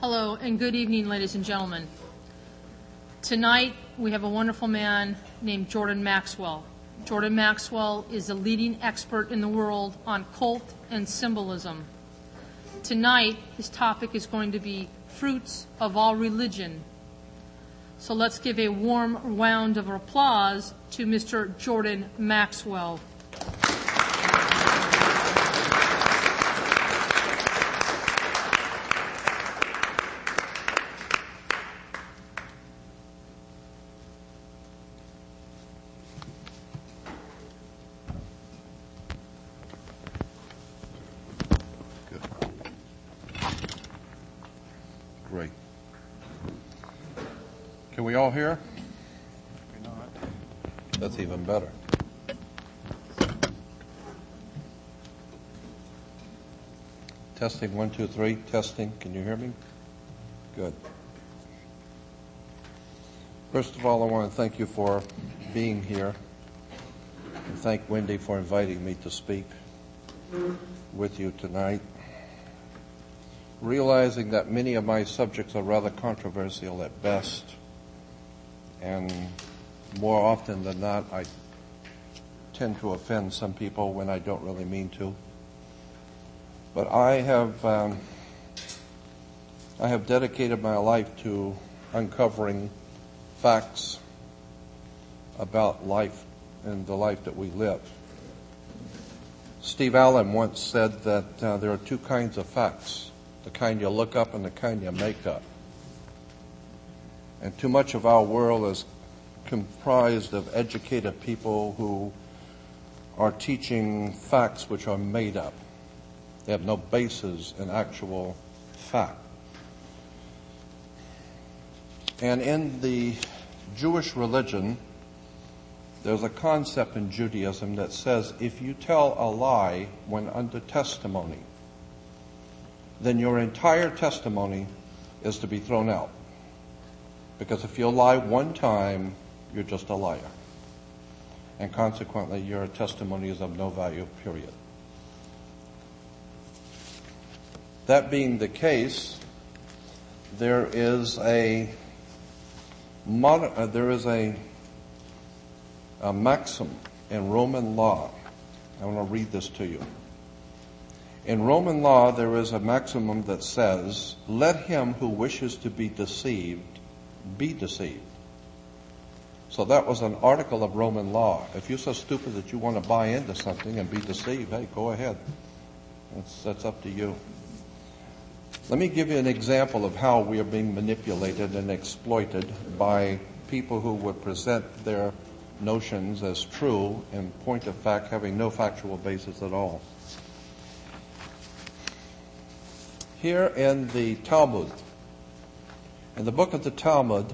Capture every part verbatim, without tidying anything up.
Hello and good evening, ladies and gentlemen. Tonight we have a wonderful man named Jordan Maxwell. Jordan Maxwell is a leading expert in the world on cult and symbolism. Tonight his topic is going to be fruits of all religion. So let's give a warm round of applause to Mister Jordan Maxwell. Great. Can we all hear? Maybe not. That's even better. Testing, one, two, three. Testing. Can you hear me? Good. First of all, I want to thank you for being here. And thank Wendy for inviting me to speak with you tonight. Realizing that many of my subjects are rather controversial at best, and more often than not, I tend to offend some people when I don't really mean to. But I have um, I have dedicated my life to uncovering facts about life and the life that we live. Steve Allen once said that uh, there are two kinds of facts. The kind you look up and the kind you make up. And too much of our world is comprised of educated people who are teaching facts which are made up. They have no basis in actual fact. And in the Jewish religion, there's a concept in Judaism that says if you tell a lie when under testimony, then your entire testimony is to be thrown out. Because if you lie one time, you're just a liar. And consequently, your testimony is of no value, period. That being the case, there is a modern, uh, there is a, a maxim in Roman law. I want to read this to you. In Roman law, there is a maximum that says, let him who wishes to be deceived, be deceived. So that was an article of Roman law. If you're so stupid that you want to buy into something and be deceived, hey, go ahead. That's, that's up to you. Let me give you an example of how we are being manipulated and exploited by people who would present their notions as true, in point of fact, having no factual basis at all. Here in the Talmud, in the book of the Talmud,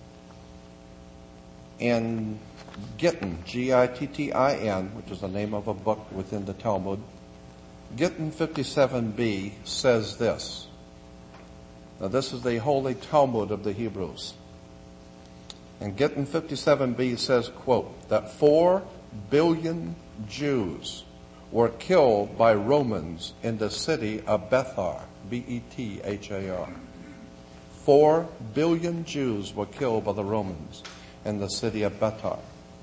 in Gittin, G I T T I N, which is the name of a book within the Talmud, Gittin fifty-seven b says this. Now this is the Holy Talmud of the Hebrews. And Gittin fifty-seven b says, quote, that four billion Jews were killed by Romans in the city of Bethar. B E T H A R. Four billion Jews were killed by the Romans in the city of Bethar.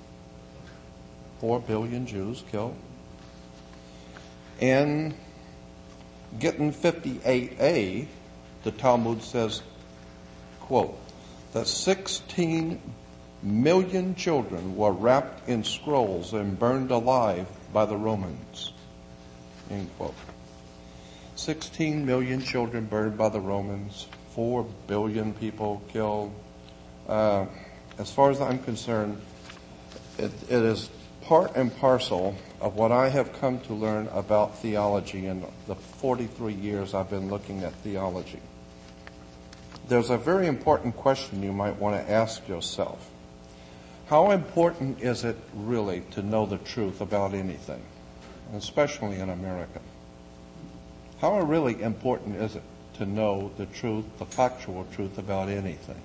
Four billion Jews killed. In Gittin fifty-eight a, the Talmud says, quote, that sixteen million children were wrapped in scrolls and burned alive by the Romans. End quote. sixteen million children burned by the Romans, four billion people killed. Uh, as far as I'm concerned, it, it is part and parcel of what I have come to learn about theology in the forty-three years I've been looking at theology. There's a very important question you might want to ask yourself. How important is it really to know the truth about anything, especially in America? How really important is it to know the truth, the factual truth about anything?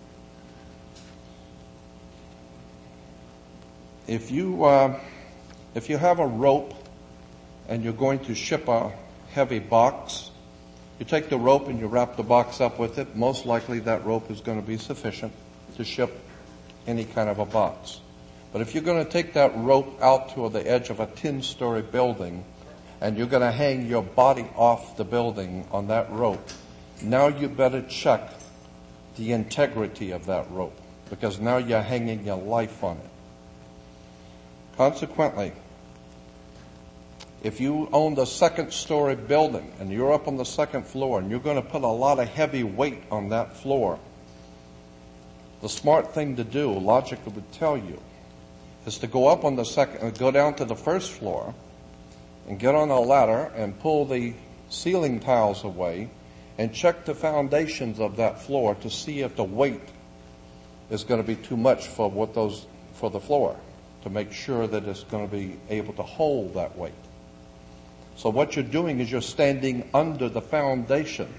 If you uh, if you have a rope and you're going to ship a heavy box, You take the rope and you wrap the box up with it. Most likely that rope is going to be sufficient to ship any kind of a box. But if you're going to take that rope out to the edge of a ten-story building and you're going to hang your body off the building on that rope, now you better check the integrity of that rope, because now you're hanging your life on it. Consequently, if you own the second story building and you're up on the second floor and you're going to put a lot of heavy weight on that floor, the smart thing to do, logically would tell you, is to go up on the second, go down to the first floor and get on a ladder and pull the ceiling tiles away and check the foundations of that floor to see if the weight is going to be too much for what those for the floor, to make sure that it's going to be able to hold that weight. So what you're doing is you're standing under the foundation.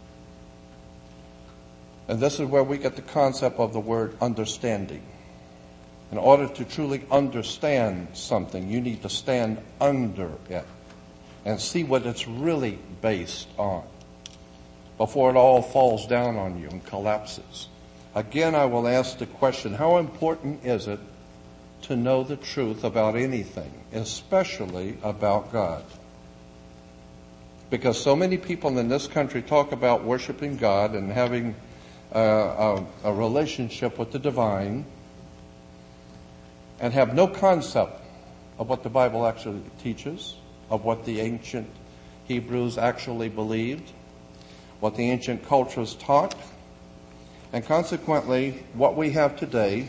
And this is where we get the concept of the word understanding. In order to truly understand something, you need to stand under it and see what it's really based on before it all falls down on you and collapses. Again, I will ask the question, how important is it to know the truth about anything, especially about God? Because so many people in this country talk about worshiping God and having uh, a, a relationship with the divine and have no concept of what the Bible actually teaches, of what the ancient Hebrews actually believed, what the ancient cultures taught, and consequently, what we have today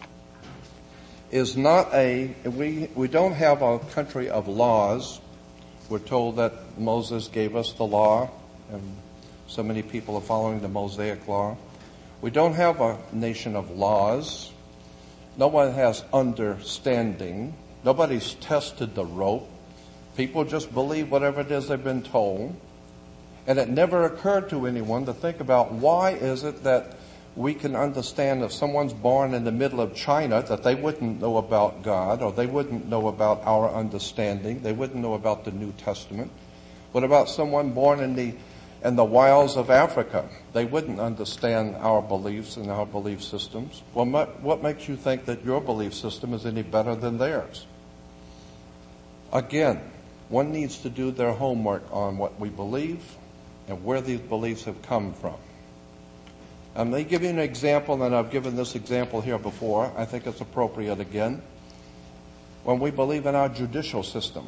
is not a, we, we don't have a country of laws. We're told that Moses gave us the law, and so many people are following the Mosaic law. We don't have a nation of laws. No one has understanding. Nobody's tested the rope. People just believe whatever it is they've been told. And it never occurred to anyone to think about why is it that we can understand if someone's born in the middle of China that they wouldn't know about God, or they wouldn't know about our understanding. They wouldn't know about the New Testament. What about someone born in the in the wilds of Africa? They wouldn't understand our beliefs and our belief systems. Well, what makes you think that your belief system is any better than theirs? Again, one needs to do their homework on what we believe and where these beliefs have come from. I'm going to give you an example, and I've given this example here before. I think it's appropriate again. When we believe in our judicial system,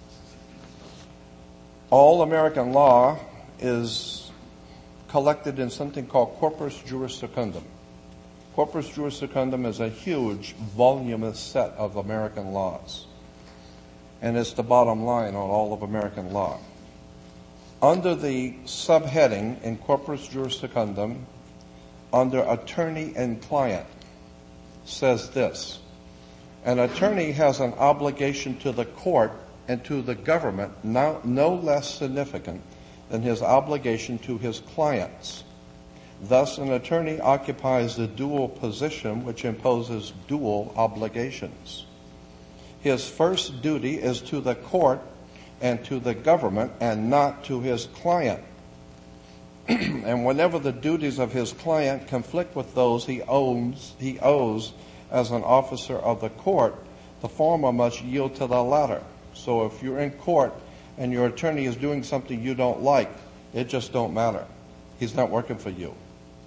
all American law is collected in something called corpus juris secundum. Corpus juris secundum is a huge, voluminous set of American laws. And it's the bottom line on all of American law. Under the subheading in corpus juris secundum, under attorney and client, says this: an attorney has an obligation to the court and to the government no, no less significant than his obligation to his clients. Thus, an attorney occupies the dual position which imposes dual obligations. His first duty is to the court and to the government and not to his client. And whenever the duties of his client conflict with those he owns, he owes as an officer of the court, the former must yield to the latter. So if you're in court and your attorney is doing something you don't like, it just don't matter. He's not working for you.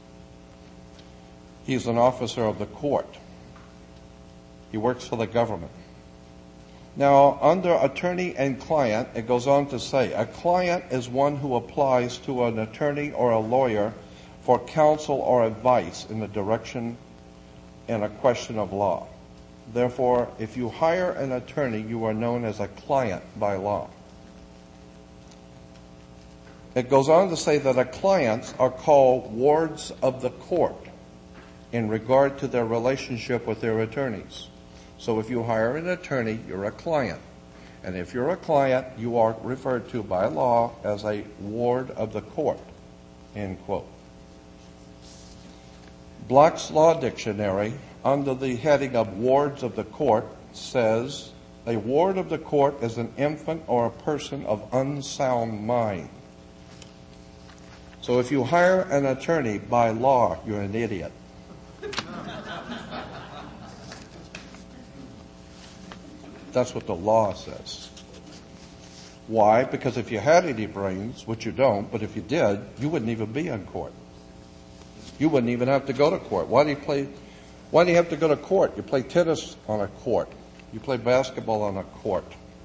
He's an officer of the court. He works for the government. Now, under attorney and client, it goes on to say, a client is one who applies to an attorney or a lawyer for counsel or advice in the direction in a question of law. Therefore, if you hire an attorney, you are known as a client by law. It goes on to say that a clients are called wards of the court in regard to their relationship with their attorneys. So if you hire an attorney, you're a client. And if you're a client, you are referred to by law as a ward of the court, end quote. Black's Law Dictionary, under the heading of wards of the court, says, a ward of the court is an infant or a person of unsound mind. So if you hire an attorney by law, you're an idiot. That's what the law says. Why? Because if you had any brains, which you don't, but if you did, you wouldn't even be in court. You wouldn't even have to go to court. Why do you play, why do you have to go to court? You play tennis on a court. You play basketball on a court.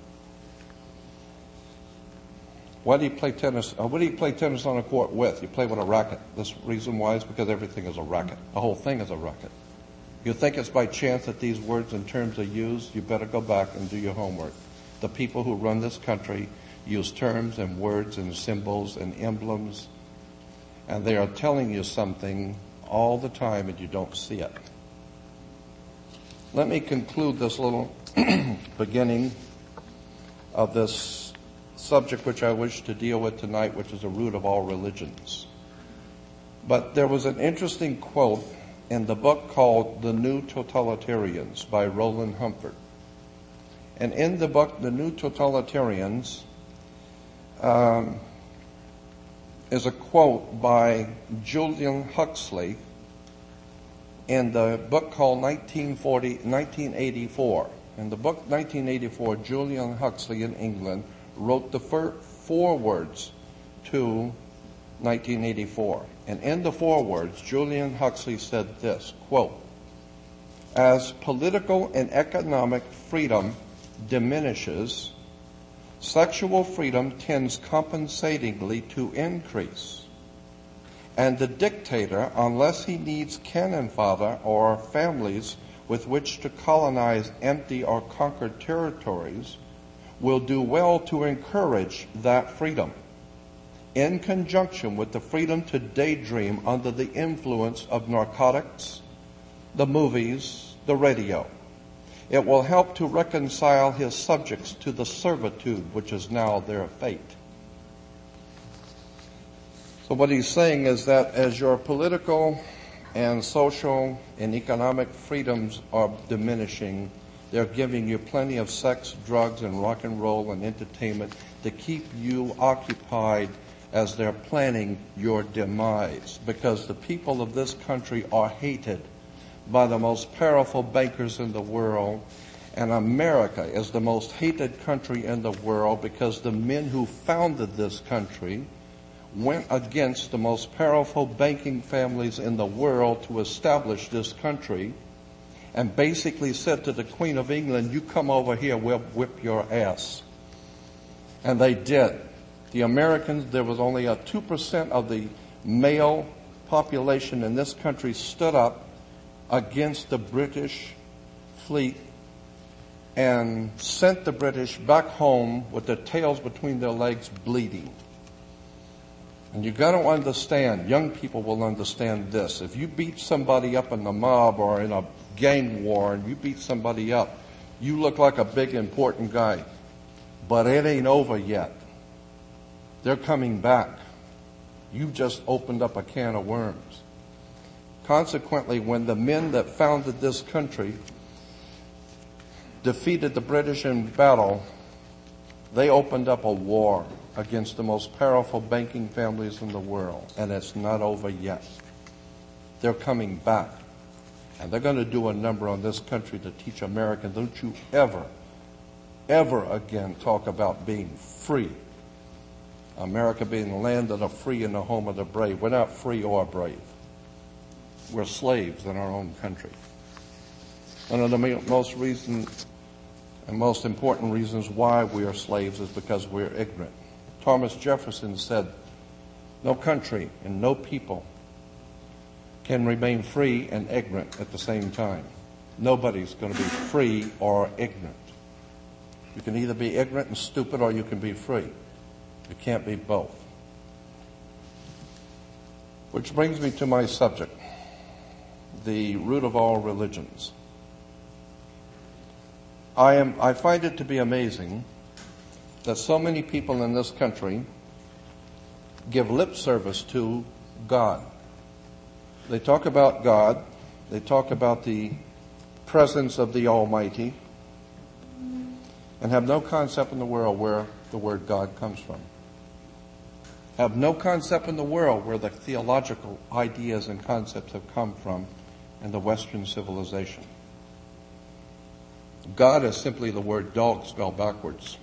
Why do you play tennis? Uh, what do you play tennis on a court with? You play with a racket. This reason why is because everything is a racket. The whole thing is a racket. You think it's by chance that these words and terms are used? You better go back and do your homework. The people who run this country use terms and words and symbols and emblems, and they are telling you something all the time and you don't see it. Let me conclude this little beginning of this subject which I wish to deal with tonight, which is the root of all religions. But there was an interesting quote in the book called The New Totalitarians by Roland Humphrey. And in the book, The New Totalitarians, um, is a quote by Julian Huxley in the book called nineteen forty, nineteen eighty-four. In the book nineteen eighty-four, Julian Huxley in England wrote the fir- forewords to nineteen eighty-four. And in the forewords, Julian Huxley said this, quote, "As political and economic freedom diminishes, sexual freedom tends compensatingly to increase. And the dictator, unless he needs cannon fodder or families with which to colonize empty or conquered territories, will do well to encourage that freedom, in conjunction with the freedom to daydream under the influence of narcotics, the movies, the radio. It will help to reconcile his subjects to the servitude which is now their fate." So what he's saying is that as your political and social and economic freedoms are diminishing, they're giving you plenty of sex, drugs, and rock and roll and entertainment to keep you occupied as they're planning your demise, because the people of this country are hated by the most powerful bankers in the world, and America is the most hated country in the world because the men who founded this country went against the most powerful banking families in the world to establish this country, and basically said to the Queen of England, "You come over here, we'll whip your ass." And they did. The Americans, there was only a two percent of the male population in this country stood up against the British fleet and sent the British back home with their tails between their legs bleeding. And you got to understand, young people will understand this. If you beat somebody up in the mob or in a gang war and you beat somebody up, you look like a big important guy. But it ain't over yet. They're coming back. You've just opened up a can of worms. Consequently, when the men that founded this country defeated the British in battle, they opened up a war against the most powerful banking families in the world, and it's not over yet. They're coming back, and they're going to do a number on this country to teach Americans, don't you ever, ever again talk about being free. America being the land of the free and the home of the brave. We're not free or brave. We're slaves in our own country. One of the most reason and most important reasons why we are slaves is because we're ignorant. Thomas Jefferson said, "No country and no people can remain free and ignorant at the same time." Nobody's going to be free or ignorant. You can either be ignorant and stupid or you can be free. You can't be both. Which brings me to my subject, the root of all religions. I am, I find it to be amazing that so many people in this country give lip service to God. They talk about God. They talk about the presence of the Almighty and have no concept in the world where the word God comes from. have no concept in the world where the theological ideas and concepts have come from in the Western civilization. God is simply the word dog spelled backwards.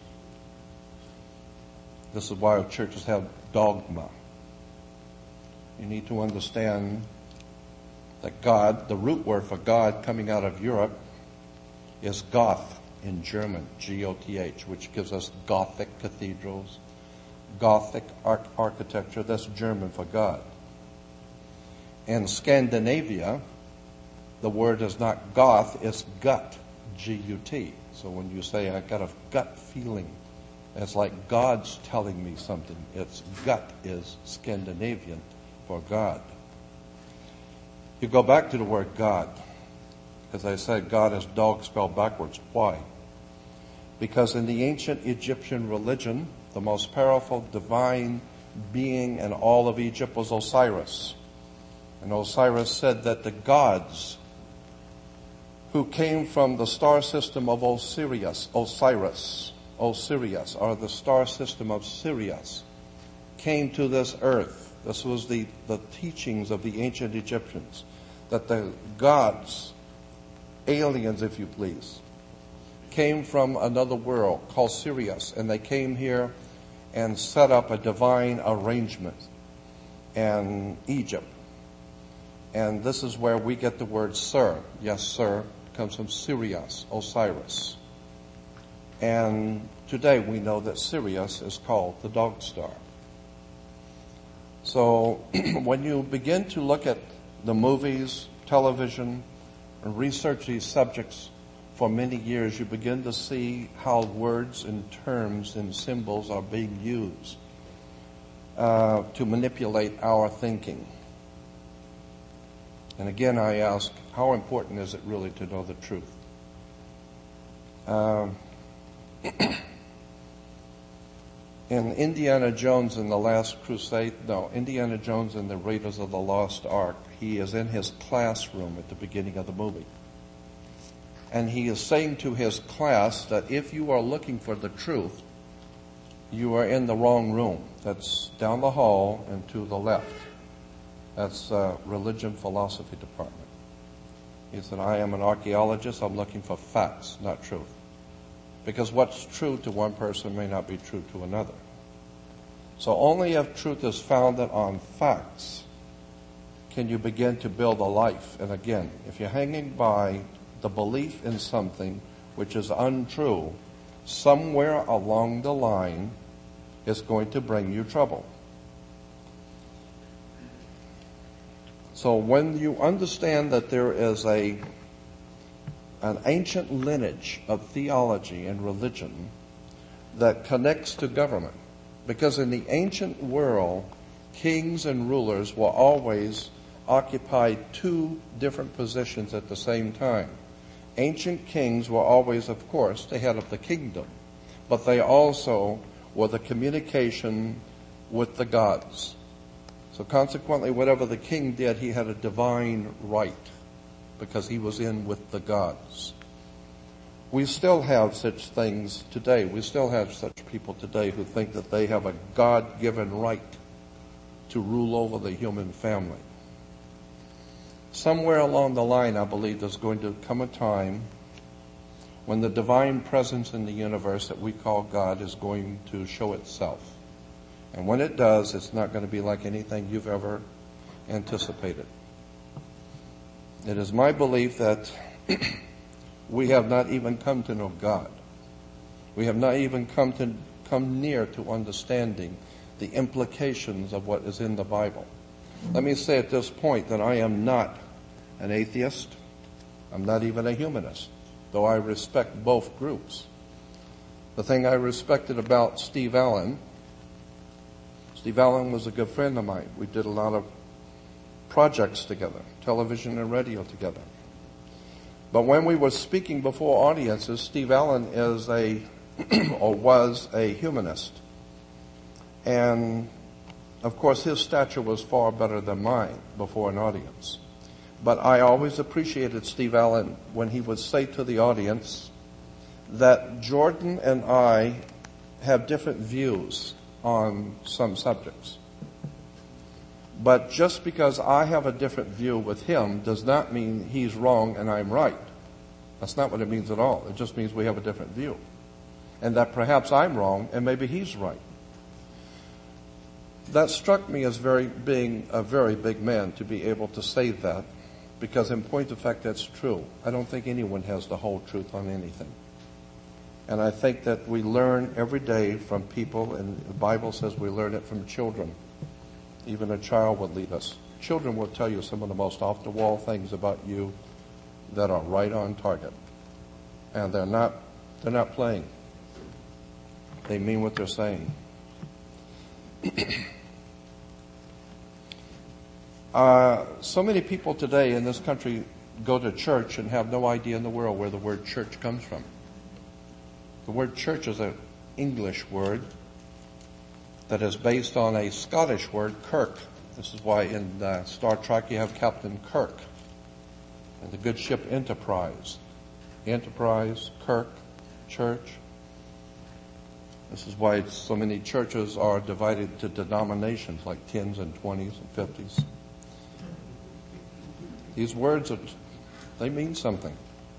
This is why churches have dogma. You need to understand that God, the root word for God coming out of Europe, is Goth in German, G O T H, which gives us Gothic cathedrals, Gothic arch- architecture. That's German for God. In Scandinavia, the word is not Goth, it's gut, G U T. So when you say, I got a gut feeling, it's like God's telling me something. It's gut is Scandinavian for God. You go back to the word God. As I said, God is dog spelled backwards. Why? Because in the ancient Egyptian religion, the most powerful divine being in all of Egypt was Osiris. And Osiris said that the gods who came from the star system of Osiris, Osiris, Osiris, or the star system of Sirius, came to this earth. This was the, the teachings of the ancient Egyptians, that the gods, aliens if you please, came from another world called Sirius, and they came here and set up a divine arrangement in Egypt. And this is where we get the word sir. Yes, sir. It comes from Sirius, Osiris. And today we know that Sirius is called the dog star. So when you begin to look at the movies, television, and research these subjects for many years, you begin to see how words and terms and symbols are being used uh, to manipulate our thinking. And again, I ask, how important is it really to know the truth? Um, in Indiana Jones and the Last Crusade, no, Indiana Jones and the Raiders of the Lost Ark, he is in his classroom at the beginning of the movie. And he is saying to his class that if you are looking for the truth, you are in the wrong room. That's down the hall and to the left. That's uh, religion philosophy department. He said, I am an archaeologist. I'm looking for facts, not truth. Because what's true to one person may not be true to another. So only if truth is founded on facts can you begin to build a life. And again, if you're hanging by the belief in something which is untrue, somewhere along the line is going to bring you trouble. So when you understand that there is a an ancient lineage of theology and religion that connects to government, because in the ancient world, kings and rulers were always occupied two different positions at the same time. Ancient kings were always, of course, the head of the kingdom, but they also were the communication with the gods. So consequently, whatever the king did, he had a divine right because he was in with the gods. We still have such things today. We still have such people today who think that they have a God-given right to rule over the human family. Somewhere along the line, I believe there's going to come a time when the divine presence in the universe that we call God is going to show itself. And when it does, it's not going to be like anything you've ever anticipated. It is my belief that we have not even come to know God. We have not even come to come near to understanding the implications of what is in the Bible. Let me say at this point that I am not an atheist. I'm not even a humanist, though I respect both groups. The thing I respected about Steve Allen, Steve Allen was a good friend of mine. We did a lot of projects together, television and radio together. But when we were speaking before audiences, Steve Allen is a, or was a humanist. And of course, his stature was far better than mine before an audience. But I always appreciated Steve Allen when he would say to the audience that Jordan and I have different views on some subjects. But just because I have a different view with him does not mean he's wrong and I'm right. That's not what it means at all. It just means we have a different view. And that perhaps I'm wrong and maybe he's right. That struck me as very being a very big man to be able to say that, because in point of fact that's true. I don't think anyone has the whole truth on anything. And I think that we learn every day from people, and the Bible says we learn it from children. Even a child would lead us. Children will tell you some of the most off-the-wall things about you that are right on target. And they're not, they're not playing. They mean what they're saying. uh, so many people today in this country go to church and have no idea in the world where the word church comes from. The word church is an English word that is based on a Scottish word, Kirk. This is why in uh, Star Trek you have Captain Kirk and the good ship Enterprise. Enterprise, Kirk, church. This is why so many churches are divided to denominations like tens and twenties and fifties. These words, are, they mean something.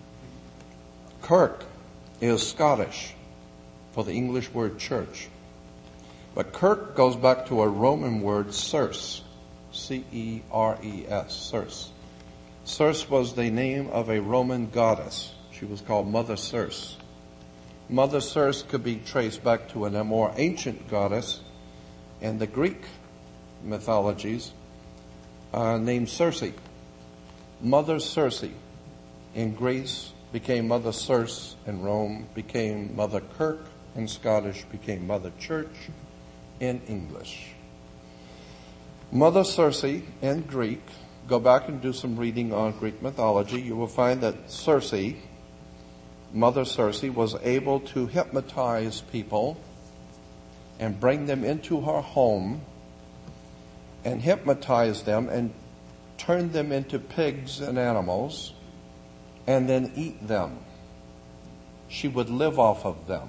Kirk is Scottish for the English word church. But Kirk goes back to a Roman word, Circe, C E R E S, Circe. Circe was the name of a Roman goddess. She was called Mother Circe. Mother Circe could be traced back to a more ancient goddess in the Greek mythologies uh, named Circe. Mother Circe in Greece became Mother Circe, in Rome became Mother Kirk, in Scottish became Mother Church, in English. Mother Circe in Greek, go back and do some reading on Greek mythology. You will find that Circe, Mother Circe, was able to hypnotize people and bring them into her home and hypnotize them and turn them into pigs and animals and then eat them. She would live off of them.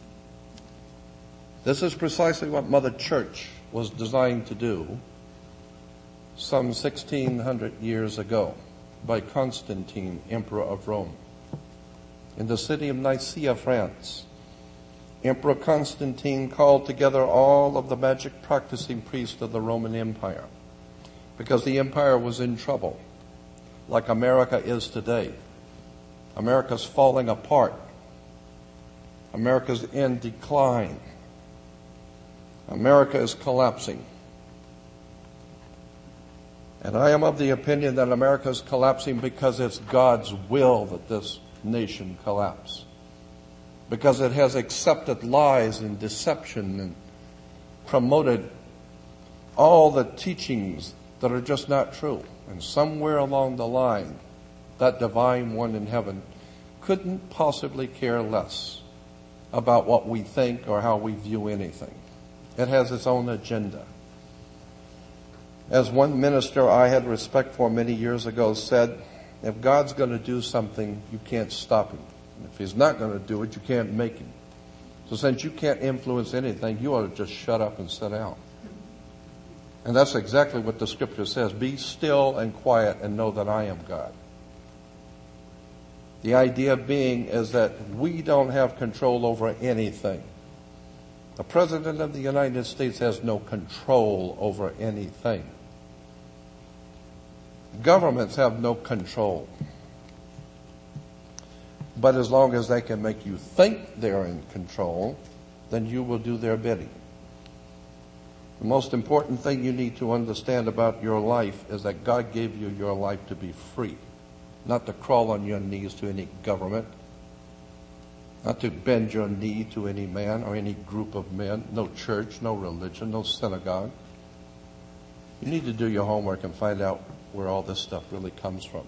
This is precisely what Mother Church was designed to do some sixteen hundred years ago by Constantine, Emperor of Rome. In the city of Nicaea, France, Emperor Constantine called together all of the magic practicing priests of the Roman Empire because the empire was in trouble, like America is today. America's falling apart. America's in decline. America is collapsing. And I am of the opinion that America is collapsing because it's God's will that this nation collapse. Because it has accepted lies and deception and promoted all the teachings that are just not true. And somewhere along the line, that divine one in heaven couldn't possibly care less about what we think or how we view anything. It has its own agenda. As one minister I had respect for many years ago said, if God's going to do something, you can't stop him. If he's not going to do it, you can't make him. So since you can't influence anything, you ought to just shut up and sit down. And that's exactly what the scripture says. Be still and quiet and know that I am God. The idea being is that we don't have control over anything. The President of the United States has no control over anything. Governments have no control. But as long as they can make you think they're in control, then you will do their bidding. The most important thing you need to understand about your life is that God gave you your life to be free, not to crawl on your knees to any government, not to bend your knee to any man or any group of men, no church, no religion, no synagogue. You need to do your homework and find out where all this stuff really comes from.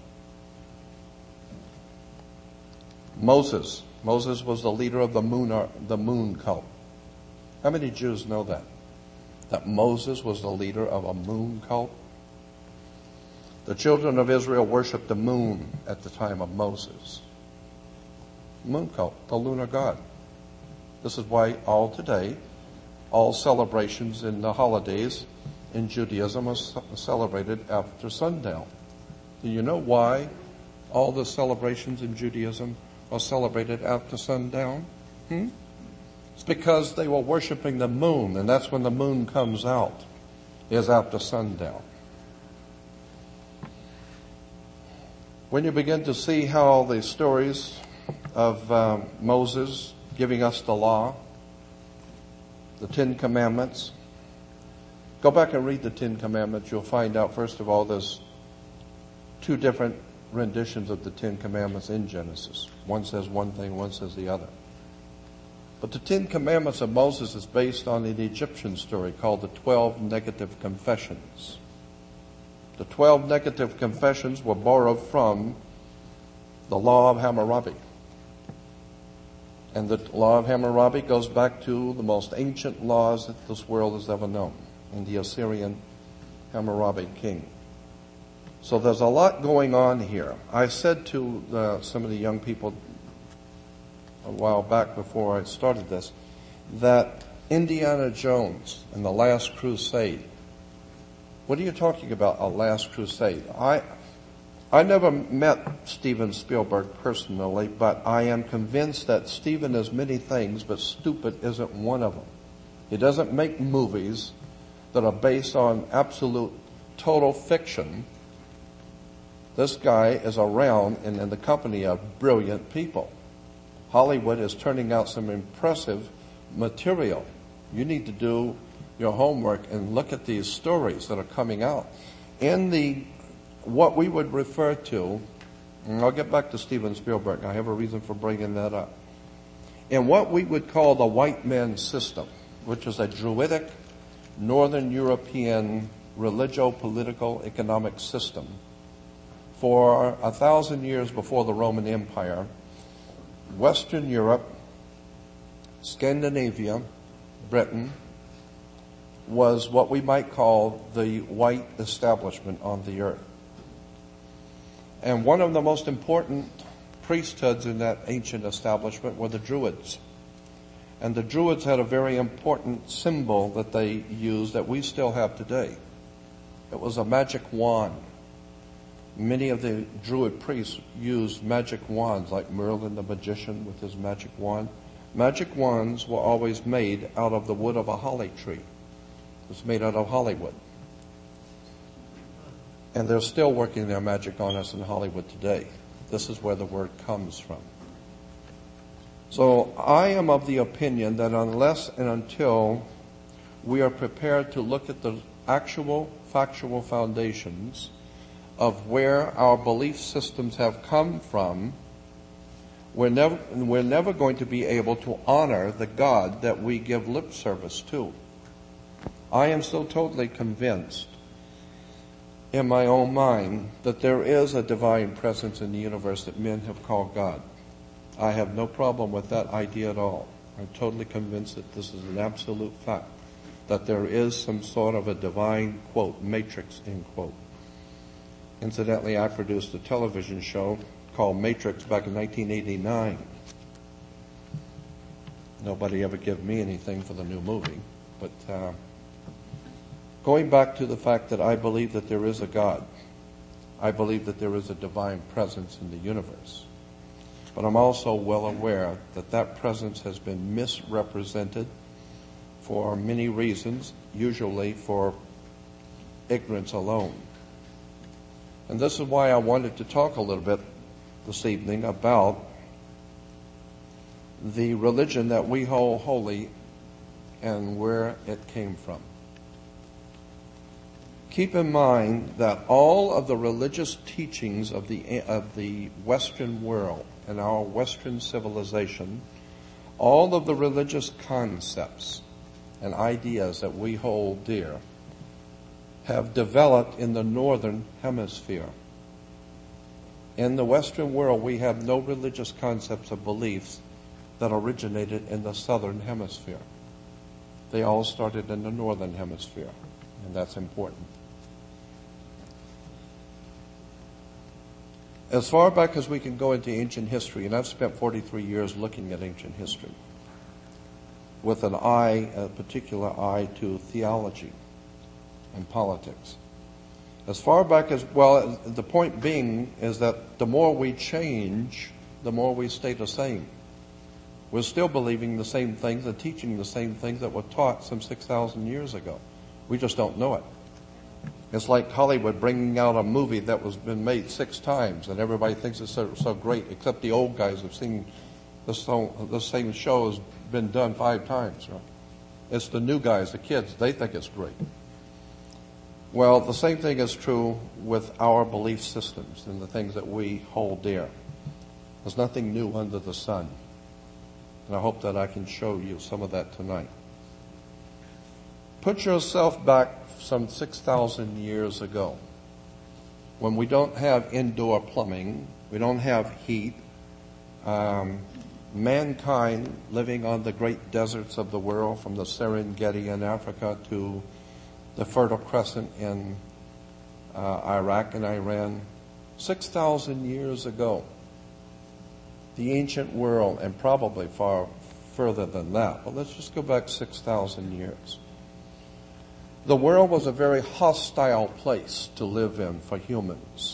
Moses. Moses was the leader of the moon, the moon cult. How many Jews know that? That Moses was the leader of a moon cult? The children of Israel worshiped the moon at the time of Moses. Moon cult, the lunar god. This is why all today, all celebrations in the holidays in Judaism are ce- celebrated after sundown. Do you know why all the celebrations in Judaism are celebrated after sundown? Hmm? It's because they were worshiping the moon, and that's when the moon comes out, is after sundown. When you begin to see how the stories of um, Moses giving us the law, the Ten Commandments, go back and read the Ten Commandments. You'll find out, first of all, there's two different renditions of the Ten Commandments in Genesis. One says one thing, one says the other. But the Ten Commandments of Moses is based on an Egyptian story called the Twelve Negative Confessions. The Twelve Negative Confessions were borrowed from the Law of Hammurabi. And the Law of Hammurabi goes back to the most ancient laws that this world has ever known, in the Assyrian Hammurabi king. So there's a lot going on here. I said to uh, some of the young people a while back before I started this, that Indiana Jones and the Last Crusade, what are you talking about, a last crusade? I I never met Steven Spielberg personally, but I am convinced that Steven is many things, but stupid isn't one of them. He doesn't make movies that are based on absolute total fiction. This guy is around and in the company of brilliant people. Hollywood is turning out some impressive material. You need to do your homework and look at these stories that are coming out. In the, what we would refer to, and I'll get back to Steven Spielberg, I have a reason for bringing that up. In what we would call the white man system, which is a Druidic, Northern European, religio-political economic system, for a thousand years before the Roman Empire, Western Europe, Scandinavia, Britain, was what we might call the white establishment on the earth. And one of the most important priesthoods in that ancient establishment were the Druids. And the Druids had a very important symbol that they used that we still have today. It was a magic wand. Many of the Druid priests used magic wands, like Merlin the magician with his magic wand. Magic wands were always made out of the wood of a holly tree. It was made out of Hollywood. And they're still working their magic on us in Hollywood today. This is where the word comes from. So I am of the opinion that unless and until we are prepared to look at the actual factual foundations of where our belief systems have come from, we're never, we're never going to be able to honor the God that we give lip service to. I am so totally convinced in my own mind that there is a divine presence in the universe that men have called God. I have no problem with that idea at all. I'm totally convinced that this is an absolute fact, that there is some sort of a divine, quote, matrix, end quote. Incidentally, I produced a television show called Matrix back in nineteen eighty-nine. Nobody ever gave me anything for the new movie. But uh, going back to the fact that I believe that there is a God, I believe that there is a divine presence in the universe. But I'm also well aware that that presence has been misrepresented for many reasons, usually for ignorance alone. And this is why I wanted to talk a little bit this evening about the religion that we hold holy and where it came from. Keep in mind that all of the religious teachings of the of the Western world and our Western civilization, all of the religious concepts and ideas that we hold dear have developed in the Northern Hemisphere. In the Western world, we have no religious concepts or beliefs that originated in the Southern Hemisphere. They all started in the Northern Hemisphere, and that's important. As far back as we can go into ancient history, and I've spent forty-three years looking at ancient history, with an eye, a particular eye to theology. and politics. As far back as, well, the point being is that the more we change, the more we stay the same. We're still believing the same things and teaching the same things that were taught some six thousand years ago. We just don't know it. It's like Hollywood bringing out a movie that was been made six times and everybody thinks it's so, so great, except the old guys have seen the, so, the same show has been done five times. Right? It's the new guys, the kids, they think it's great. Well, the same thing is true with our belief systems and the things that we hold dear. There's nothing new under the sun. And I hope that I can show you some of that tonight. Put yourself back some six thousand years ago, when we don't have indoor plumbing, we don't have heat, um, mankind living on the great deserts of the world, from the Serengeti in Africa to the Fertile Crescent in uh, Iraq and Iran, six thousand years ago. The ancient world, and probably far further than that, but let's just go back six thousand years. The world was a very hostile place to live in for humans.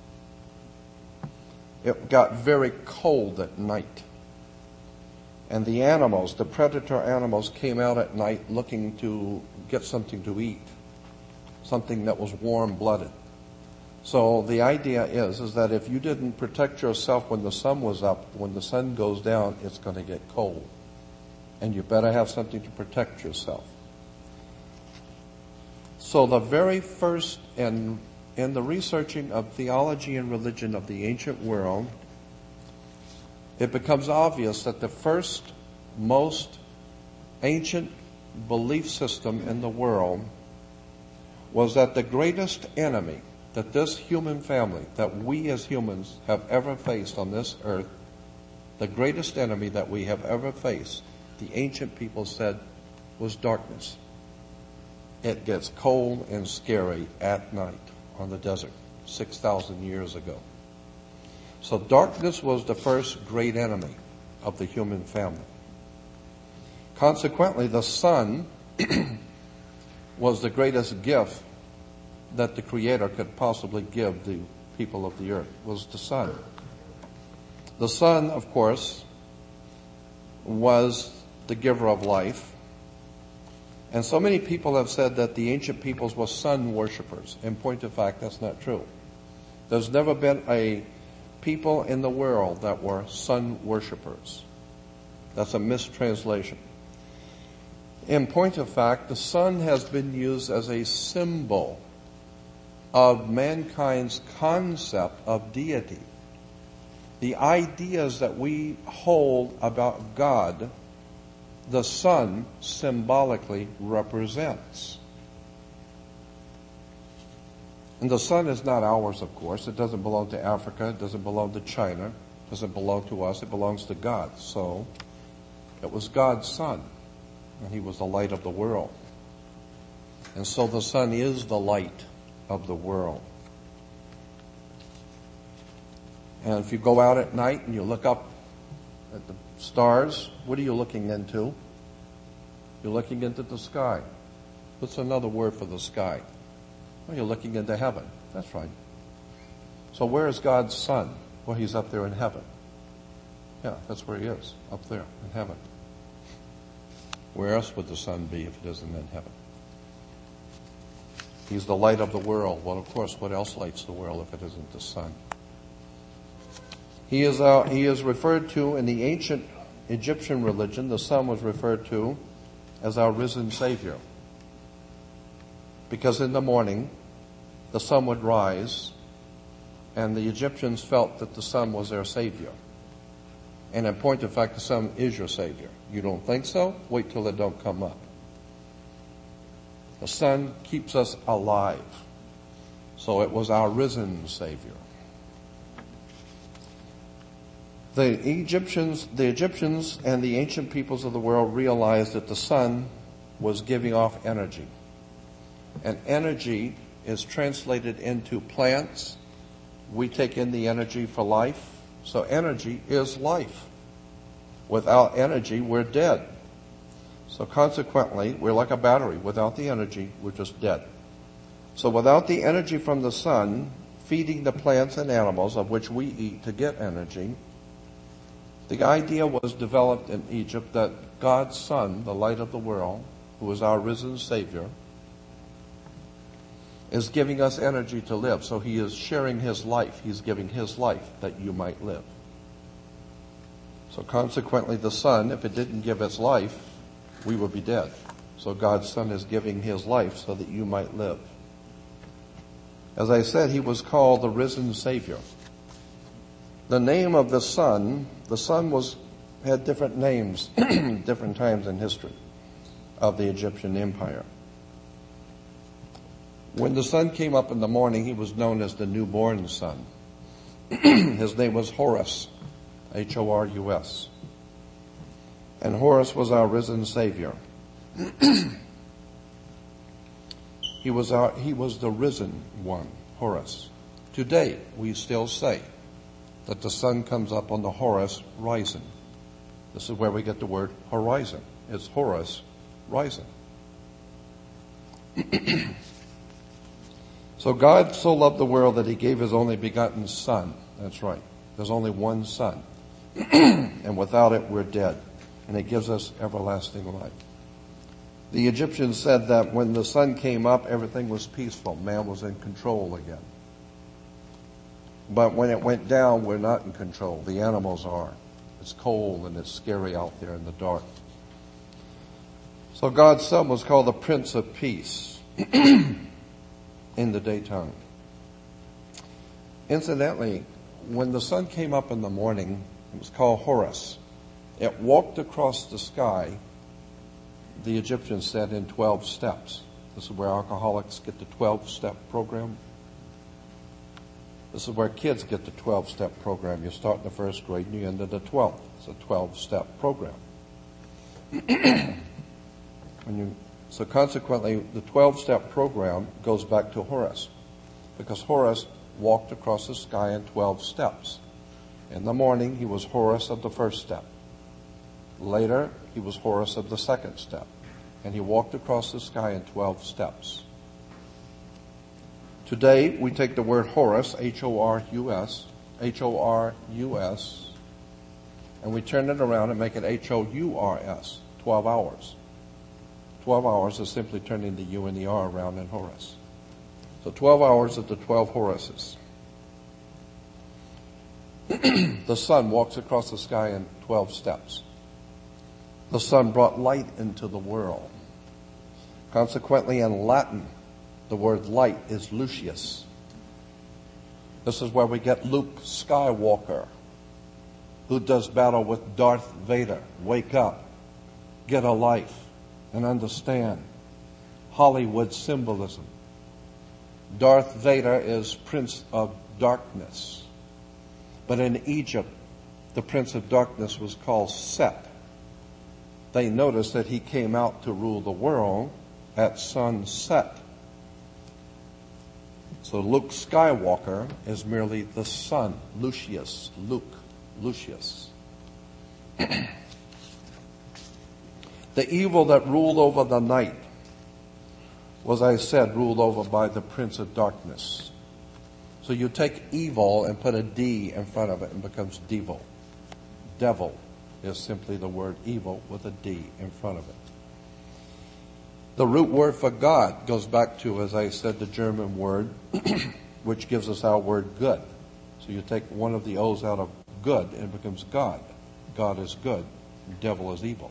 It got very cold at night. And the animals, the predator animals, came out at night looking to get something to eat, something that was warm-blooded. So the idea is, is that if you didn't protect yourself when the sun was up, when the sun goes down, it's going to get cold. And you better have something to protect yourself. So the very first, in, in the researching of theology and religion of the ancient world, it becomes obvious that the first most ancient belief system in the world was that the greatest enemy that this human family, that we as humans have ever faced on this earth, the greatest enemy that we have ever faced, the ancient people said, was darkness. It gets cold and scary at night on the desert, six thousand years ago. So darkness was the first great enemy of the human family. Consequently, the sun was the greatest gift that the Creator could possibly give the people of the earth, was the sun. The sun, of course, was the giver of life. And so many people have said that the ancient peoples were sun worshippers. In point of fact, that's not true. There's never been a people in the world that were sun worshippers. That's a mistranslation. In point of fact, the sun has been used as a symbol of mankind's concept of deity. The ideas that we hold about God, the sun symbolically represents. And the sun is not ours, of course. It doesn't belong to Africa. It doesn't belong to China. It doesn't belong to us. It belongs to God. So it was God's sun, and He was the light of the world. And so the sun is the light of the world. And if you go out at night and you look up at the stars, what are you looking into? You're looking into the sky. What's another word for the sky? Well, you're looking into heaven. That's right. So where is God's sun? Well, He's up there in heaven. Yeah, that's where He is, up there in heaven. Where else would the sun be if it isn't in heaven? He's the light of the world. Well, of course, what else lights the world if it isn't the sun? He is, uh, he is referred to in the ancient Egyptian religion, the sun was referred to as our risen Savior. Because in the morning, the sun would rise, and the Egyptians felt that the sun was their Savior. And in point of fact, the sun is your Savior. You don't think so? Wait till it don't come up. The sun keeps us alive. So it was our risen Savior. The Egyptians, the Egyptians and the ancient peoples of the world realized that the sun was giving off energy. And energy is translated into plants. We take in the energy for life. So energy is life. Without energy, we're dead. So consequently, we're like a battery. Without the energy, we're just dead. So without the energy from the sun feeding the plants and animals of which we eat to get energy, the idea was developed in Egypt that God's Son, the light of the world, who is our risen Savior, is giving us energy to live. So he is sharing his life. He's giving his life that you might live. So consequently, the sun, if it didn't give its life, we would be dead. So God's Son is giving his life so that you might live. As I said, he was called the risen Savior. The name of the sun, the sun was had different names, different times in history of the Egyptian Empire. When the sun came up in the morning, he was known as the newborn sun. His name was Horus, H O R U S. And Horus was our risen Savior. He was our, he was the risen one, Horus. Today, we still say that the sun comes up on the Horus rising. This is where we get the word horizon. It's Horus rising. So God so loved the world that he gave his only begotten Son. That's right. There's only one Son. And without it, we're dead. And it gives us everlasting life. The Egyptians said that when the sun came up, everything was peaceful. Man was in control again. But when it went down, we're not in control. The animals are. It's cold and it's scary out there in the dark. So God's Son was called the Prince of Peace in the daytime. Incidentally, when the sun came up in the morning, it was called Horus. It walked across the sky, the Egyptians said, in twelve steps. This is where alcoholics get the twelve-step program. This is where kids get the twelve-step program. You start in the first grade and you end at the twelfth. It's a twelve-step program. When you, so consequently, the twelve-step program goes back to Horus, because Horus walked across the sky in twelve steps. In the morning, he was Horus of the first step. Later, he was Horus of the second step. And he walked across the sky in twelve steps. Today, we take the word Horus, H O R U S, H O R U S, and we turn it around and make it H O U R S, twelve hours. twelve hours is simply turning the U and the R around in Horus. So twelve hours of the twelve Horuses. The sun walks across the sky in twelve steps. The sun brought light into the world. Consequently, in Latin, the word light is Lucius. This is where we get Luke Skywalker, who does battle with Darth Vader. Wake up, get a life, and understand Hollywood symbolism. Darth Vader is Prince of Darkness. But in Egypt, the Prince of Darkness was called Set. They noticed that he came out to rule the world at sunset. So Luke Skywalker is merely the sun. Lucius, Luke, Lucius. The evil that ruled over the night was, I said, ruled over by the Prince of Darkness. So you take evil and put a D in front of it and it becomes devil. Devil is simply the word evil with a D in front of it. The root word for God goes back to, as I said, the German word, which gives us our word good. So you take one of the O's out of good and it becomes God. God is good. Devil is evil.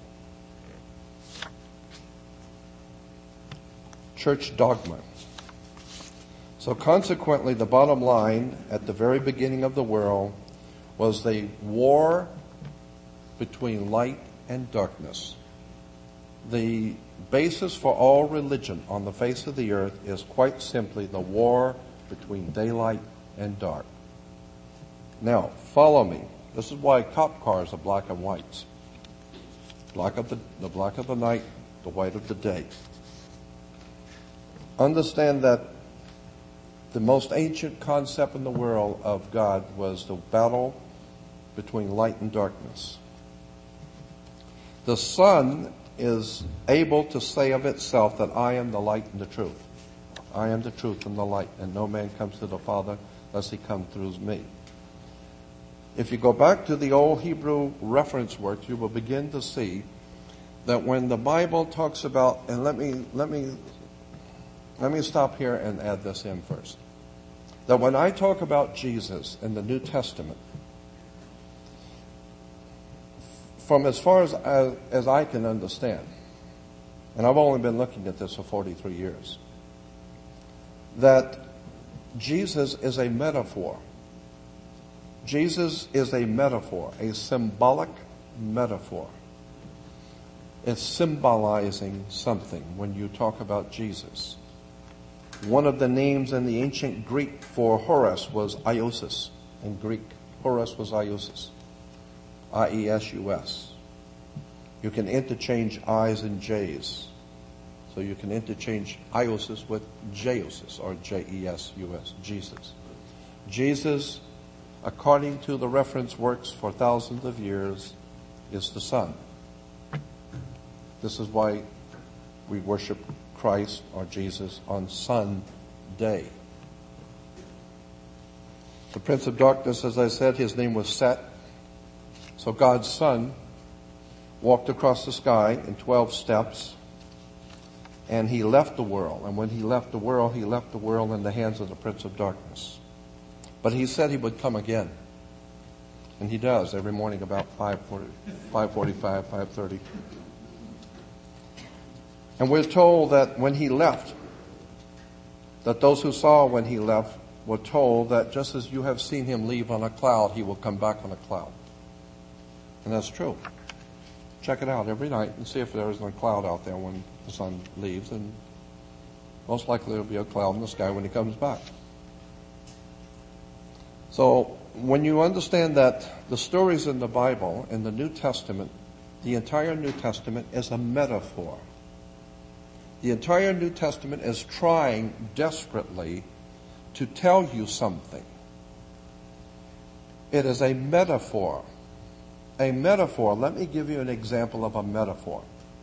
Church dogma. So consequently, the bottom line at the very beginning of the world was the war between light and darkness. The basis for all religion on the face of the earth is quite simply the war between daylight and dark. Now, follow me. This is why cop cars are black and whites. Black of the, the black of the night, the white of the day. Understand that the most ancient concept in the world of God was the battle between light and darkness. The sun is able to say of itself that I am the light and the truth. I am the truth and the light, and no man comes to the Father unless he come through me. If you go back to the old Hebrew reference works, you will begin to see that when the Bible talks about, and let me, let me, let me stop here and add this in first. That when I talk about Jesus in the New Testament, from as far as, as, as I can understand, and I've only been looking at this for forty-three years, that Jesus is a metaphor. Jesus is a metaphor, a symbolic metaphor. It's symbolizing something when you talk about Jesus. One of the names in the ancient Greek for Horus was Iosus. In Greek, Horus was Iosus. I E S U S. You can interchange I's and J's. So you can interchange Iosus with Jeosus, or J E S U S, Jesus. Jesus, according to the reference works for thousands of years, is the Son. This is why we worship Christ or Jesus on Sunday. The Prince of Darkness, as I said, his name was Set. So God's Son walked across the sky in twelve steps, and he left the world. And when he left the world, he left the world in the hands of the Prince of Darkness. But he said he would come again. And he does every morning about five forty, five forty-five, five thirty. And we're told that when he left, that those who saw when he left were told that just as you have seen him leave on a cloud, he will come back on a cloud. And that's true. Check it out every night and see if there isn't a cloud out there when the sun leaves, and most likely there'll be a cloud in the sky when he comes back. So when you understand that the stories in the Bible, in the New Testament, the entire New Testament is a metaphor. The entire New Testament is trying desperately to tell you something. It is a metaphor. A metaphor, let me give you an example of a metaphor.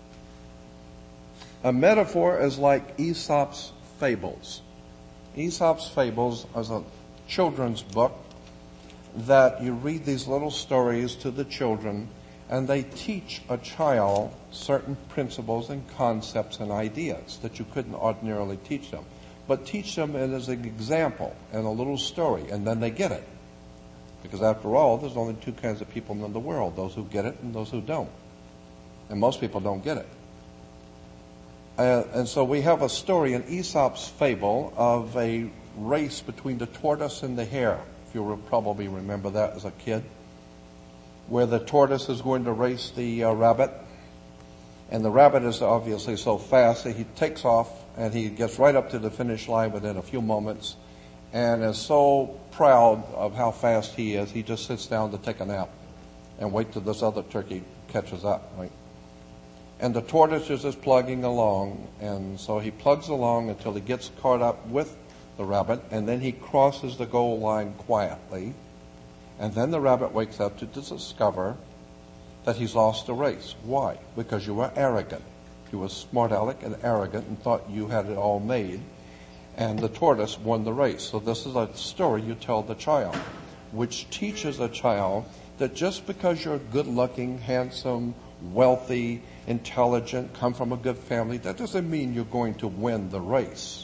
A metaphor is like Aesop's Fables. Aesop's Fables is a children's book that you read these little stories to the children, and they teach a child certain principles and concepts and ideas that you couldn't ordinarily teach them. But teach them as an example and a little story, and then they get it. Because after all, there's only two kinds of people in the world, those who get it and those who don't. And most people don't get it. Uh, and so we have a story in Aesop's Fable of a race between the tortoise and the hare. If you will probably remember that as a kid. Where the tortoise is going to race the uh, rabbit. And the rabbit is obviously so fast that he takes off and he gets right up to the finish line within a few moments. And is so proud of how fast he is, he just sits down to take a nap and wait till this other turkey catches up, right? And the tortoise is just plugging along, and so he plugs along until he gets caught up with the rabbit, and then he crosses the goal line quietly, and then the rabbit wakes up to discover that he's lost the race. Why? Because you were arrogant. You were smart aleck and arrogant and thought you had it all made. And the tortoise won the race. So this is a story you tell the child, which teaches a child that just because you're good-looking, handsome, wealthy, intelligent, come from a good family, that doesn't mean you're going to win the race.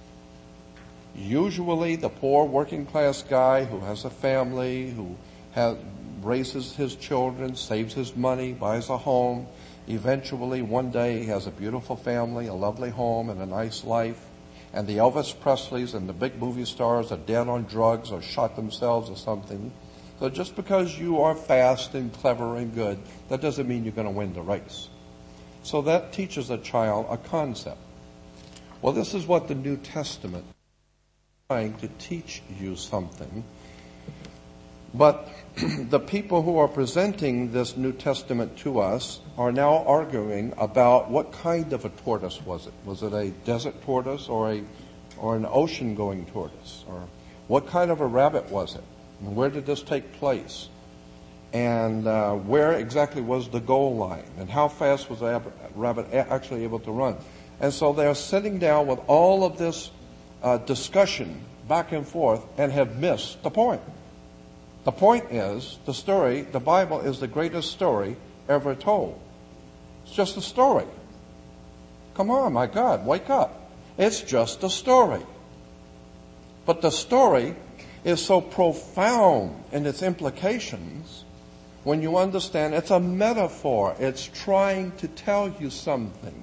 Usually the poor working-class guy who has a family, who has, raises his children, saves his money, buys a home, eventually one day he has a beautiful family, a lovely home, and a nice life. And the Elvis Presleys and the big movie stars are dead on drugs or shot themselves or something. So just because you are fast and clever and good, that doesn't mean you're going to win the race. So that teaches a child a concept. Well, this is what the New Testament is trying to teach you something. But the people who are presenting this New Testament to us are now arguing about what kind of a tortoise was it. Was it a desert tortoise or a or an ocean-going tortoise? Or what kind of a rabbit was it? And where did this take place? And uh, where exactly was the goal line? And how fast was the rabbit actually able to run? And so they're sitting down with all of this uh, discussion back and forth and have missed the point. The point is, the story, the Bible is the greatest story ever told. It's just a story. Come on, my God, wake up. It's just a story. But the story is so profound in its implications when you understand it's a metaphor. It's trying to tell you something.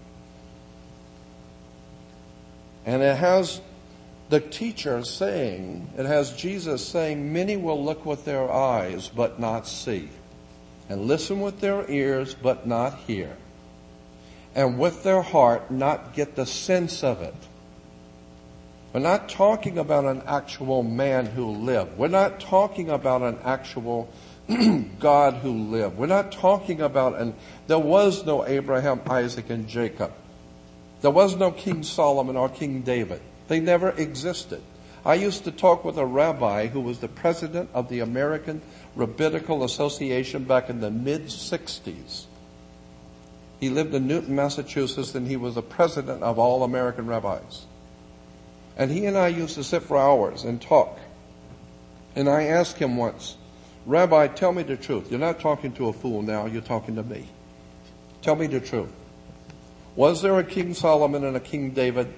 And it has the teacher saying, it has Jesus saying, many will look with their eyes but not see, and listen with their ears but not hear, and with their heart not get the sense of it. We're not talking about an actual man who lived. We're not talking about an actual God who lived. We're not talking about, and there was no Abraham, Isaac, and Jacob. There was no King Solomon or King David. They never existed. I used to talk with a rabbi who was the president of the American Rabbinical Association back in the mid-sixties. He lived in Newton, Massachusetts, and he was the president of all American rabbis. And he and I used to sit for hours and talk. And I asked him once, Rabbi, tell me the truth. You're not talking to a fool now, you're talking to me. Tell me the truth. Was there a King Solomon and a King David?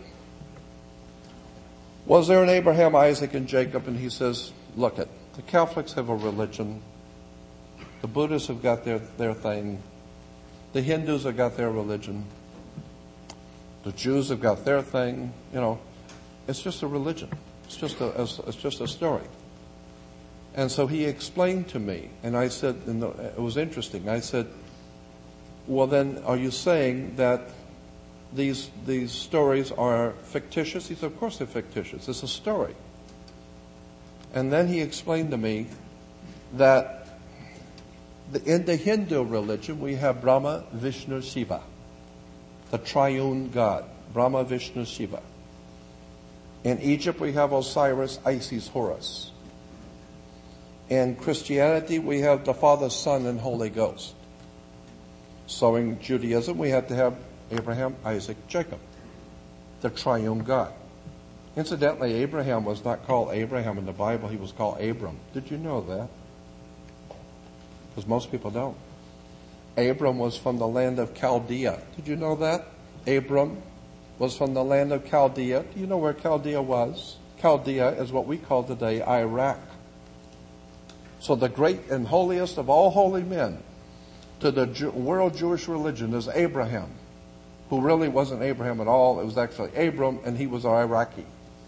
Was there an Abraham, Isaac, and Jacob? And he says, look it, the Catholics have a religion. The Buddhists have got their, their thing. The Hindus have got their religion. The Jews have got their thing. You know, it's just a religion. It's just a, it's just a story. And so he explained to me, and I said, and it was interesting. I said, well then, are you saying that these these stories are fictitious? He said, of course they're fictitious. It's a story. And then he explained to me that the, in the Hindu religion, we have Brahma, Vishnu, Shiva, the triune God, Brahma, Vishnu, Shiva. In Egypt, we have Osiris, Isis, Horus. In Christianity, we have the Father, Son, and Holy Ghost. So in Judaism, we had to have Abraham, Isaac, Jacob, the triune God. Incidentally, Abraham was not called Abraham in the Bible. He was called Abram. Did you know that? Because most people don't. Abram was from the land of Chaldea. Did you know that? Abram was from the land of Chaldea. Do you know where Chaldea was? Chaldea is what we call today Iraq. So the great and holiest of all holy men to the Jew, world Jewish religion is Abraham, who really wasn't Abraham at all. It was actually Abram, and he was Iraqi.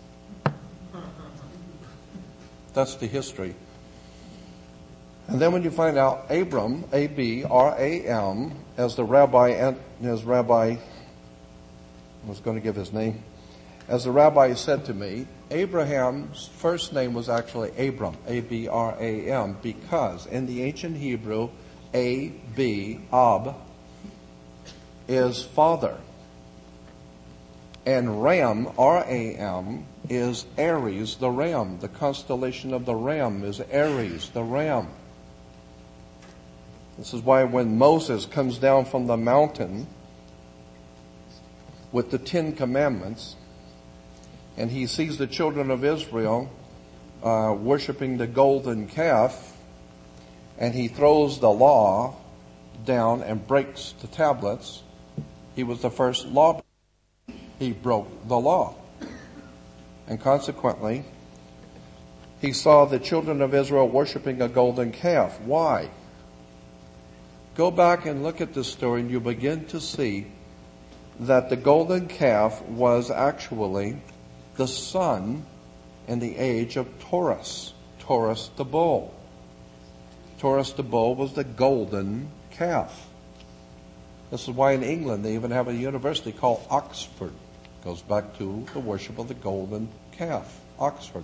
That's the history. And then when you find out Abram, A B R A M, as the rabbi, and as Rabbi, I was going to give his name, as the rabbi said to me, Abraham's first name was actually Abram, A B R A M, because in the ancient Hebrew, A B, Ab, is father. And Ram, R A M, is Aries, the ram. The constellation of the ram is Aries, the ram. This is why when Moses comes down from the mountain with the Ten Commandments, and he sees the children of Israel uh, worshiping the golden calf, and he throws the law down and breaks the tablets, he was the first law. He broke the law. And consequently, he saw the children of Israel worshiping a golden calf. Why? Go back and look at this story, and you begin to see that the golden calf was actually the son in the age of Taurus, Taurus the bull. Taurus the bull was the golden calf. This is why in England they even have a university called Oxford. It goes back to the worship of the golden calf, Oxford.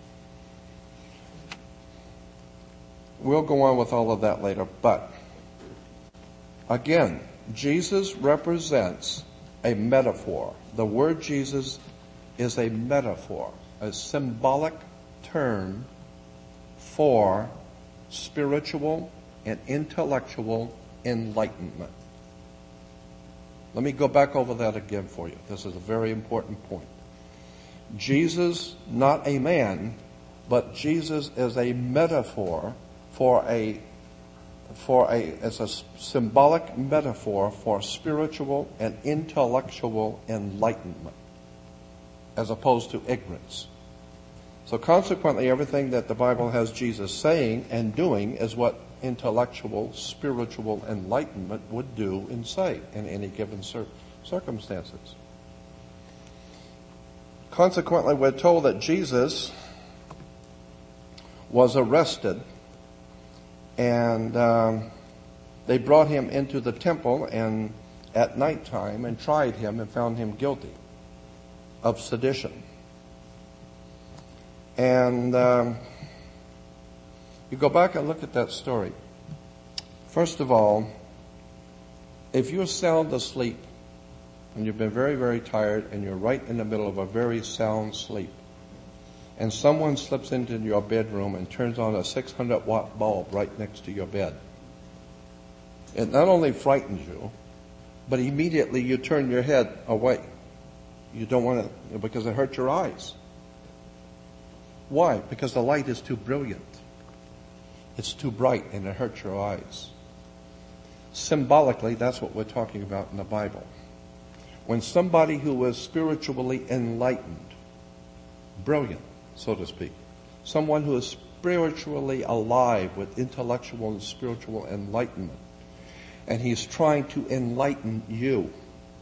We'll go on with all of that later, but again, Jesus represents a metaphor. The word Jesus is a metaphor, a symbolic term for spiritual and intellectual enlightenment. Let me go back over that again for you. This is a very important point. Jesus, not a man, but Jesus is a metaphor for a, for a, as a symbolic metaphor for spiritual and intellectual enlightenment, as opposed to ignorance. So consequently, everything that the Bible has Jesus saying and doing is what intellectual, spiritual enlightenment would do and say in any given cir- circumstances. Consequently, we're told that Jesus was arrested, and um, they brought him into the temple and at nighttime and tried him and found him guilty of sedition. And um, you go back and look at that story. First of all, if you're sound asleep and you've been very, very tired and you're right in the middle of a very sound sleep, and someone slips into your bedroom and turns on a six hundred watt bulb right next to your bed, it not only frightens you, but immediately you turn your head away. You don't want to, because it hurts your eyes. Why? Because the light is too brilliant. It's too bright and it hurts your eyes. Symbolically, that's what we're talking about in the Bible. When somebody who is spiritually enlightened, brilliant, so to speak, someone who is spiritually alive with intellectual and spiritual enlightenment, and he's trying to enlighten you,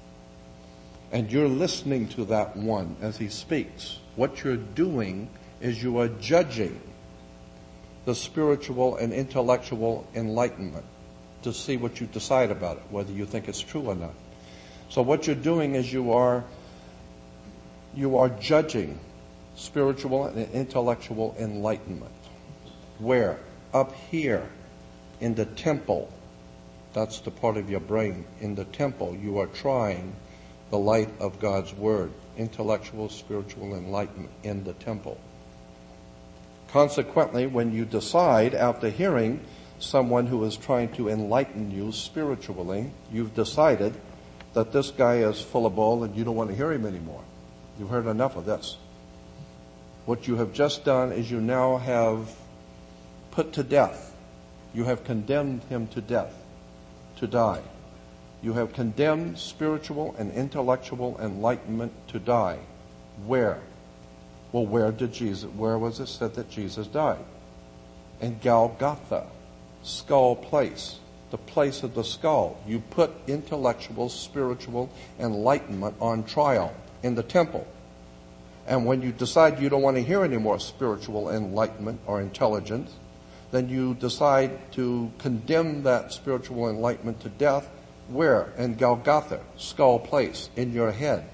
and you're listening to that one as he speaks, what you're doing is you are judging the spiritual and intellectual enlightenment to see what you decide about it, whether you think it's true or not. So what you're doing is you are you are judging spiritual and intellectual enlightenment. Where? Up here in the temple. That's the part of your brain. In the temple, you are trying the light of God's Word, intellectual, spiritual enlightenment in the temple. Consequently, when you decide, after hearing someone who is trying to enlighten you spiritually, you've decided that this guy is full of bull and you don't want to hear him anymore. You've heard enough of this. What you have just done is you now have put to death. You have condemned him to death, to die. You have condemned spiritual and intellectual enlightenment to die. Where? Well, where did Jesus, where was it said that Jesus died? In Golgotha, skull place, the place of the skull. You put intellectual, spiritual enlightenment on trial in the temple. And when you decide you don't want to hear any more spiritual enlightenment or intelligence, then you decide to condemn that spiritual enlightenment to death. Where? In Golgotha, skull place, in your head.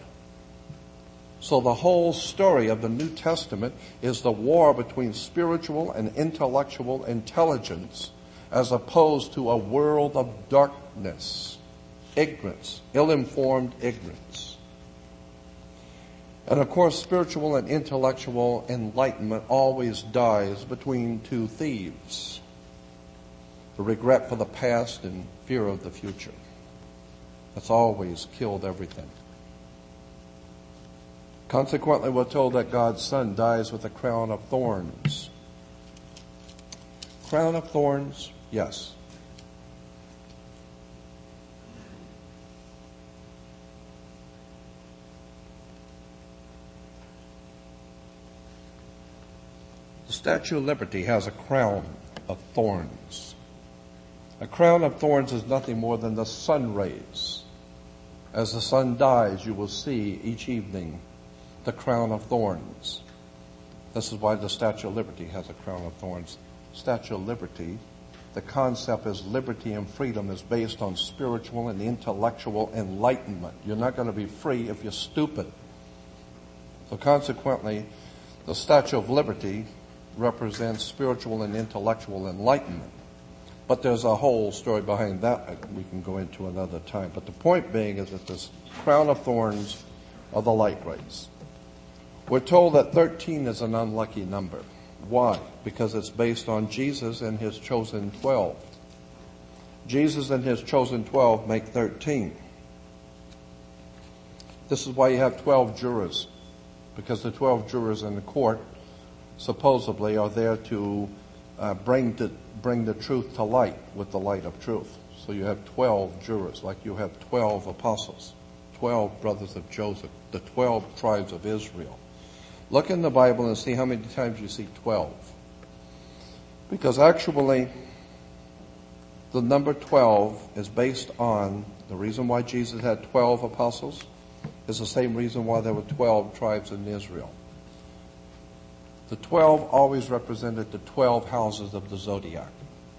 So the whole story of the New Testament is the war between spiritual and intellectual intelligence as opposed to a world of darkness, ignorance, ill-informed ignorance. And of course, spiritual and intellectual enlightenment always dies between two thieves: the regret for the past and fear of the future. That's always killed everything. Consequently, we're told that God's Son dies with a crown of thorns. Crown of thorns, yes. The Statue of Liberty has a crown of thorns. A crown of thorns is nothing more than the sun rays. As the sun dies, you will see each evening the crown of thorns. This is why the Statue of Liberty has a crown of thorns. Statue of Liberty, the concept is liberty and freedom is based on spiritual and intellectual enlightenment. You're not going to be free if you're stupid. So consequently, the Statue of Liberty represents spiritual and intellectual enlightenment. But there's a whole story behind that we can go into another time. But the point being is that this crown of thorns are the light rays. We're told that thirteen is an unlucky number. Why? Because it's based on Jesus and his chosen twelve. Jesus and his chosen twelve make thirteen. This is why you have twelve jurors because the twelve jurors in the court supposedly are there to uh, bring to bring the truth to light with the light of truth. So you have twelve jurors, like you have twelve apostles, twelve brothers of Joseph, the twelve tribes of Israel. Look in the Bible and see how many times you see twelve. Because actually, the number twelve is based on the reason why Jesus had twelve apostles is the same reason why there were twelve tribes in Israel. The twelve always represented the twelve houses of the zodiac.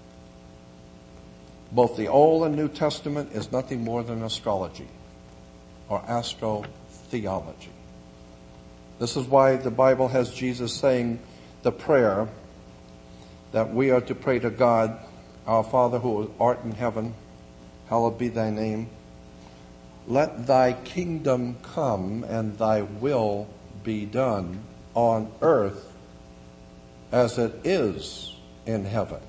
Both the Old and New Testament is nothing more than astrology or astrotheology. This is why the Bible has Jesus saying the prayer that we are to pray to God, our Father who art in heaven, hallowed be thy name. Let thy kingdom come and thy will be done on earth as it is in heaven.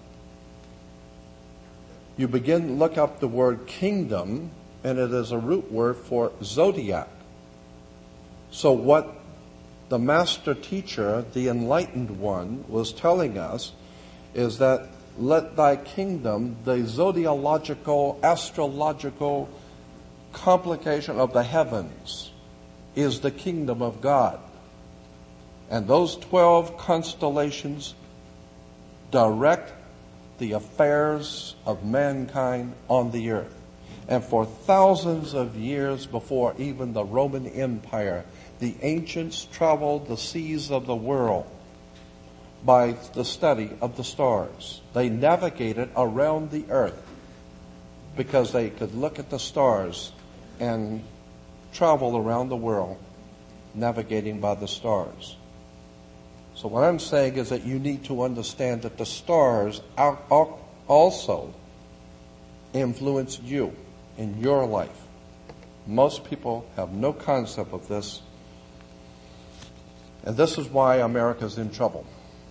You begin to look up the word kingdom, and it is a root word for zodiac. So what the master teacher, the enlightened one, was telling us is that let thy kingdom, the zodiological, astrological complication of the heavens, is the kingdom of God. And those twelve constellations direct the affairs of mankind on the earth. And for thousands of years before even the Roman Empire, the ancients traveled the seas of the world by the study of the stars. They navigated around the earth because they could look at the stars and travel around the world navigating by the stars. So what I'm saying is that you need to understand that the stars also influence you in your life. Most people have no concept of this, and this is why America's in trouble.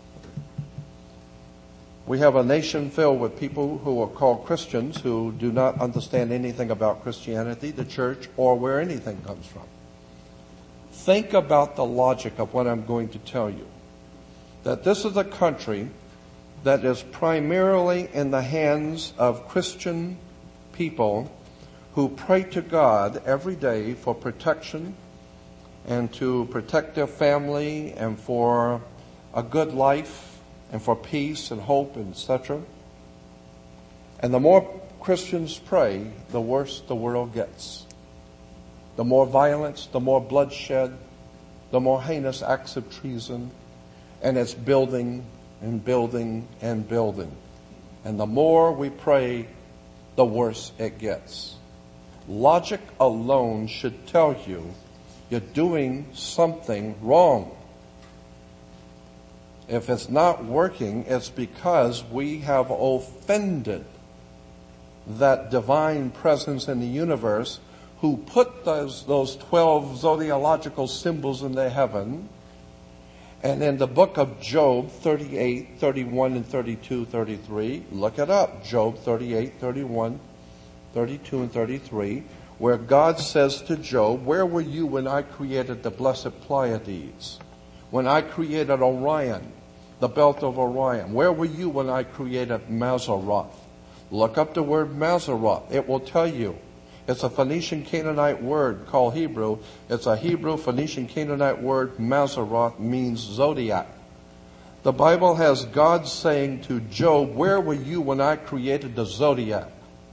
We have a nation filled with people who are called Christians who do not understand anything about Christianity, the church, or where anything comes from. Think about the logic of what I'm going to tell you. That this is a country that is primarily in the hands of Christian people who pray to God every day for protection and to protect their family and for a good life and for peace and hope, et cetera. And the more Christians pray, the worse the world gets. The more violence, the more bloodshed, the more heinous acts of treason, and it's building and building and building. And the more we pray, the worse it gets. Logic alone should tell you you're doing something wrong. If it's not working, it's because we have offended that divine presence in the universe who put those, those twelve zodiological symbols in the heaven. And in the book of Job thirty-eight, thirty-one, and thirty-two, thirty-three, look it up. Job thirty-eight, thirty-one, thirty-two, and thirty-three, where God says to Job, where were you when I created the blessed Pleiades? When I created Orion, the belt of Orion? Where were you when I created Mazzaroth? Look up the word Mazzaroth. It will tell you. It's a Phoenician Canaanite word called Hebrew. It's a Hebrew Phoenician Canaanite word. Mazzaroth means zodiac. The Bible has God saying to Job, where were you when I created the zodiac?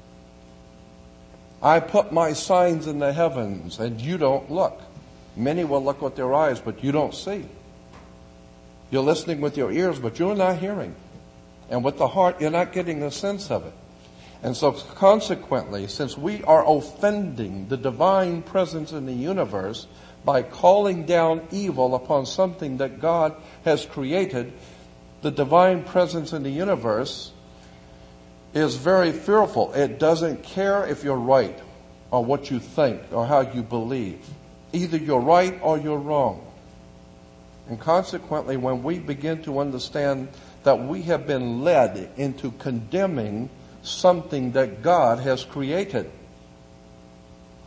I put my signs in the heavens and you don't look. Many will look with their eyes, but you don't see. You're listening with your ears, but you're not hearing. And with the heart, you're not getting a sense of it. And so consequently, since we are offending the divine presence in the universe by calling down evil upon something that God has created, the divine presence in the universe is very fearful. It doesn't care if you're right or what you think or how you believe. Either you're right or you're wrong. And consequently, when we begin to understand that we have been led into condemning something that God has created,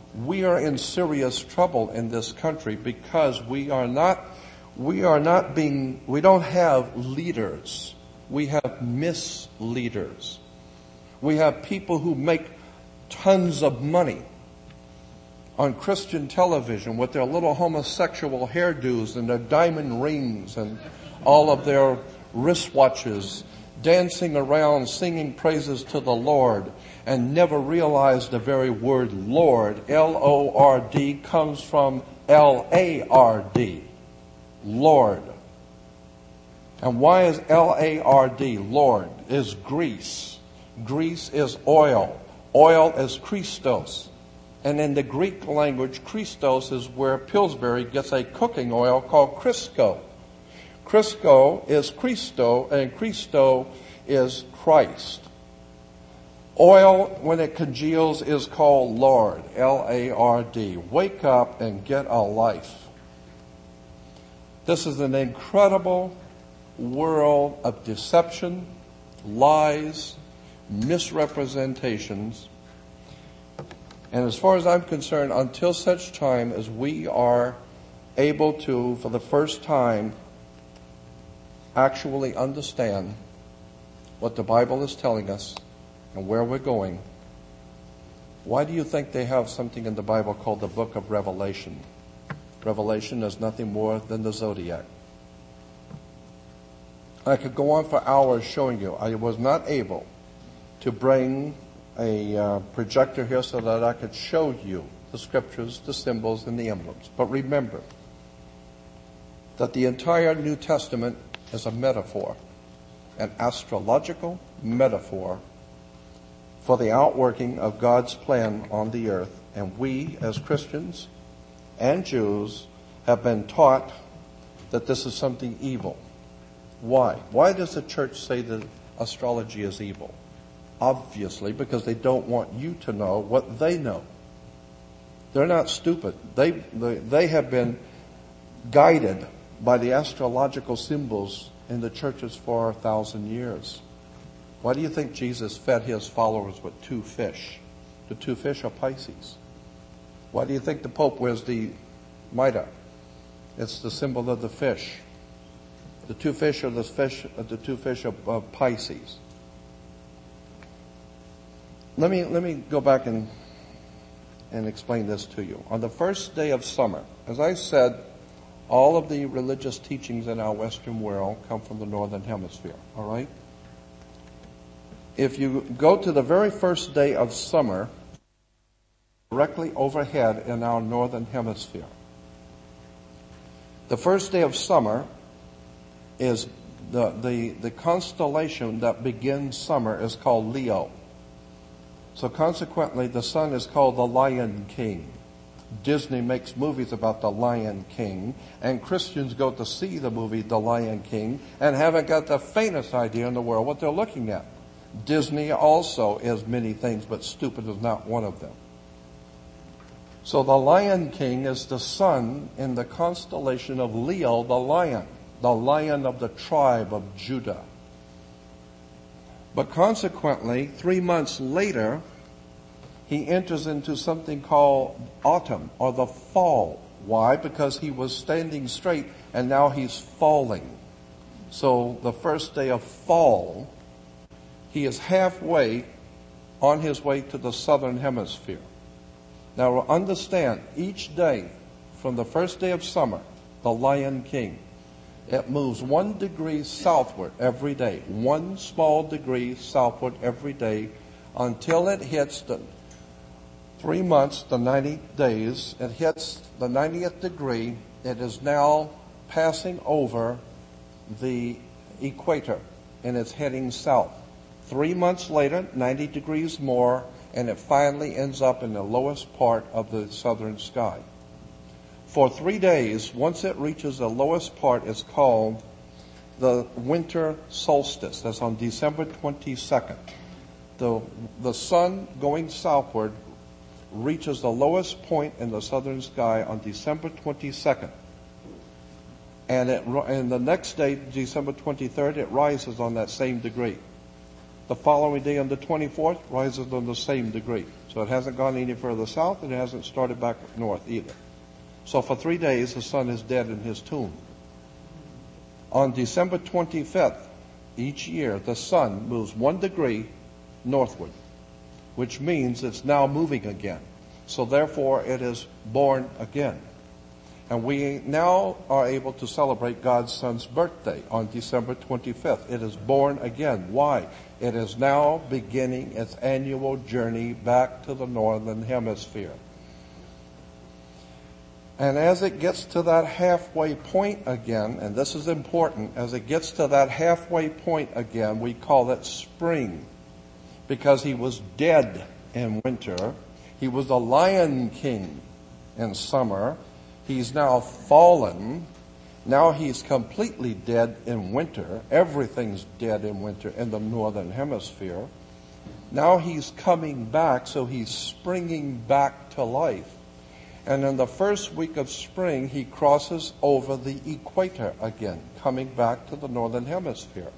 we are in serious trouble in this country because we are not, we are not being, we don't have leaders. We have misleaders. We have people who make tons of money on Christian television with their little homosexual hairdos and their diamond rings and all of their wristwatches, dancing around singing praises to the Lord, and never realize the very word Lord, L O R D, comes from L A R D, Lord. And why is L A R D, Lord? Is grease. Grease is oil. Oil is Christos. And in the Greek language, Christos is where Pillsbury gets a cooking oil called Crisco. Crisco is Christo, and Christo is Christ. Oil, when it congeals, is called Lord, L A R D. Wake up and get a life. This is an incredible world of deception, lies, misrepresentations. And as far as I'm concerned, until such time as we are able to, for the first time, actually understand what the Bible is telling us and where we're going, why do you think they have something in the Bible called the book of Revelation? Revelation is nothing more than the zodiac. I could go on for hours showing you. I was not able to bring a uh, projector here so that I could show you the scriptures, the symbols, and the emblems. But remember that the entire New Testament is a metaphor, an astrological metaphor for the outworking of God's plan on the earth. And we, as Christians and Jews, have been taught that this is something evil. Why? Why does the church say that astrology is evil? Obviously, because they don't want you to know what they know. They're not stupid. They, they, they have been guided by the astrological symbols in the churches for a thousand years. Why do you think Jesus fed his followers with two fish? The two fish are Pisces. Why do you think the Pope wears the mitre? It's the symbol of the fish. The two fish are the fish. The two fish of, of Pisces. Let me let me go back and and explain this to you. On the first day of summer, as I said, all of the religious teachings in our Western world come from the Northern Hemisphere. All right. If you go to the very first day of summer, directly overhead in our Northern Hemisphere, the first day of summer is the, the, the constellation that begins summer is called Leo. So consequently, the sun is called the Lion King. Disney makes movies about the Lion King, and Christians go to see the movie The Lion King and haven't got the faintest idea in the world what they're looking at. Disney also is many things, but stupid is not one of them. So the Lion King is the sun in the constellation of Leo, the lion, the lion of the tribe of Judah. But consequently, three months later, he enters into something called autumn or the fall. Why? Because he was standing straight and now he's falling. So the first day of fall, he is halfway on his way to the southern hemisphere. Now understand, each day from the first day of summer, the Lion King, it moves one degree southward every day, one small degree southward every day until it hits the three months, the ninety days. It hits the ninetieth degree. It is now passing over the equator and it's heading south. Three months later, ninety degrees more, and it finally ends up in the lowest part of the southern sky. For three days, once it reaches the lowest part, it's called the winter solstice. That's on December twenty-second. The, the sun going southward reaches the lowest point in the southern sky on December twenty-second. And, it, and the next day, December twenty-third, it rises on that same degree. The following day on the twenty-fourth, rises on the same degree. So So it hasn't gone any further south, and it hasn't started back north either. So for three days, the sun is dead in his tomb. On December twenty-fifth, each year, the sun moves one degree northward, which means it's now moving again. So therefore, it is born again. And we now are able to celebrate God's Son's birthday on December twenty-fifth. It is born again. Why? It is now beginning its annual journey back to the northern hemisphere. And as it gets to that halfway point again, and this is important, as it gets to that halfway point again, we call it spring. Because he was dead in winter. He was the Lion King in summer. He's now fallen. Now he's completely dead in winter. Everything's dead in winter in the northern hemisphere. Now he's coming back, so he's springing back to life. And in the first week of spring, he crosses over the equator again, coming back to the northern hemisphere.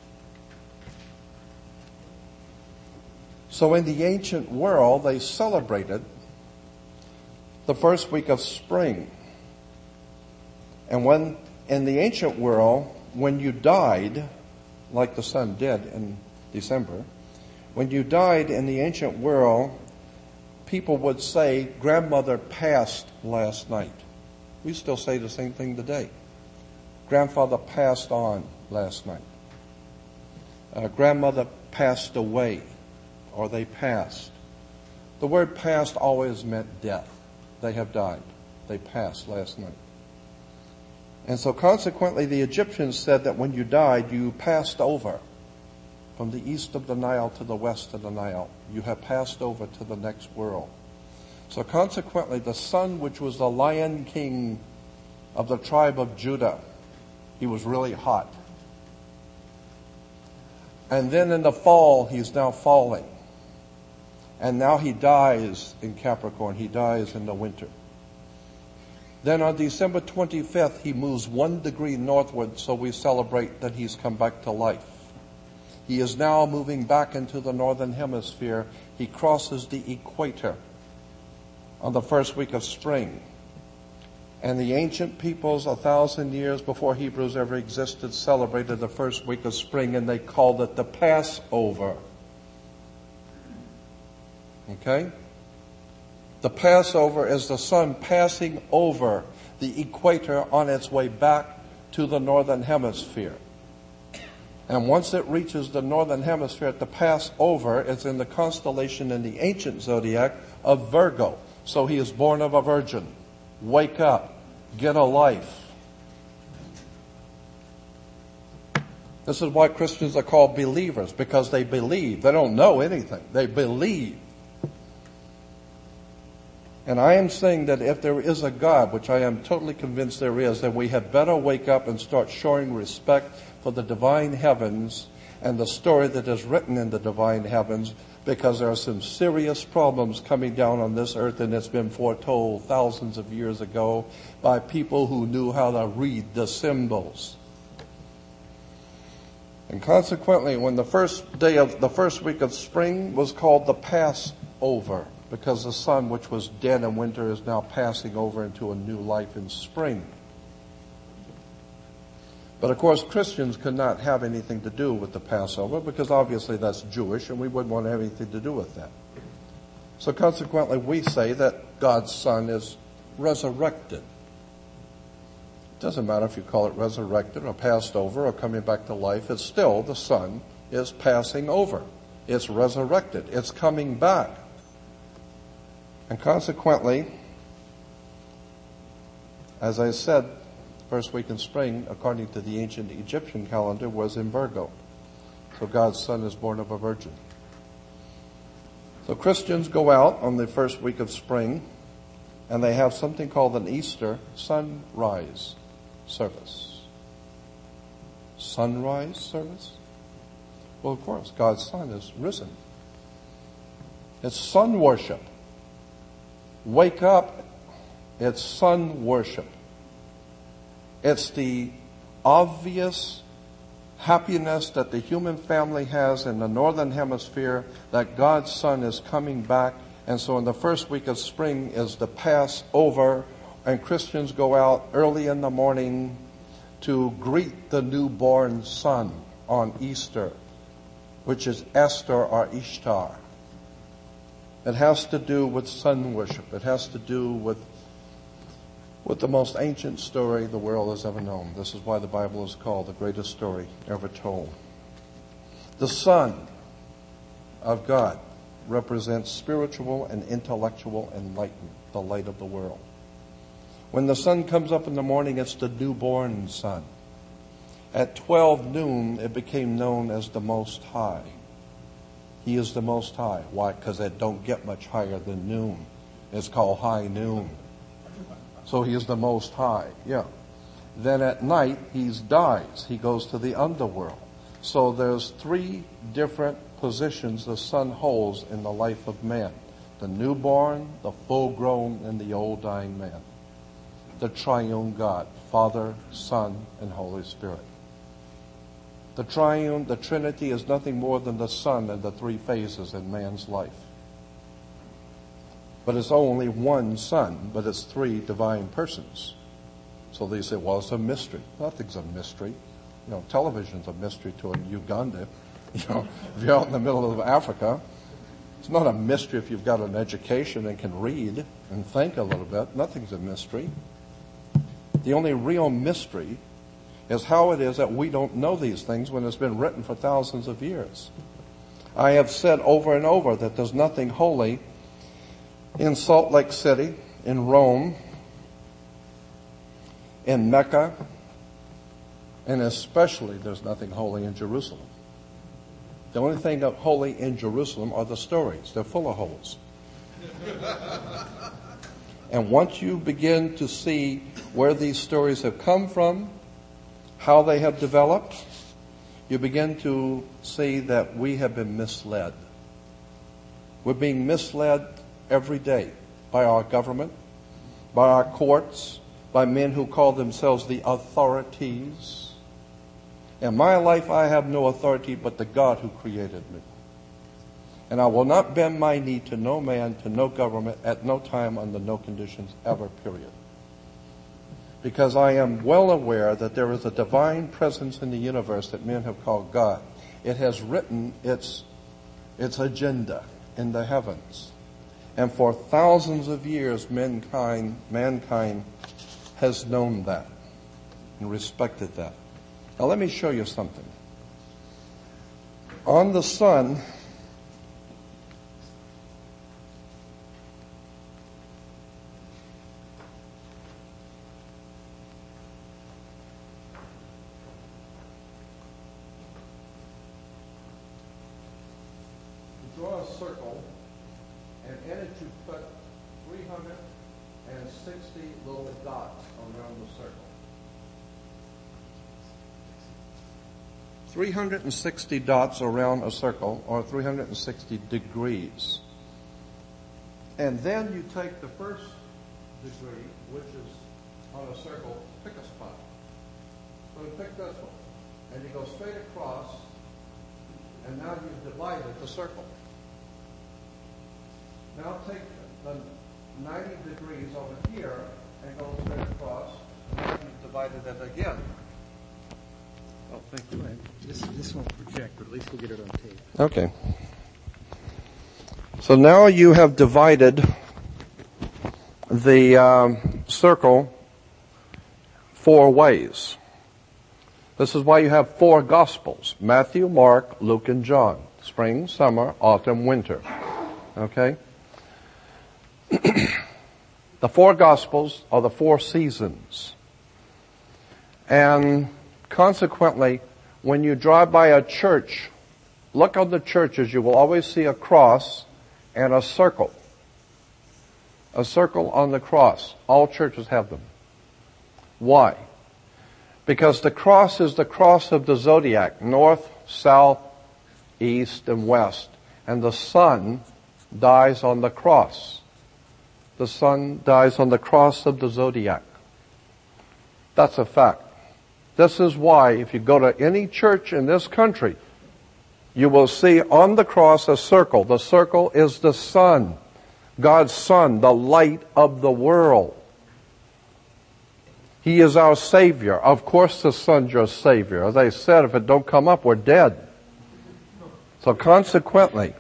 So in the ancient world, they celebrated the first week of spring. And when, in the ancient world, when you died, like the sun did in December, when you died in the ancient world, people would say, grandmother passed last night. We still say the same thing today. Grandfather passed on last night. Uh, grandmother passed away, or they passed. The word passed always meant death. They have died. They passed last night. And so consequently, the Egyptians said that when you died, you passed over from the east of the Nile to the west of the Nile. You have passed over to the next world. So consequently, the sun, which was the Lion King of the tribe of Judah, he was really hot. And then in the fall, he's now falling. And now he dies in Capricorn. He dies in the winter. Then on December twenty-fifth, he moves one degree northward, so we celebrate that he's come back to life. He is now moving back into the northern hemisphere. He crosses the equator on the first week of spring. And the ancient peoples, a thousand years before Hebrews ever existed, celebrated the first week of spring, and they called it the Passover. Okay? The Passover is the sun passing over the equator on its way back to the northern hemisphere. And once it reaches the northern hemisphere, the Passover is in the constellation in the ancient zodiac of Virgo. So he is born of a virgin. Wake up. Get a life. This is why Christians are called believers, because they believe. They don't know anything. They believe. And I am saying that if there is a God, which I am totally convinced there is, then we had better wake up and start showing respect for the divine heavens and the story that is written in the divine heavens, because there are some serious problems coming down on this earth, and it's been foretold thousands of years ago by people who knew how to read the symbols. And consequently, when the first day of the first week of spring was called the Passover, because the sun, which was dead in winter, is now passing over into a new life in spring. But of course, Christians could not have anything to do with the Passover, because obviously that's Jewish, and we wouldn't want to have anything to do with that. So consequently, we say that God's Son is resurrected. It doesn't matter if you call it resurrected or passed over or coming back to life. It's still the Son is passing over. It's resurrected. It's coming back. And consequently, as I said, first week in spring, according to the ancient Egyptian calendar, was in Virgo. So God's Son is born of a virgin. So Christians go out on the first week of spring, and they have something called an Easter sunrise service. Sunrise service? Well, of course, God's Son is risen. It's sun worship. Wake up. It's sun worship. It's the obvious happiness that the human family has in the northern hemisphere that God's Son is coming back And so in the first week of spring is the Passover, and Christians go out early in the morning to greet the newborn son on Easter, which is Esther or Ishtar. It has to do with sun worship. It has to do with, with the most ancient story the world has ever known. This is why the Bible is called the greatest story ever told. The Son of God represents spiritual and intellectual enlightenment, the light of the world. When the sun comes up in the morning, it's the newborn sun. At twelve noon, it became known as the Most High. He is the Most High. Why? Because it don't get much higher than noon. It's called high noon. So he is the Most High. Yeah. Then at night, he dies. He goes to the underworld. So there's three different positions the sun holds in the life of man. The newborn, the full-grown, and the old dying man. The triune God, Father, Son, and Holy Spirit. The triune, the Trinity is nothing more than the sun and the three phases in man's life. But it's only one sun, but it's three divine persons. So they say, well, it's a mystery. Nothing's a mystery. You know, television's a mystery to a Uganda. You know, if you're out in the middle of Africa, it's not a mystery if you've got an education and can read and think a little bit. Nothing's a mystery. The only real mystery is how it is that we don't know these things when it's been written for thousands of years. I have said over and over that there's nothing holy in Salt Lake City, in Rome, in Mecca, and especially there's nothing holy in Jerusalem. The only thing that's holy in Jerusalem are the stories. They're full of holes. And once you begin to see where these stories have come from, how they have developed, you begin to see that we have been misled. We're being misled every day by our government, by our courts, by men who call themselves the authorities. In my life, I have no authority but the God who created me. And I will not bend my knee to no man, to no government, at no time, under no conditions, ever, period. Because I am well aware that there is a divine presence in the universe that men have called God. It has written its, its agenda in the heavens. And for thousands of years, mankind, mankind has known that and respected that. Now let me show you something. On the sun, you draw a circle, and in it you put three hundred sixty little dots around the circle. three hundred sixty dots around a circle, or three hundred sixty degrees. And then you take the first degree, which is on a circle, pick a spot. So you pick this one, and you go straight across, and now you've divided the circle. Now take the ninety degrees over here and go straight across, and now you've divided it again. Oh, thank you. This, this won't project, but at least we'll get it on tape. Okay. So now you have divided the um, circle four ways. This is why you have four Gospels: Matthew, Mark, Luke, and John. Spring, summer, autumn, winter. Okay? The four Gospels are the four seasons. And consequently, when you drive by a church, look on the churches, you will always see a cross and a circle. A circle on the cross. All churches have them. Why? Because the cross is the cross of the zodiac, north, south, east, and west. And the sun dies on the cross. The sun dies on the cross of the zodiac. That's a fact. This is why, if you go to any church in this country, you will see on the cross a circle. The circle is the sun. God's Son, the light of the world. He is our Savior. Of course the Son's your Savior. As I said, if it don't come up, we're dead. So consequently,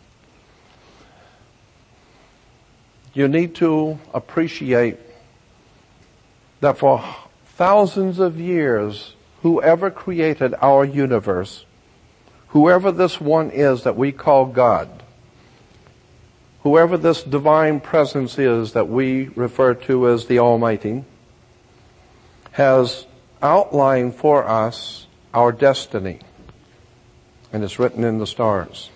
you need to appreciate that for thousands of years, whoever created our universe, whoever this one is that we call God, whoever this divine presence is that we refer to as the Almighty, has outlined for us our destiny. And it's written in the stars.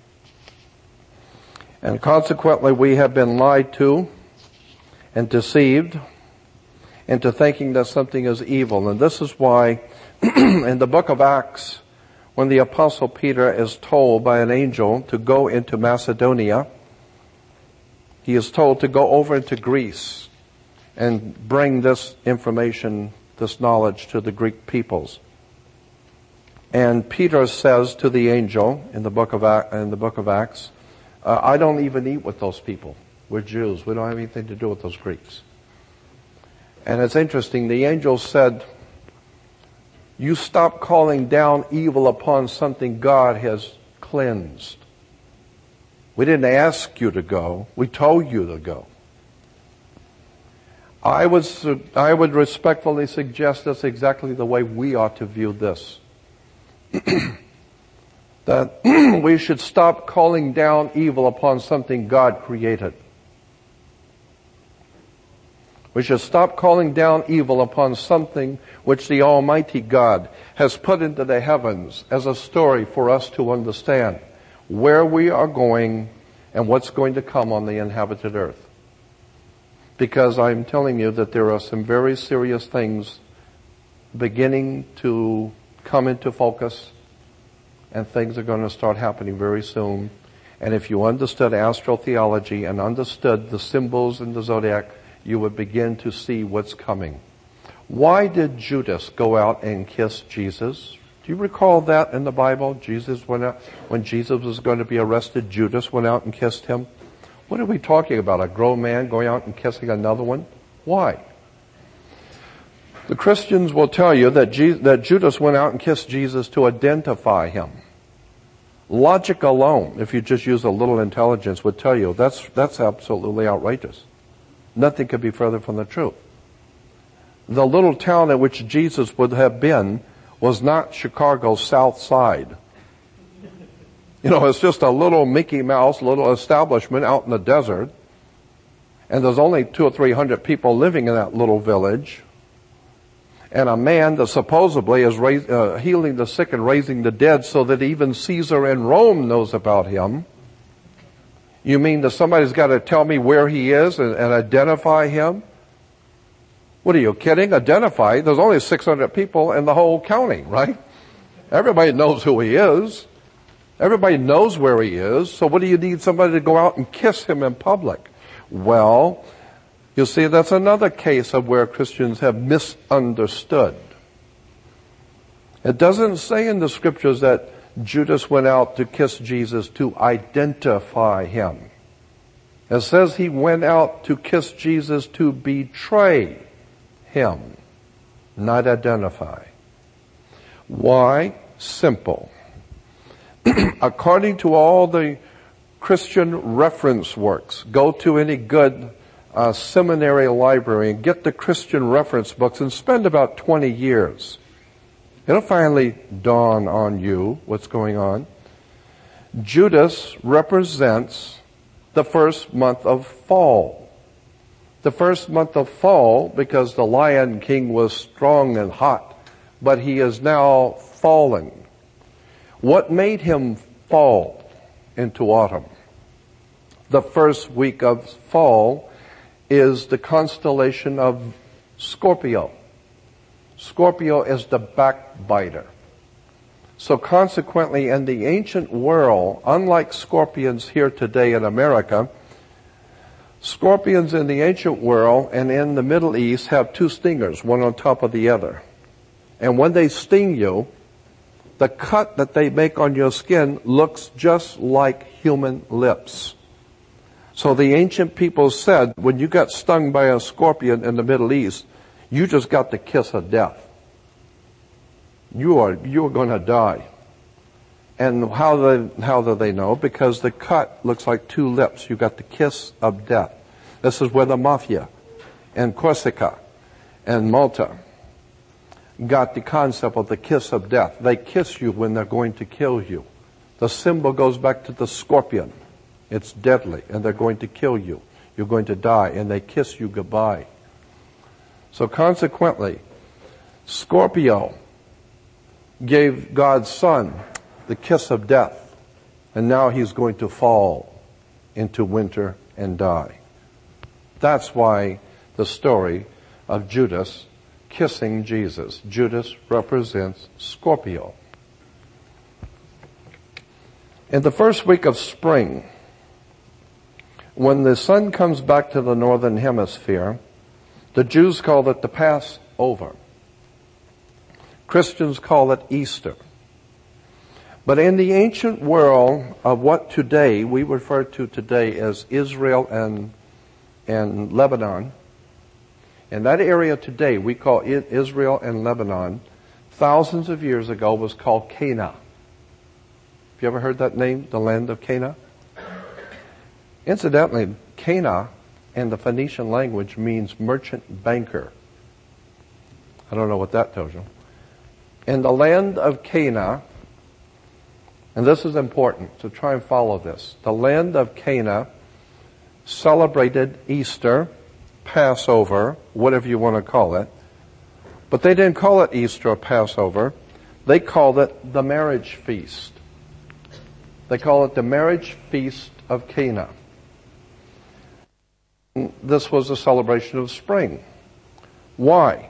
And consequently, we have been lied to and deceived into thinking that something is evil. And this is why in the book of Acts, when the Apostle Peter is told by an angel to go into Macedonia, he is told to go over into Greece and bring this information, this knowledge to the Greek peoples. And Peter says to the angel in the book of in the book of Acts, uh, I don't even eat with those people. We're Jews. We don't have anything to do with those Greeks. And it's interesting. The angel said, you stop calling down evil upon something God has cleansed. We didn't ask you to go. We told you to go. I would, I would respectfully suggest that's exactly the way we ought to view this. That we should stop calling down evil upon something God created. We should stop calling down evil upon something which the Almighty God has put into the heavens as a story for us to understand where we are going and what's going to come on the inhabited earth. Because I'm telling you that there are some very serious things beginning to come into focus, and things are going to start happening very soon. And if you understood astrotheology and understood the symbols in the zodiac, you would begin to see what's coming. Why did Judas go out and kiss Jesus? Do you recall that in the Bible? Jesus went out, when Jesus was going to be arrested, Judas went out and kissed him. What are we talking about? A grown man going out and kissing another one? Why? The Christians will tell you that, Je- that Judas went out and kissed Jesus to identify him. Logic alone, if you just use a little intelligence, would tell you that's, that's absolutely outrageous. Nothing could be further from the truth. The little town in which Jesus would have been was not Chicago's South Side. You know, it's just a little Mickey Mouse, little establishment out in the desert. And there's only two or three hundred people living in that little village. And a man that supposedly is raise, uh, healing the sick and raising the dead so that even Caesar in Rome knows about him. You mean that somebody's got to tell me where he is and, and identify him? What are you kidding? Identify? There's only six hundred people in the whole county, right? Everybody knows who he is. Everybody knows where he is. So what do you need somebody to go out and kiss him in public? Well, you see, that's another case of where Christians have misunderstood. It doesn't say in the scriptures that Judas went out to kiss Jesus to identify him. It says he went out to kiss Jesus to betray him, not identify. Why? Simple. According to all the Christian reference works, go to any good uh, seminary library and get the Christian reference books and spend about twenty years. It'll finally dawn on you what's going on. Judas represents the first month of fall. The first month of fall because the Lion King was strong and hot, but he is now fallen. What made him fall into autumn? The first week of fall is the constellation of Scorpio. Scorpio is the backbiter. So consequently, in the ancient world, unlike scorpions here today in America, scorpions in the ancient world and in the Middle East have two stingers, one on top of the other. And when they sting you, the cut that they make on your skin looks just like human lips. So the ancient people said, when you got stung by a scorpion in the Middle East, you just got the kiss of death. You are, you are going to die. And how do they, how do they know? Because the cut looks like two lips. You got the kiss of death. This is where the mafia and Corsica and Malta got the concept of the kiss of death. They kiss you when they're going to kill you. The symbol goes back to the scorpion. It's deadly, and they're going to kill you. You're going to die, and they kiss you goodbye. So consequently, Scorpio gave God's son the kiss of death, and now he's going to fall into winter and die. That's why the story of Judas kissing Jesus. Judas represents Scorpio. In the first week of spring, when the sun comes back to the northern hemisphere, the Jews call it the Passover. Christians call it Easter. But in the ancient world of what today we refer to today as Israel and, and Lebanon, in that area today we call it Israel and Lebanon, thousands of years ago was called Canaan. Have you ever heard that name, the land of Canaan? Incidentally, Canaan in the Phoenician language means merchant banker. I don't know what that tells you. In the land of Canaan, and this is important, so try and follow this. The land of Canaan celebrated Easter, Passover, whatever you want to call it. But they didn't call it Easter or Passover. They called it the marriage feast. They call it the marriage feast of Canaan. This was a celebration of spring. Why?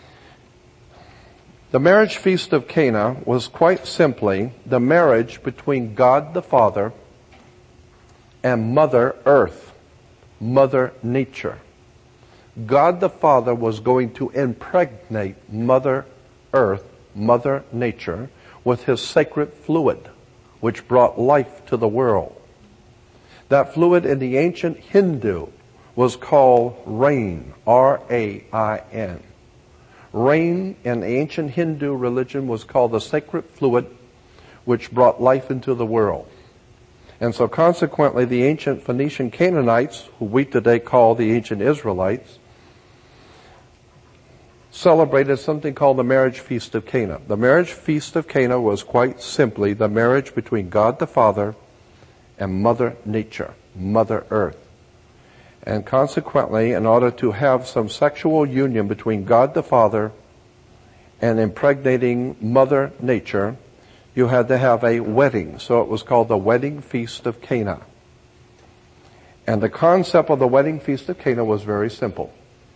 The marriage feast of Cana was quite simply the marriage between God the Father and Mother Earth, Mother Nature. God the Father was going to impregnate Mother Earth, Mother Nature, with his sacred fluid, which brought life to the world. That fluid in the ancient Hindu was called rain, R A I N. Rain in ancient Hindu religion was called the sacred fluid which brought life into the world. And so consequently the ancient Phoenician Canaanites, who we today call the ancient Israelites, celebrated something called the marriage feast of Cana. The marriage feast of Cana was quite simply the marriage between God the Father and Mother Nature, Mother Earth. And consequently, in order to have some sexual union between God the Father and impregnating Mother Nature, you had to have a wedding. So it was called the wedding feast of Cana. And the concept of the wedding feast of Cana was very simple.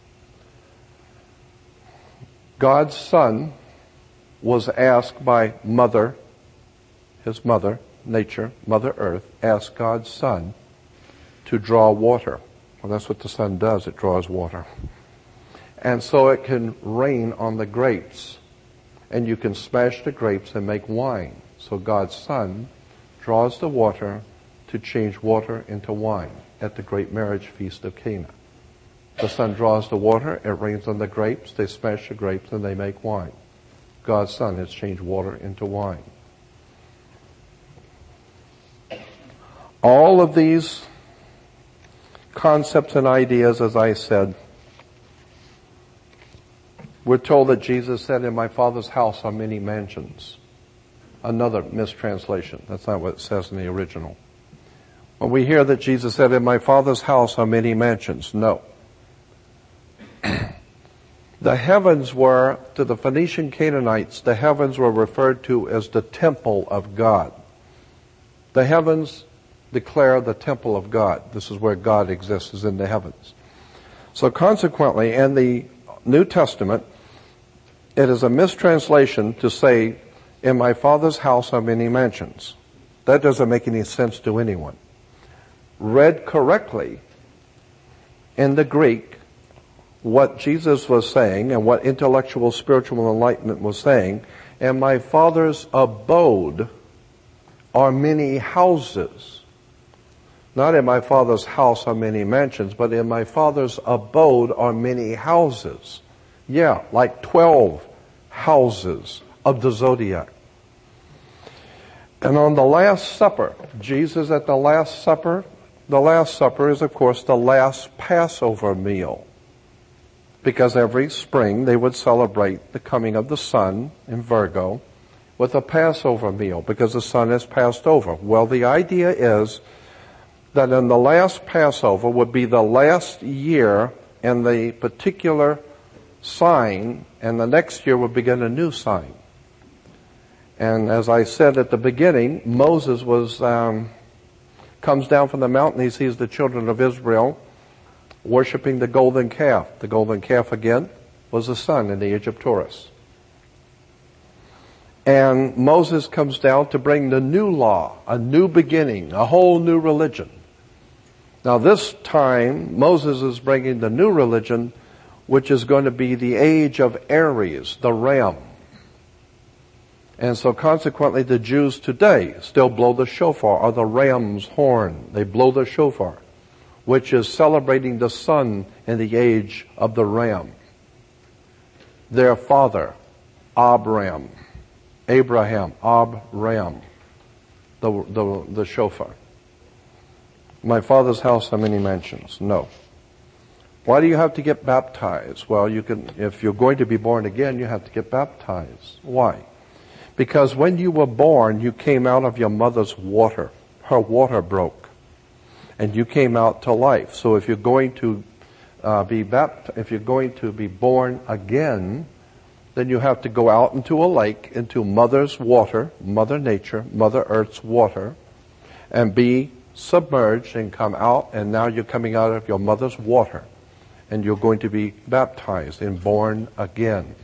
God's son was asked by Mother, his mother, Nature, Mother Earth, asked God's son to draw water. Well, that's what the sun does. It draws water. And so it can rain on the grapes. And you can smash the grapes and make wine. So God's son draws the water to change water into wine at the great marriage feast of Cana. The son draws the water, it rains on the grapes, they smash the grapes, and they make wine. God's son has changed water into wine. All of these concepts and ideas, as I said, we're told that Jesus said, in my Father's house are many mansions. Another mistranslation. That's not what it says in the original. When we hear that Jesus said, in my Father's house are many mansions, no. The heavens were, to the Phoenician Canaanites, the heavens were referred to as the temple of God. The heavens declare the temple of God. This is where God exists, is in the heavens. So consequently, in the New Testament, it is a mistranslation to say, in my Father's house are many mansions. That doesn't make any sense to anyone. Read correctly in the Greek, what Jesus was saying and what intellectual spiritual enlightenment was saying, in my Father's abode are many houses. Not in my Father's house are many mansions, but in my Father's abode are many houses. Yeah, like twelve houses of the zodiac. And on the Last Supper, Jesus at the Last Supper, the Last Supper is, of course, the last Passover meal. Because every spring they would celebrate the coming of the sun in Virgo with a Passover meal, because the sun has passed over. Well, the idea is that in the last Passover would be the last year and the particular sign, and the next year would begin a new sign. And as I said at the beginning, Moses was um, comes down from the mountain. He sees the children of Israel worshiping the golden calf. The golden calf, again, was the sun in the age of Taurus. And Moses comes down to bring the new law, a new beginning, a whole new religion. Now this time, Moses is bringing the new religion, which is going to be the age of Aries, the ram. And so consequently, the Jews today still blow the shofar, or the ram's horn. They blow the shofar, which is celebrating the sun in the age of the ram. Their father, Abram, Abraham, Abram, the, the, the shofar. My Father's house are many mansions. No. Why do you have to get baptized? Well, you can, if you're going to be born again, you have to get baptized. Why? Because when you were born, you came out of your mother's water. Her water broke. And you came out to life. So if you're going to uh, be baptized, if you're going to be born again, then you have to go out into a lake, into Mother's water, Mother Nature, Mother Earth's water, and be submerged and come out, and now you're coming out of your mother's water, and you're going to be baptized and born again.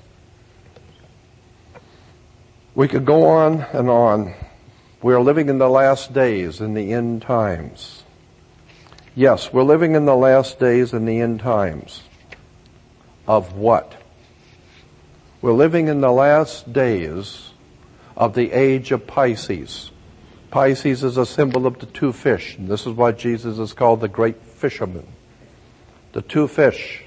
We could go on and on. We are living in the last days, in the end times. Yes, we're living in the last days in the end times. Of what? We're living in the last days of the age of Pisces. Pisces is a symbol of the two fish, and this is why Jesus is called the great fisherman. The two fish.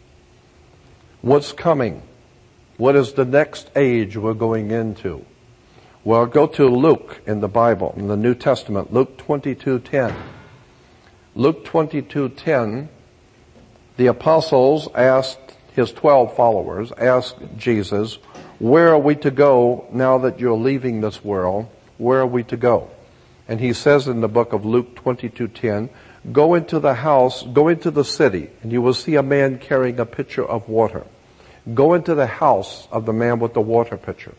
What's coming? What is the next age we're going into? Well, go to Luke in the Bible, in the New Testament, Luke twenty-two ten. Luke twenty-two ten, the apostles asked his twelve followers, asked Jesus, where are we to go now that you're leaving this world? Where are we to go? And he says in the book of Luke twenty-two ten, go into the house, go into the city, and you will see a man carrying a pitcher of water. Go into the house of the man with the water pitcher.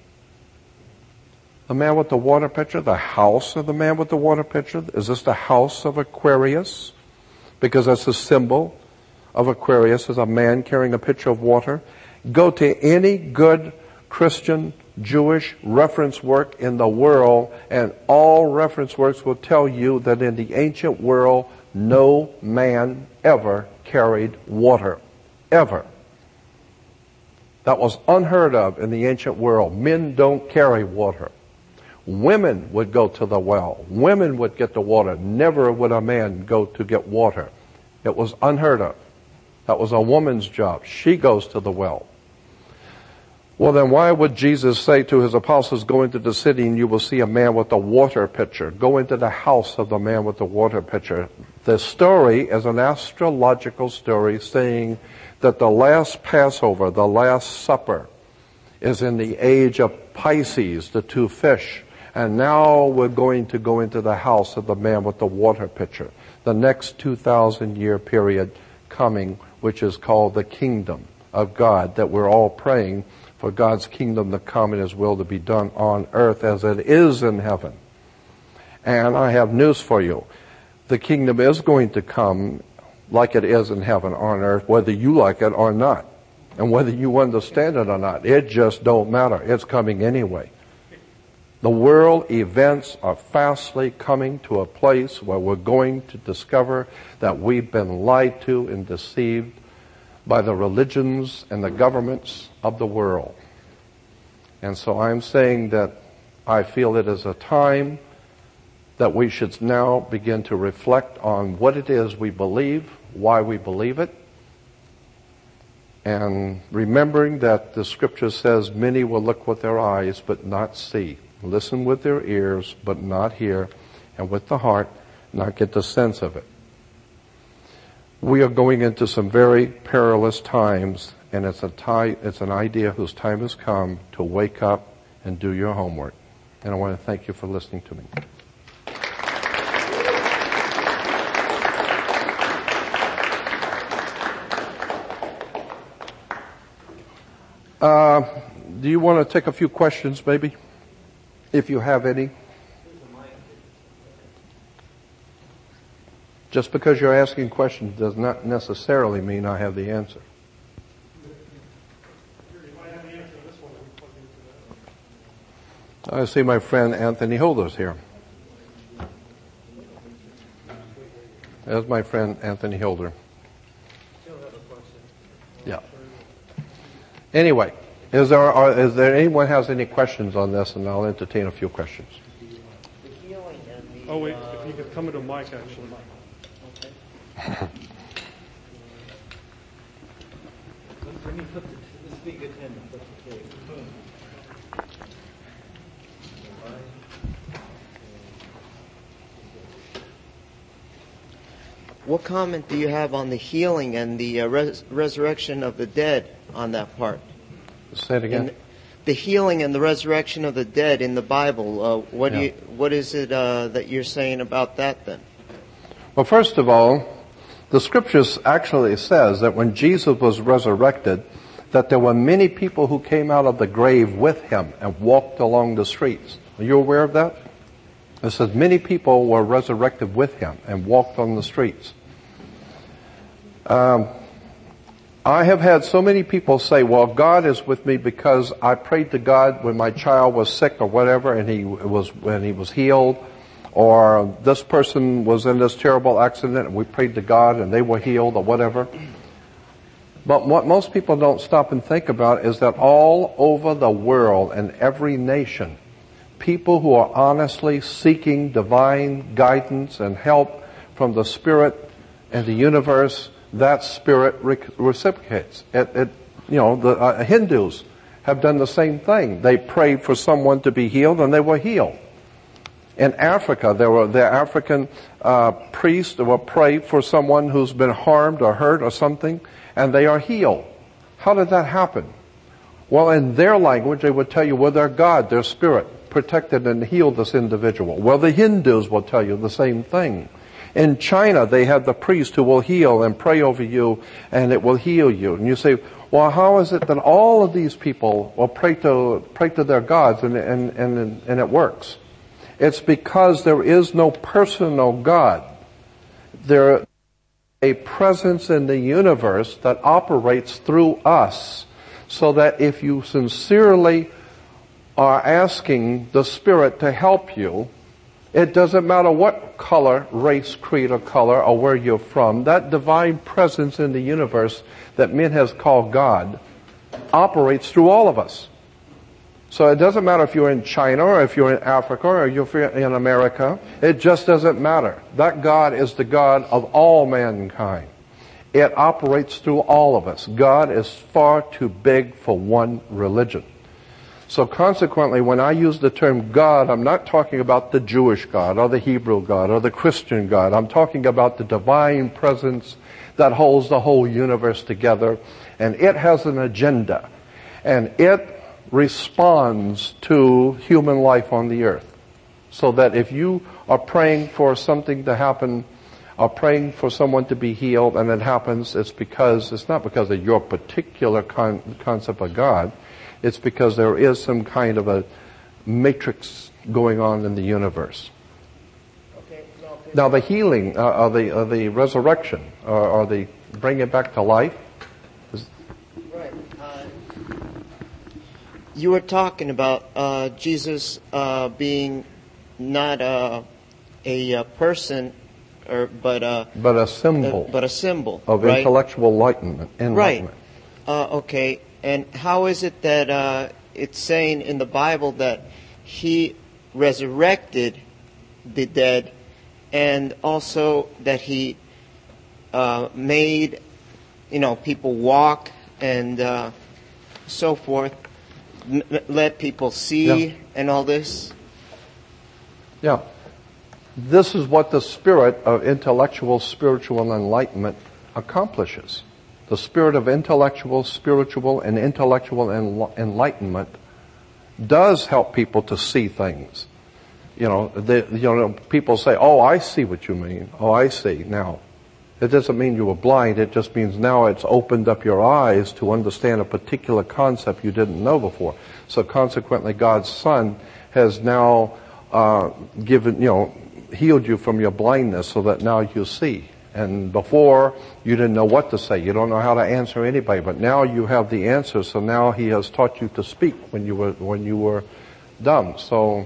The man with the water pitcher, the house of the man with the water pitcher. Is this the house of Aquarius? Because that's a symbol of Aquarius, is a man carrying a pitcher of water. Go to any good Christian Jewish reference work in the world, and all reference works will tell you that in the ancient world, no man ever carried water. Ever. That was unheard of in the ancient world. Men don't carry water. Women would go to the well. Women would get the water. Never would a man go to get water. It was unheard of. That was a woman's job. She goes to the well. Well, then why would Jesus say to his apostles, go into the city and you will see a man with a water pitcher? Go into the house of the man with the water pitcher. The story is an astrological story saying that the last Passover, the last supper, is in the age of Pisces, the two fish. And now we're going to go into the house of the man with the water pitcher. The next two thousand year period coming, which is called the kingdom of God, that we're all praying for God's kingdom to come and his will to be done on earth as it is in heaven. And I have news for you. The kingdom is going to come like it is in heaven on earth, whether you like it or not. And whether you understand it or not, it just don't matter. It's coming anyway. The world events are fastly coming to a place where we're going to discover that we've been lied to and deceived by the religions and the governments of the world. And so I'm saying that I feel it is a time that we should now begin to reflect on what it is we believe, why we believe it, and remembering that the scripture says many will look with their eyes but not see, listen with their ears but not hear, and with the heart not get the sense of it. We are going into some very perilous times, and it's a time, it's an idea whose time has come to wake up and do your homework. And I want to thank you for listening to me. Uh, do you want to take a few questions, maybe? If you have any. Just because you're asking questions does not necessarily mean I have the answer. I see my friend Anthony Holder's here. There's my friend Anthony Holder. Yeah. Anyway, is there, are, is there anyone has any questions on this, and I'll entertain a few questions. Oh wait, if you could come into mic actually. Let me put the, the speaker ten and put the case. What comment do you have on the healing and the uh, res- resurrection of the dead on that part? Say it again. In the healing and the resurrection of the dead in the Bible. Uh, what Yeah. do you, what is it uh, that you're saying about that then? Well, first of all, the scriptures actually says that when Jesus was resurrected, that there were many people who came out of the grave with him and walked along the streets. Are you aware of that? It says many people were resurrected with him and walked on the streets. Um, I have had so many people say, well, God is with me because I prayed to God when my child was sick or whatever, and he was, when he was healed, or this person was in this terrible accident and we prayed to God and they were healed or whatever. But what most people don't stop and think about is that all over the world and every nation, people who are honestly seeking divine guidance and help from the Spirit and the universe, that Spirit re- reciprocates. It, it, you know, the uh, Hindus have done the same thing. They prayed for someone to be healed and they were healed. In Africa, there were the African uh, priests that will pray for someone who's been harmed or hurt or something, and they are healed. How did that happen? Well, in their language, they would tell you, well, their God, their spirit, protected and healed this individual. Well, the Hindus will tell you the same thing. In China, they have the priest who will heal and pray over you, and it will heal you. And you say, well, how is it that all of these people will pray to pray to their gods and and and, and it works? It's because there is no personal God. There is a presence in the universe that operates through us, so that if you sincerely are asking the Spirit to help you, it doesn't matter what color, race, creed, or color, or where you're from, that divine presence in the universe that men has called God operates through all of us. So it doesn't matter if you're in China or if you're in Africa or if you're in America. It just doesn't matter. That God is the God of all mankind. It operates through all of us. God is far too big for one religion. So consequently, when I use the term God, I'm not talking about the Jewish God or the Hebrew God or the Christian God. I'm talking about the divine presence that holds the whole universe together. And it has an agenda. And it responds to human life on the earth. So that if you are praying for something to happen, or praying for someone to be healed, and it happens, it's because, it's not because of your particular con- concept of God. It's because there is some kind of a matrix going on in the universe. Okay, no, okay. Now the healing, uh, or the, or the resurrection, or, or the bring it back to life, is, Right. Uh, you were talking about uh, Jesus uh, being not uh, a, a person, or but uh, but a symbol uh, but a symbol of right? intellectual enlightenment. enlightenment. Right. Uh, okay. And how is it that uh, it's saying in the Bible that he resurrected the dead, and also that he uh, made, you know, people walk and uh, so forth, m- let people see Yeah. and all this. Yeah. This is what the spirit of intellectual, spiritual enlightenment accomplishes. The spirit of intellectual, spiritual, and intellectual enl- enlightenment does help people to see things. You know, they, you know, people say, "Oh, I see what you mean. Oh, I see now." It doesn't mean you were blind. It just means now it's opened up your eyes to understand a particular concept you didn't know before. So consequently, God's Son has now uh, given, you know, healed you from your blindness so that now you see. And before, you didn't know what to say. You don't know how to answer anybody. But now you have the answer. So now He has taught you to speak when you were when you were dumb. So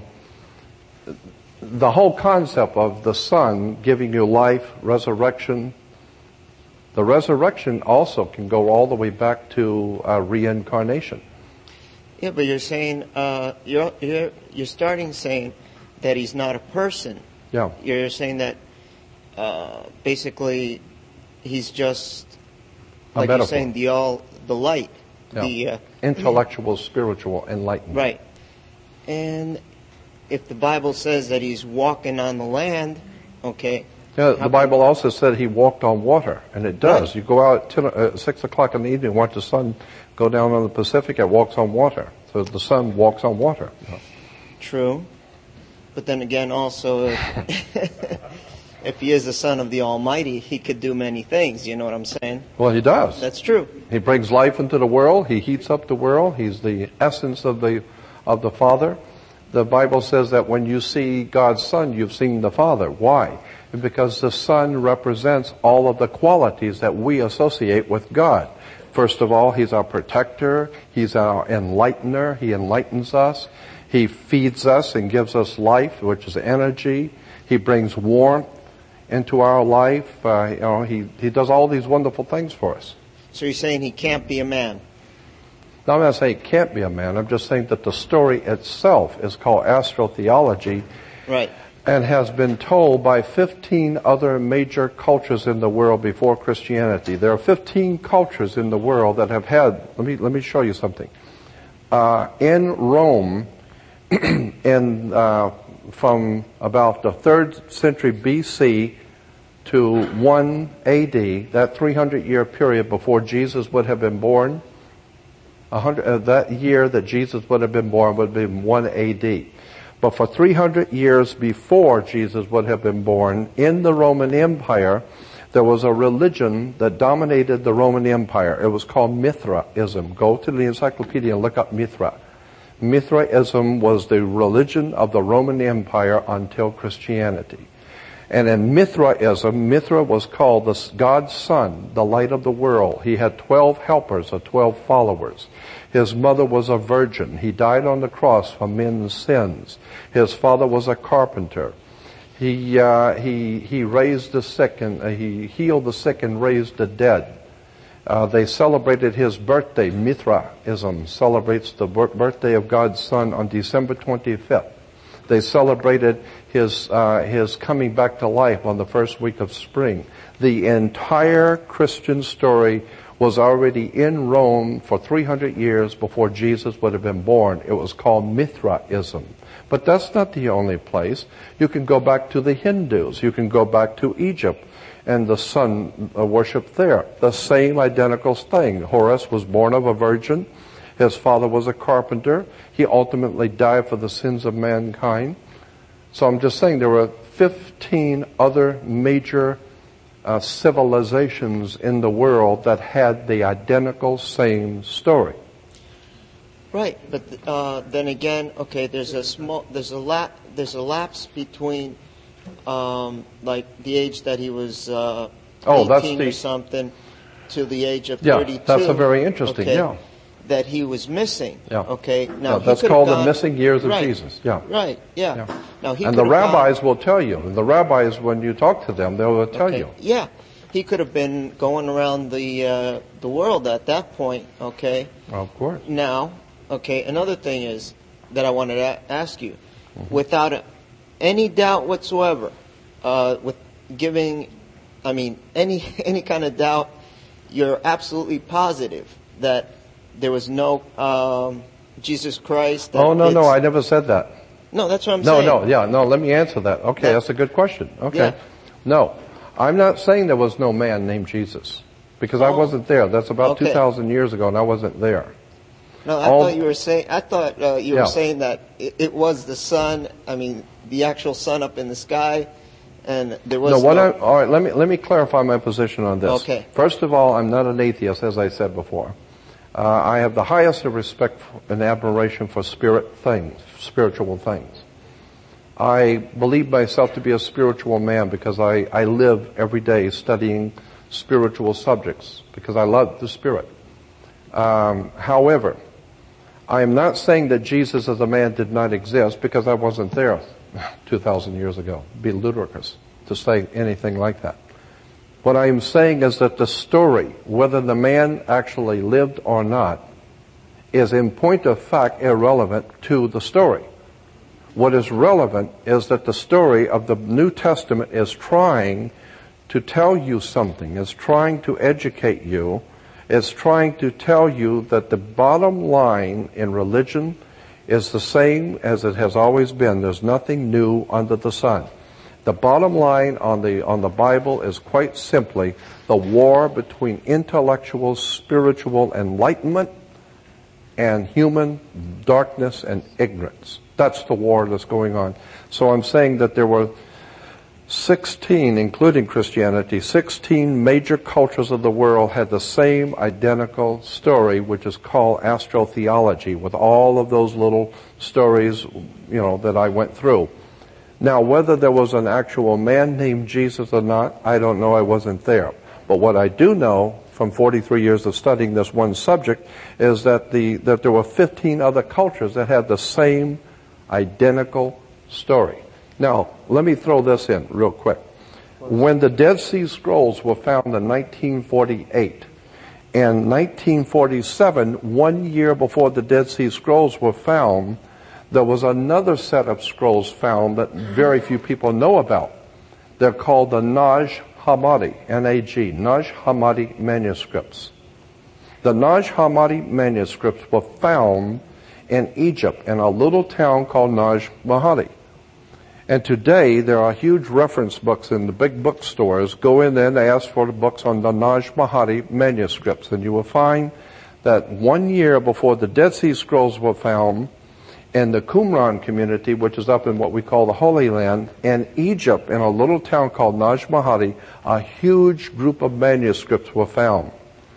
the whole concept of the Son giving you life, resurrection. The resurrection also can go all the way back to uh, reincarnation. Yeah, but you're saying uh, you're you're you're starting saying that He's not a person. Yeah. You're saying that uh, basically He's just A like metaphor. you're saying the all the light, Yeah. the uh, Intellectual, spiritual enlightenment. right. And if the Bible says that He's walking on the land, okay. Yeah, how the Bible also said He walked on water, and it does. Right. You go out at ten, uh, six o'clock in the evening, watch the sun go down on the Pacific. It walks on water. So the sun walks on water. True. But then again, also, if, if He is the Son of the Almighty, He could do many things. You know what I'm saying? Well, He does. That's true. He brings life into the world. He heats up the world. He's the essence of the of the Father. The Bible says that when you see God's Son, you've seen the Father. Why? Because the Son represents all of the qualities that we associate with God. First of all, He's our protector. He's our enlightener. He enlightens us. He feeds us and gives us life, which is energy. He brings warmth into our life. Uh, you know, he, he does all these wonderful things for us. So you're saying He can't be a man? Now, I'm not saying He can't be a man. I'm just saying that the story itself is called astrotheology. Right. And has been told by fifteen other major cultures in the world before Christianity. There are fifteen cultures in the world that have had, let me, let me show you something. Uh, in Rome, in, uh, from about the third century B C to one A D, that three hundred year period before Jesus would have been born, one hundred, uh, that year that Jesus would have been born would have been one A D. But for three hundred years before Jesus would have been born, in the Roman Empire, there was a religion that dominated the Roman Empire. It was called Mithraism. Go to the encyclopedia and look up Mithra. Mithraism was the religion of the Roman Empire until Christianity. And in Mithraism, Mithra was called the God's Son, the light of the world. He had twelve helpers or twelve followers. His mother was a virgin. He died on the cross for men's sins. His father was a carpenter. He uh, he he raised the sick and uh, he healed the sick and raised the dead. Uh, they celebrated his birthday. Mithraism celebrates the birthday of God's Son on December twenty-fifth. They celebrated his uh, his coming back to life on the first week of spring. The entire Christian story was already in Rome for three hundred years before Jesus would have been born. It was called Mithraism. But that's not the only place. You can go back to the Hindus. You can go back to Egypt and the sun worship there. The same identical thing. Horus was born of a virgin. His father was a carpenter. He ultimately died for the sins of mankind. So I'm just saying there were fifteen other major uh, civilizations in the world that had the identical same story. Right, but uh, then again, okay, there's a small, there's a lap, there's a lapse between, um, like the age that he was uh, Oh, that's eighteen the- or something, to the age of Yeah, thirty-two. that's a very interesting, okay, yeah. That he was missing. Yeah. Okay. Now Yeah, he that's could have called the gone- missing years of right, Jesus. Yeah. Right. Yeah. Yeah. Now he And could the have gone- rabbis will tell you. And the rabbis, when you talk to them, they will tell okay, you. Yeah. He could have been going around the uh, the world at that point. Okay. Of course. Now, okay, another thing is that I wanted to ask you. Mm-hmm. Without a, any doubt whatsoever, uh, with giving, I mean, any any kind of doubt, you're absolutely positive that there was no um, Jesus Christ. That Oh, no, no, it's- I never said that. No, that's what I'm No, saying. no, yeah, no, let me answer that. Okay, Yeah. that's a good question. Okay. Yeah. No, I'm not saying there was no man named Jesus, because I Oh. wasn't there. That's about Okay. two thousand years ago, and I wasn't there. No, I All- thought you were saying. I thought uh, you Yeah. were saying that it, it was the sun. I mean, the actual sun up in the sky, and there was No, what no. I, all right, let me, let me clarify my position on this. Okay. First of all, I'm not an atheist, as I said before. Uh, I have the highest of respect and admiration for spirit things, spiritual things. I believe myself to be a spiritual man because I, I live every day studying spiritual subjects because I love the Spirit. Um, however, I am not saying that Jesus as a man did not exist because I wasn't there two thousand years ago. It'd be ludicrous to say anything like that. What I am saying is that the story, whether the man actually lived or not, is in point of fact irrelevant to the story. What is relevant is that the story of the New Testament is trying to tell you something, is trying to educate you, is trying to tell you that the bottom line in religion is the same as it has always been. There's nothing new under the sun. The bottom line on the on the Bible is quite simply the war between intellectual, spiritual enlightenment and human darkness and ignorance. That's the war that's going on. So I'm saying that there were sixteen, including Christianity, sixteen major cultures of the world had the same identical story, which is called astrotheology, with all of those little stories, you know, that I went through. Now, whether there was an actual man named Jesus or not, I don't know. I wasn't there. But what I do know from forty-three years of studying this one subject is that the that there were fifteen other cultures that had the same identical story. Now, let me throw this in real quick. When the Dead Sea Scrolls were found in nineteen forty-eight, in nineteen forty-seven, one year before the Dead Sea Scrolls were found, there was another set of scrolls found that very few people know about. They're called the Nag Hammadi, N A G, Nag Hammadi manuscripts. The Nag Hammadi manuscripts were found in Egypt in a little town called Nag Hammadi. And today there are huge reference books in the big bookstores. Go in there and ask for the books on the Nag Hammadi manuscripts, and you will find that one year before the Dead Sea Scrolls were found, in the Qumran community, which is up in what we call the Holy Land, in Egypt, in a little town called Nag Hammadi, a huge group of manuscripts were found.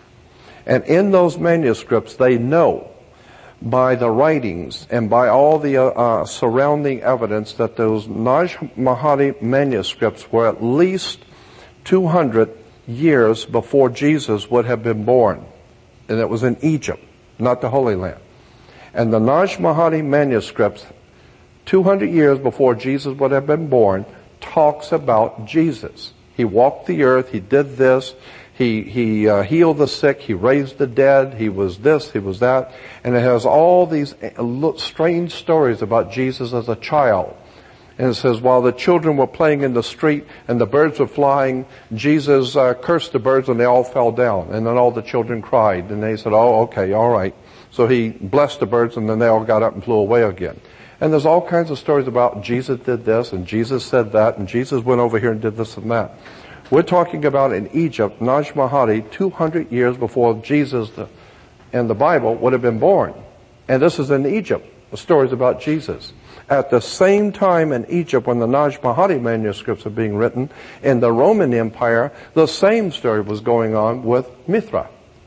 And in those manuscripts, they know by the writings and by all the uh, uh, surrounding evidence that those Nag Hammadi manuscripts were at least two hundred years before Jesus would have been born. And it was in Egypt, not the Holy Land. And the Nag Hammadi manuscripts, two hundred years before Jesus would have been born, talks about Jesus. He walked the earth, he did this, he he uh, healed the sick, he raised the dead, he was this, he was that. And it has all these strange stories about Jesus as a child. And it says, while the children were playing in the street and the birds were flying, Jesus uh, cursed the birds and they all fell down. And then all the children cried. And they said, oh, okay, all right. So he blessed the birds and then they all got up and flew away again. And there's all kinds of stories about Jesus did this and Jesus said that and Jesus went over here and did this and that. We're talking about in Egypt, Nag Hammadi, two hundred years before Jesus the, and the Bible would have been born. And this is in Egypt, the stories about Jesus. At the same time in Egypt, when the Nag Hammadi manuscripts are being written, in the Roman Empire, the same story was going on with Mithra.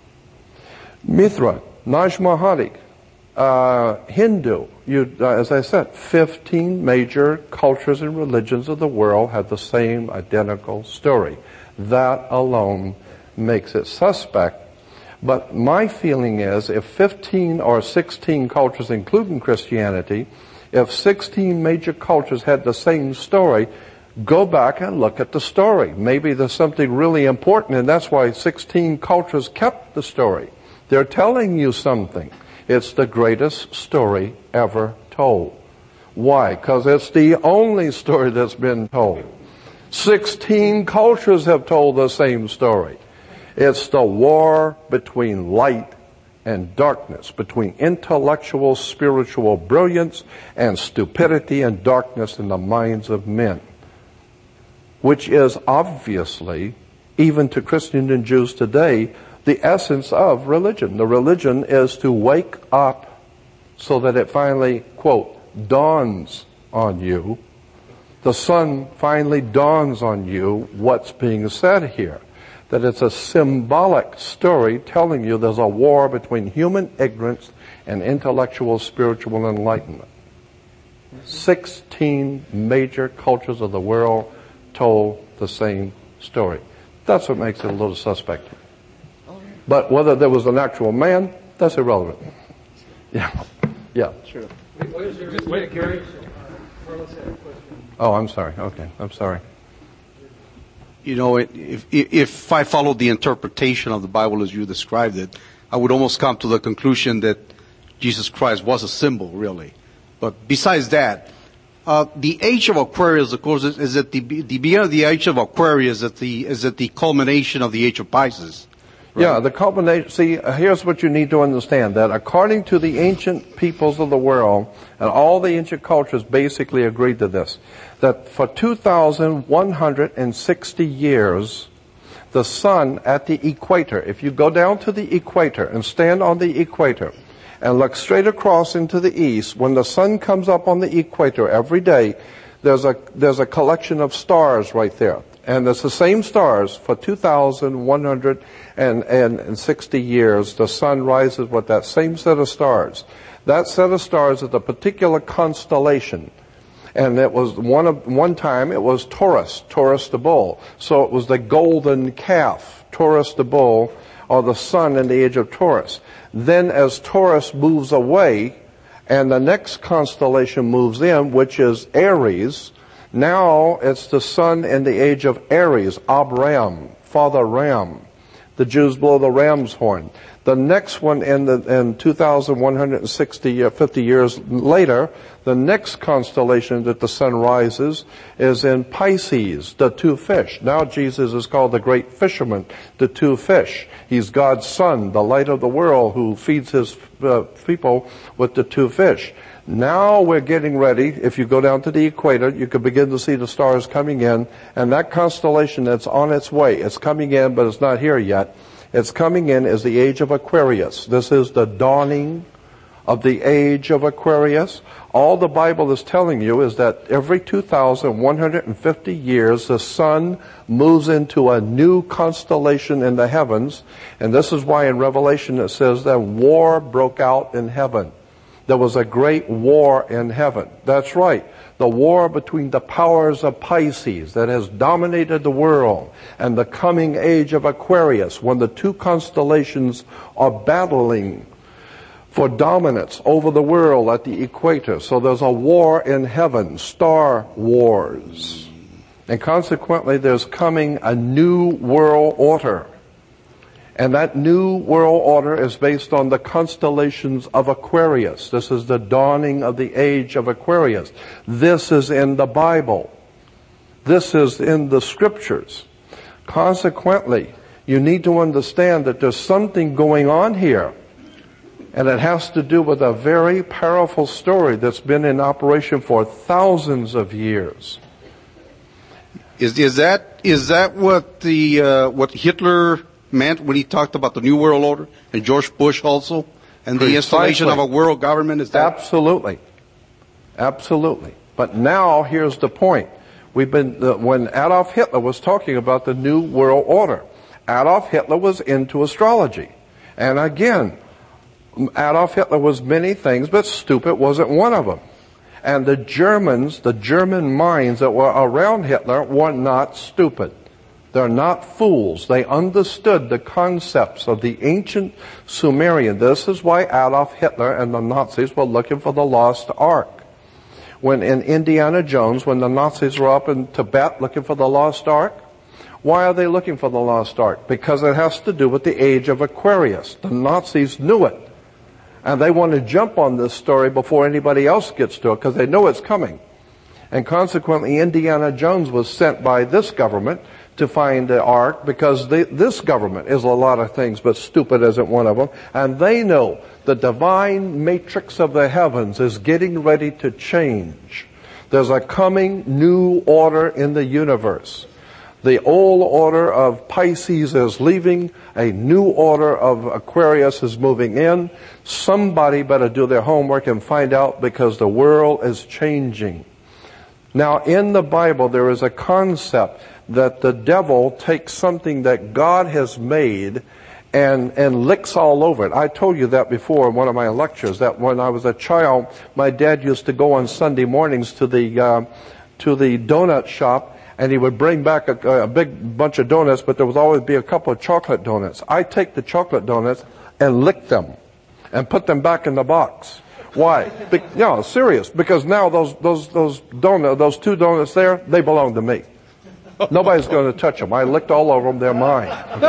Mithra, Nag Hammadi, uh, Hindu, you, uh, as I said, fifteen major cultures and religions of the world have the same identical story. That alone makes it suspect. But my feeling is if fifteen or sixteen cultures, including Christianity, if sixteen major cultures had the same story, go back and look at the story. Maybe there's something really important, and that's why sixteen cultures kept the story. They're telling you something. It's the greatest story ever told. Why? Because it's the only story that's been told. Sixteen cultures have told the same story. It's the war between light and darkness, between intellectual, spiritual brilliance and stupidity and darkness in the minds of men, which is obviously, even to Christians and Jews today, the essence of religion. The religion is to wake up so that it finally, quote, dawns on you. The sun finally dawns on you what's being said here. That it's a symbolic story telling you there's a war between human ignorance and intellectual, spiritual enlightenment. Sixteen major cultures of the world told the same story. That's what makes it a little suspect. But whether there was an actual man, that's irrelevant. Yeah. Yeah. True. Just wait, Gary. Carlos had a question. Oh, I'm sorry. Okay. I'm sorry. You know, if, if I followed the interpretation of the Bible as you described it, I would almost come to the conclusion that Jesus Christ was a symbol, really. But besides that, uh, the age of Aquarius, of course, is, is at the, the beginning of the age of Aquarius, at the, is at the culmination of the age of Pisces. Right? Yeah, the culmination. See, here's what you need to understand, that according to the ancient peoples of the world, and all the ancient cultures basically agreed to this, that for two thousand one hundred sixty years, the sun at the equator, if you go down to the equator and stand on the equator and look straight across into the east, when the sun comes up on the equator every day, there's a, there's a collection of stars right there. And it's the same stars for two thousand one hundred sixty years. The sun rises with that same set of stars. That set of stars is a particular constellation. And it was one of, one time it was Taurus, Taurus the bull. So it was the golden calf, Taurus the bull, or the sun in the age of Taurus. Then as Taurus moves away, and the next constellation moves in, which is Aries, now it's the sun in the age of Aries, Ab-Ram, Father Ram. The Jews blow the ram's horn. The next one in the, in two thousand one hundred sixty, uh, fifty years later, the next constellation that the sun rises is in Pisces, the two fish. Now Jesus is called the great fisherman, the two fish. He's God's son, the light of the world, who feeds his uh, people with the two fish. Now we're getting ready. If you go down to the equator, you can begin to see the stars coming in, and that constellation that's on its way, it's coming in, but it's not here yet. It's coming in as the age of Aquarius. This is the dawning of the age of Aquarius. All the Bible is telling you is that every two thousand one hundred fifty years, the sun moves into a new constellation in the heavens. And this is why in Revelation it says that war broke out in heaven. There was a great war in heaven. That's right. The war between the powers of Pisces that has dominated the world and the coming age of Aquarius, when the two constellations are battling for dominance over the world at the equator. So there's a war in heaven, star wars. And consequently, there's coming a new world order. And that new world order is based on the constellations of Aquarius. This is the dawning of the age of Aquarius. This is in the Bible. This is in the scriptures. Consequently, you need to understand that there's something going on here. And it has to do with a very powerful story that's been in operation for thousands of years. Is, is that, is that what the, uh, what Hitler meant when he talked about the New World Order, and George Bush also, and the Precisely. installation of a world government? Is that? Absolutely. Absolutely. But now here's the point. We've been, uh, when Adolf Hitler was talking about the New World Order, Adolf Hitler was into astrology. And again, Adolf Hitler was many things, but stupid wasn't one of them. And the Germans, the German minds that were around Hitler were not stupid. They're not fools. They understood the concepts of the ancient Sumerian. This is why Adolf Hitler and the Nazis were looking for the lost ark. When in Indiana Jones, when the Nazis were up in Tibet looking for the lost ark, why are they looking for the lost ark? Because it has to do with the age of Aquarius. The Nazis knew it. And they want to jump on this story before anybody else gets to it because they know it's coming. And consequently, Indiana Jones was sent by this government to find the ark because they, this government is a lot of things, but stupid isn't one of them. And they know the divine matrix of the heavens is getting ready to change. There's a coming new order in the universe. The old order of Pisces is leaving. A new order of Aquarius is moving in. Somebody better do their homework and find out because the world is changing. Now, in the Bible, there is a concept that the devil takes something that God has made and, and licks all over it. I told you that before in one of my lectures, that when I was a child, my dad used to go on Sunday mornings to the, uh, to the donut shop, and he would bring back a, a big bunch of donuts, but there would always be a couple of chocolate donuts. I take the chocolate donuts and lick them and put them back in the box. Why? Be, no, serious. Because now those those those donuts, those two donuts there, they belong to me. Nobody's going to touch them. I licked all over them. They're mine.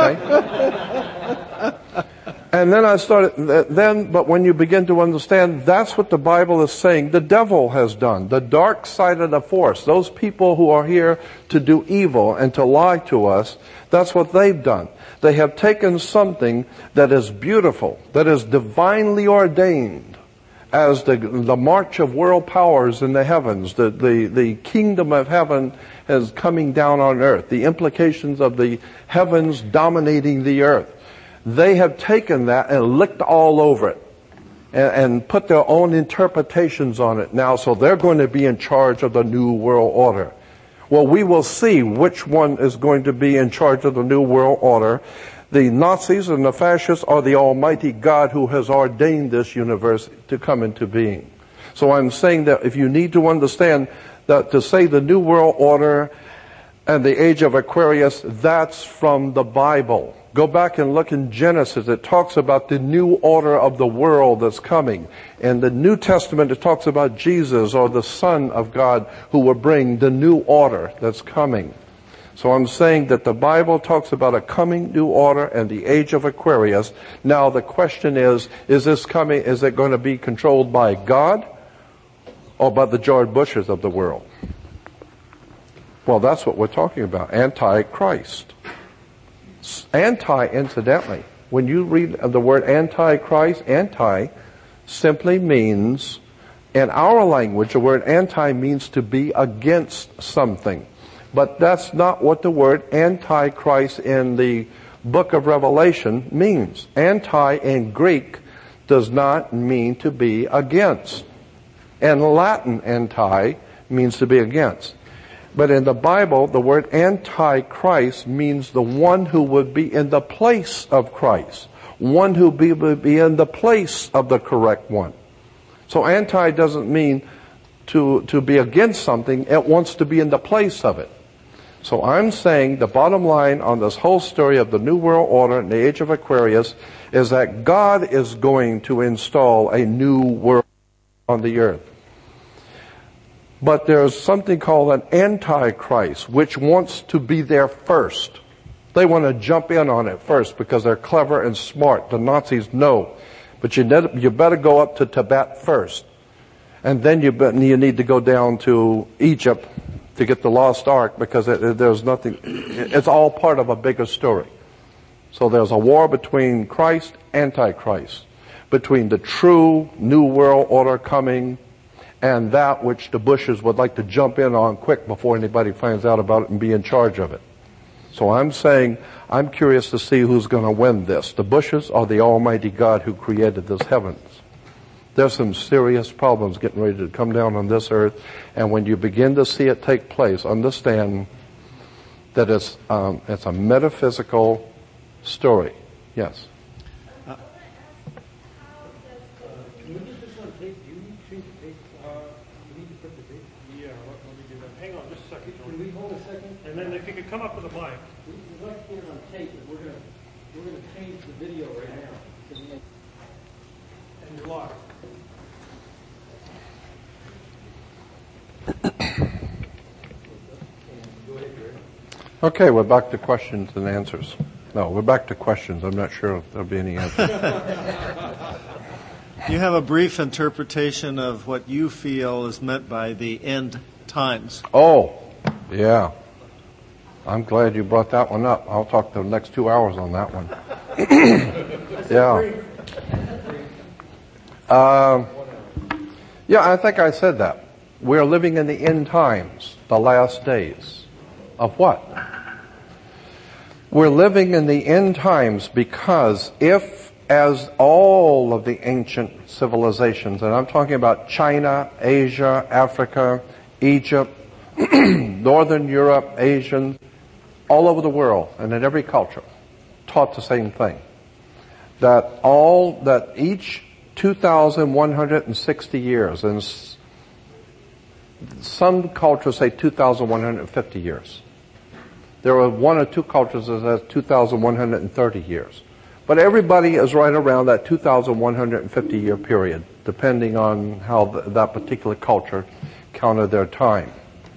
Okay. And then I started. Then, but when you begin to understand, that's what the Bible is saying. The devil has done. The dark side of the force. Those people who are here to do evil and to lie to us. That's what they've done. They have taken something that is beautiful, that is divinely ordained, as the the march of world powers in the heavens, the, the, the kingdom of heaven is coming down on earth, the implications of the heavens dominating the earth. They have taken that and licked all over it and, and put their own interpretations on it now, so they're going to be in charge of the new world order. Well, we will see which one is going to be in charge of the new world order. The Nazis and the fascists are the Almighty God who has ordained this universe to come into being. So I'm saying that if you need to understand that to say the New World Order and the Age of Aquarius, that's from the Bible. Go back and look in Genesis. It talks about the new order of the world that's coming. In the New Testament, it talks about Jesus or the Son of God who will bring the new order that's coming. So I'm saying that the Bible talks about a coming new order and the age of Aquarius. Now the question is, is this coming, is it going to be controlled by God or by the George Bushes of the world? Well, that's what we're talking about, Antichrist. Anti, incidentally, when you read the word Antichrist, anti simply means, in our language, the word anti means to be against something. But that's not what the word Antichrist in the book of Revelation means. Anti in Greek does not mean to be against. In Latin, anti means to be against. But in the Bible, the word Antichrist means the one who would be in the place of Christ. One who would be in the place of the correct one. So anti doesn't mean to, to be against something. It wants to be in the place of it. So I'm saying the bottom line on this whole story of the New World Order and the Age of Aquarius is that God is going to install a new world on the earth. But there's something called an Antichrist, which wants to be there first. They want to jump in on it first because they're clever and smart. The Nazis know. But you, ne- you better go up to Tibet first. And then you, be- you need to go down to Egypt to get the lost ark, because it, it, there's nothing, it's all part of a bigger story. So there's a war between Christ, Antichrist, between the true New World Order coming and that which the Bushes would like to jump in on quick before anybody finds out about it and be in charge of it. So I'm saying, I'm curious to see who's going to win this, the Bushes or the Almighty God who created this heavens. There's some serious problems getting ready to come down on this earth, and when you begin to see it take place, understand that it's um, it's a metaphysical story. Yes. Uh, can we get this on tape? Do you need to change the tape? Uh, we need to put the tape. Yeah, let, let me do that. Hang on just a second, Can George. we hold a second? And then if you could come up with a mic. We- We'd like to get it on tape, but we're gonna we're gonna change the video right now. to make- And you're live. Okay, we're back to questions and answers. No, we're back to questions. I'm not sure if there'll be any answers. You have a brief interpretation of what you feel is meant by the end times. Oh, yeah. I'm glad you brought that one up. I'll talk the next two hours on that one. Yeah. Um, yeah, I think I said that. We're living in the end times, the last days. Of what? We're living in the end times because if, as all of the ancient civilizations, and I'm talking about China, Asia, Africa, Egypt, Northern Europe, Asian, all over the world and in every culture, taught the same thing. That all, that each two thousand one hundred sixty years, and some cultures say two thousand one hundred fifty years. There are one or two cultures that says two thousand one hundred thirty years. But everybody is right around that two thousand one hundred fifty year period, depending on how the, that particular culture counted their time.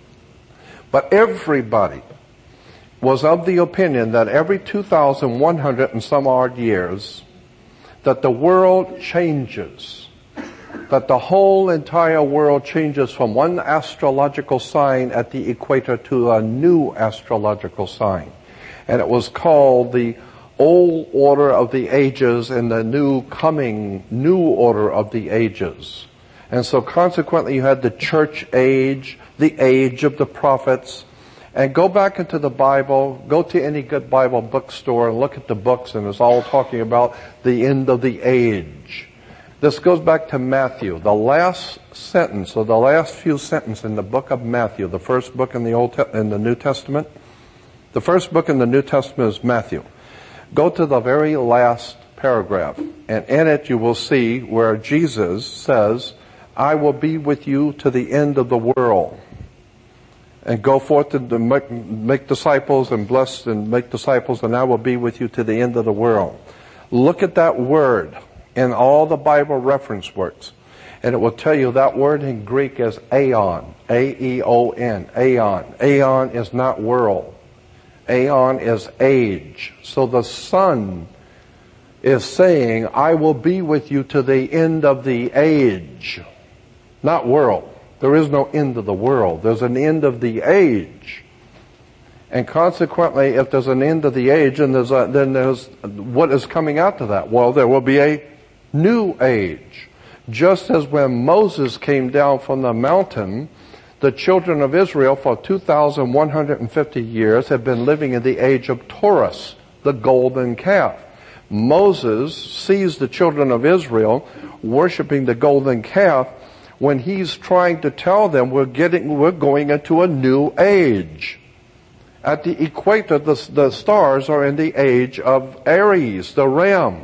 But everybody was of the opinion that every two thousand one hundred and some odd years, that the world changes. That the whole entire world changes from one astrological sign at the equator to a new astrological sign. And it was called the old order of the ages and the new coming new order of the ages. And so consequently you had the church age, the age of the prophets. And go back into the Bible, go to any good Bible bookstore and look at the books, and it's all talking about the end of the age. This goes back to Matthew, the last sentence, or the last few sentences in the book of Matthew, the first book in the Old Te- in the New Testament. The first book in the New Testament is Matthew. Go to the very last paragraph, and in it you will see where Jesus says, I will be with you to the end of the world. And go forth to make, make disciples and bless and make disciples, and I will be with you to the end of the world. Look at that word in all the Bible reference works. And it will tell you that word in Greek is aeon. A E O N. Aeon. Aeon is not world. Aeon is age. So the Son is saying, I will be with you to the end of the age. Not world. There is no end of the world. There's an end of the age. And consequently, if there's an end of the age, and there's a, then there's what is coming out of that? Well, there will be a new age. Just as when Moses came down from the mountain, the children of Israel for two thousand one hundred fifty years have been living in the age of Taurus, the golden calf. Moses sees the children of Israel worshiping the golden calf when he's trying to tell them we're getting, we're going into a new age. At the equator, the, the stars are in the age of Aries, the ram.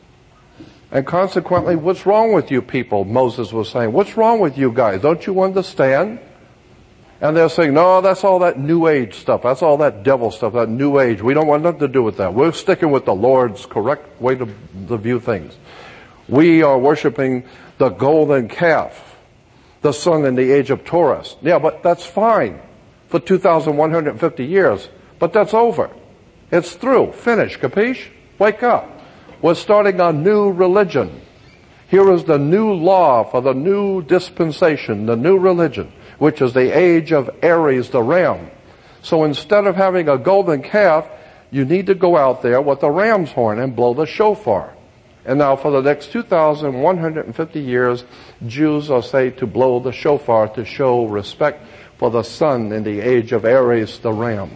And consequently, what's wrong with you people? Moses was saying, what's wrong with you guys? Don't you understand? And they're saying, no, that's all that new age stuff. That's all that devil stuff, that new age. We don't want nothing to do with that. We're sticking with the Lord's correct way to, to view things. We are worshiping the golden calf, the sun in the age of Taurus. Yeah, but that's fine for two thousand one hundred fifty years. But that's over. It's through. Finished. Capiche? Wake up. We're starting a new religion. Here is the new law for the new dispensation, the new religion, which is the age of Aries, the ram. So instead of having a golden calf, you need to go out there with a ram's horn and blow the shofar. And now for the next two thousand one hundred fifty years, Jews are said to blow the shofar to show respect for the sun in the age of Aries, the ram.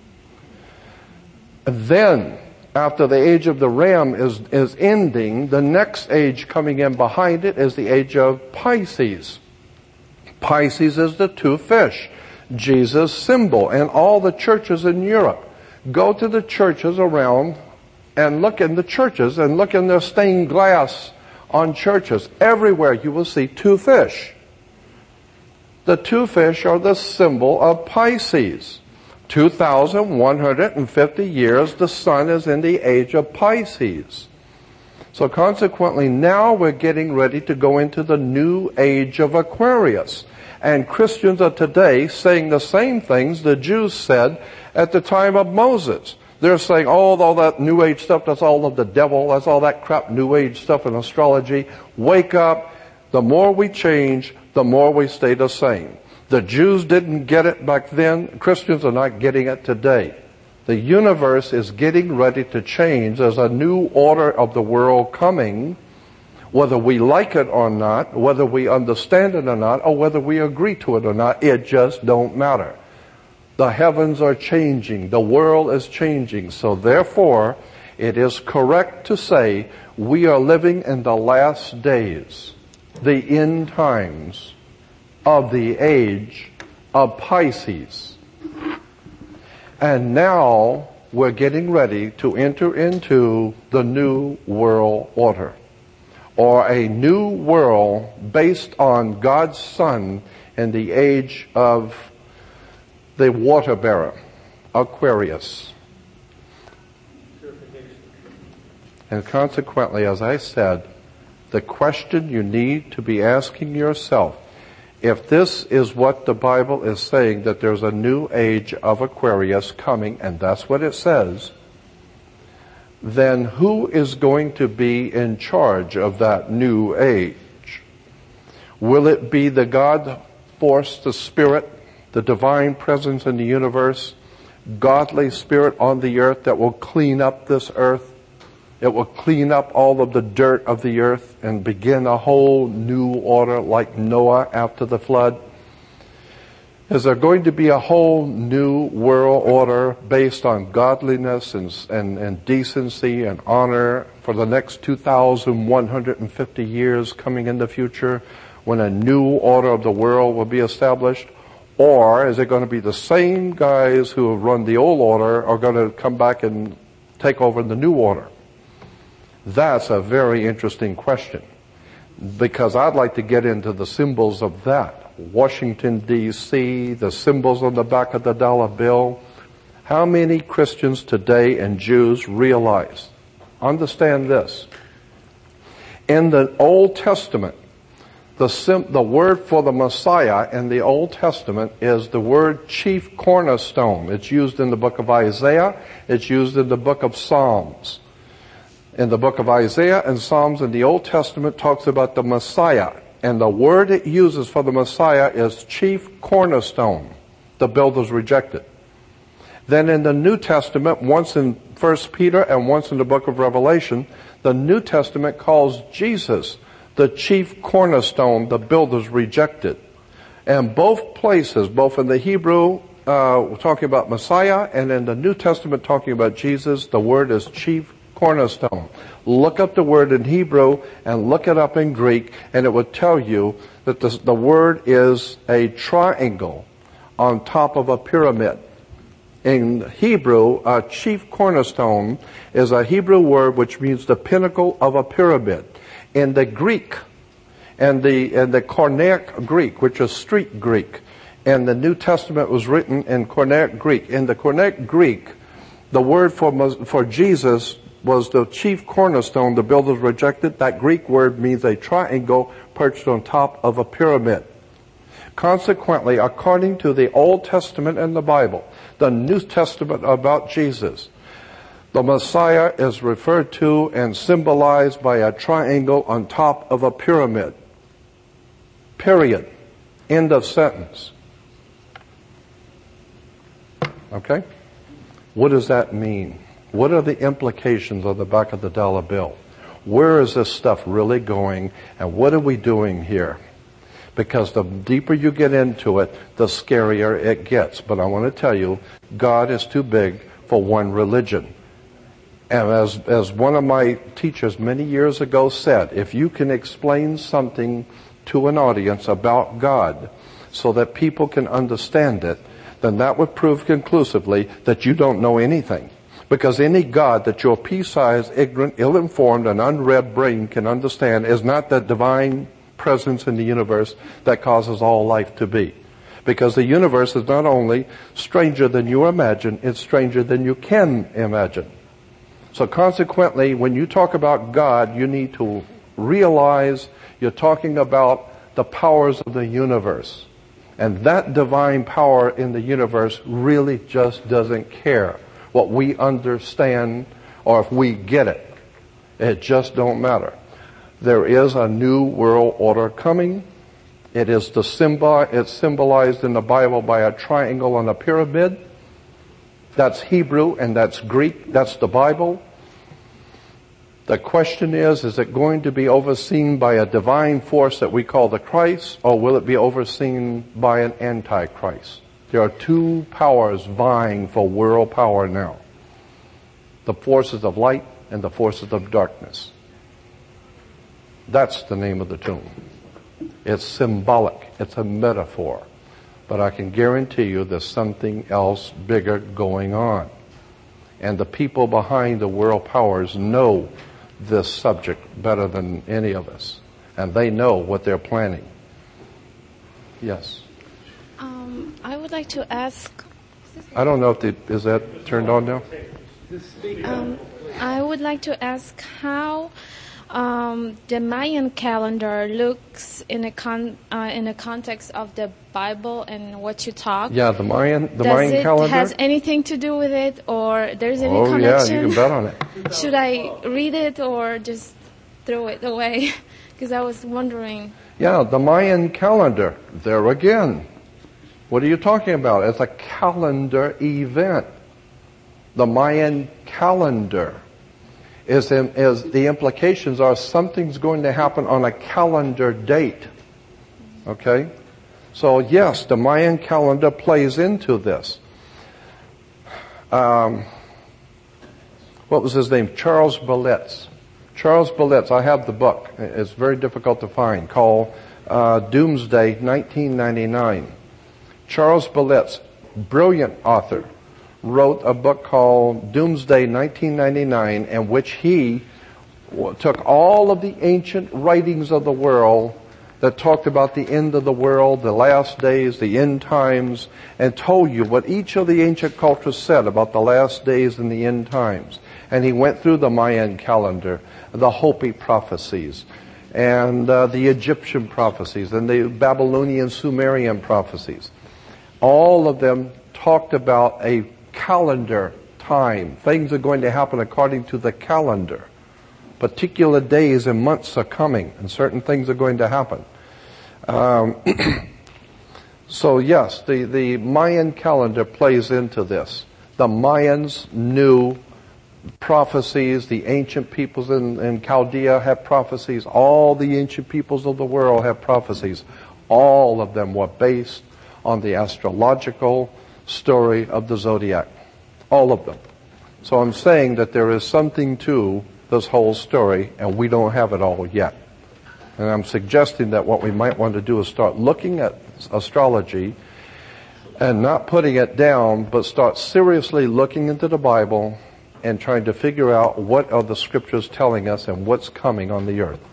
And then, after the age of the ram is, is ending, the next age coming in behind it is the age of Pisces. Pisces is the two fish, Jesus' symbol, and all the churches in Europe. Go to the churches around and look in the churches and look in their stained glass on churches. Everywhere you will see two fish. The two fish are the symbol of Pisces. two thousand one hundred fifty years, the sun is in the age of Pisces. So consequently, now we're getting ready to go into the new age of Aquarius. And Christians are today saying the same things the Jews said at the time of Moses. They're saying, oh, all that New Age stuff, that's all of the devil. That's all that crap New Age stuff and astrology. Wake up. The more we change, the more we stay the same. The Jews didn't get it back then. Christians are not getting it today. The universe is getting ready to change. There's a new order of the world coming, whether we like it or not, whether we understand it or not, or whether we agree to it or not. It just don't matter. The heavens are changing. The world is changing. So therefore, it is correct to say we are living in the last days, the end times of the age of Pisces. And now we're getting ready to enter into the new world order, or a new world based on God's Son in the age of the water bearer, Aquarius. And consequently, as I said, the question you need to be asking yourself, if this is what the Bible is saying, that there's a new age of Aquarius coming, and that's what it says, then who is going to be in charge of that new age? Will it be the God force, the Spirit, the divine presence in the universe, godly spirit on the earth that will clean up this earth? It will clean up all of the dirt of the earth and begin a whole new order like Noah after the flood. Is there going to be a whole new world order based on godliness and, and, and decency and honor for the next two thousand one hundred fifty years coming in the future, when a new order of the world will be established? Or is it going to be the same guys who have run the old order are going to come back and take over the new order? That's a very interesting question, because I'd like to get into the symbols of that. Washington, D C, the symbols on the back of the dollar bill. How many Christians today and Jews realize, understand this? In the Old Testament, the, sim, the word for the Messiah in the Old Testament is the word chief cornerstone. It's used in the book of Isaiah. It's used in the book of Psalms. In the book of Isaiah and Psalms in the Old Testament talks about the Messiah. And the word it uses for the Messiah is chief cornerstone. The builders rejected. Then in the New Testament, once in First Peter and once in the book of Revelation, the New Testament calls Jesus the chief cornerstone the builders rejected. And both places, both in the Hebrew, uh, talking about Messiah, and in the New Testament talking about Jesus, the word is chief cornerstone. Look up the word in Hebrew and look it up in Greek, and it would tell you that the, the word is a triangle on top of a pyramid. In Hebrew, a chief cornerstone is a Hebrew word which means the pinnacle of a pyramid. In the Greek, and the, in the Koine Greek, which is street Greek, and the New Testament was written in Koine Greek. In the Koine Greek, the word for, for Jesus was the chief cornerstone the builders rejected. That Greek word means a triangle perched on top of a pyramid. Consequently, according to the Old Testament and the Bible, the New Testament about Jesus, the Messiah is referred to and symbolized by a triangle on top of a pyramid. Period. End of sentence. Okay? What does that mean? What are the implications of the back of the dollar bill? Where is this stuff really going, and what are we doing here? Because the deeper you get into it, the scarier it gets. But I want to tell you, God is too big for one religion. And as, as one of my teachers many years ago said, if you can explain something to an audience about God so that people can understand it, then that would prove conclusively that you don't know anything. Because any God that your pea-sized, ignorant, ill-informed, and unread brain can understand is not the divine presence in the universe that causes all life to be. Because the universe is not only stranger than you imagine, it's stranger than you can imagine. So consequently, when you talk about God, you need to realize you're talking about the powers of the universe. And that divine power in the universe really just doesn't care what we understand or if we get it. It just don't matter. There is a new world order coming. It is the symbol, it's symbolized in the Bible by a triangle and a pyramid. That's Hebrew and that's Greek. That's the Bible. The question is, is it going to be overseen by a divine force that we call the Christ, or will it be overseen by an antichrist? There are two powers vying for world power now. The forces of light and the forces of darkness. That's the name of the tune. It's symbolic. It's a metaphor. But I can guarantee you there's something else bigger going on. And the people behind the world powers know this subject better than any of us. And they know what they're planning. Yes. Um, I would like to ask... I don't know if the, is that turned on now? Um, I would like to ask how um, the Mayan calendar looks in a con uh, in the context of the Bible and what you talk. Yeah, the Mayan the Does Mayan it calendar. has anything to do with it, or there's any Oh connection? yeah, you can bet on it. Should I read it or just throw it away? Because I was wondering. Yeah, the Mayan calendar. There again. What are you talking about? It's a calendar event. The Mayan calendar is, in, is the implications are something's going to happen on a calendar date. Okay? So yes, the Mayan calendar plays into this. Um, what was his name? Charles Belitz. Charles Belitz, I have the book. It's very difficult to find, called uh, Doomsday nineteen ninety-nine. Charles Belitz, brilliant author, wrote a book called Doomsday nineteen ninety-nine, in which he took all of the ancient writings of the world that talked about the end of the world, the last days, the end times, and told you what each of the ancient cultures said about the last days and the end times. And he went through the Mayan calendar, the Hopi prophecies, and uh, the Egyptian prophecies, and the Babylonian Sumerian prophecies. All of them talked about a calendar time. Things are going to happen according to the calendar. Particular days and months are coming, and certain things are going to happen. Um, so yes, the, the Mayan calendar plays into this. The Mayans knew prophecies. The ancient peoples in, in Chaldea have prophecies. All the ancient peoples of the world have prophecies. All of them were based on the astrological story of the zodiac. All of them. So I'm saying that there is something to this whole story, and we don't have it all yet. And I'm suggesting that what we might want to do is start looking at astrology and not putting it down, but start seriously looking into the Bible and trying to figure out what are the scriptures telling us and what's coming on the earth.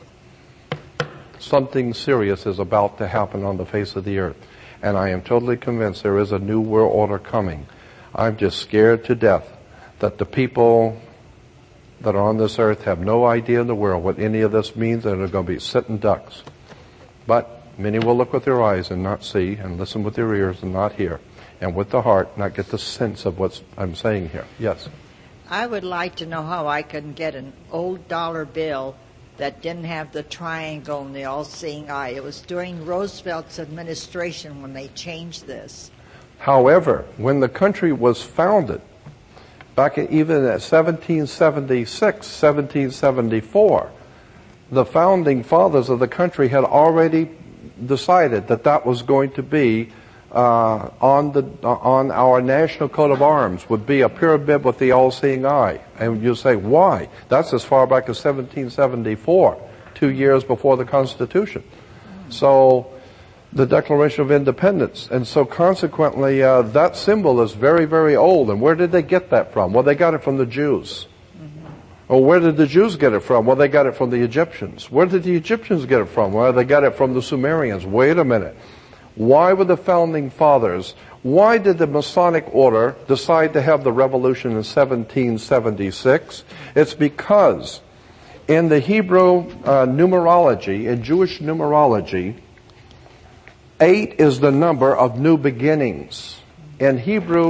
Something serious is about to happen on the face of the earth. And I am totally convinced there is a new world order coming. I'm just scared to death that the people that are on this earth have no idea in the world what any of this means, and they're going to be sitting ducks. But many will look with their eyes and not see, and listen with their ears and not hear, and with the heart not get the sense of what I'm saying here. Yes? I would like to know how I can get an old dollar bill that didn't have the triangle and the all-seeing eye. It was during Roosevelt's administration when they changed this. However, when the country was founded, back in, even at seventeen seventy-six, seventeen seventy-four, the founding fathers of the country had already decided that that was going to be uh, on the on our national coat of arms, would be a pyramid with the all-seeing eye. And you say, why? That's as far back as seventeen seventy-four, two years before the Constitution. So the Declaration of Independence. And so consequently, uh, that symbol is very, very old. And where did they get that from? Well, they got it from the Jews. Mm-hmm. Well, where did the Jews get it from? Well, they got it from the Egyptians. Where did the Egyptians get it from? Well, they got it from the Sumerians. Wait a minute. Why were the founding fathers, why did the Masonic order decide to have the revolution in seventeen seventy-six? It's because in the Hebrew uh, numerology, in Jewish numerology, eight is the number of new beginnings. In Hebrew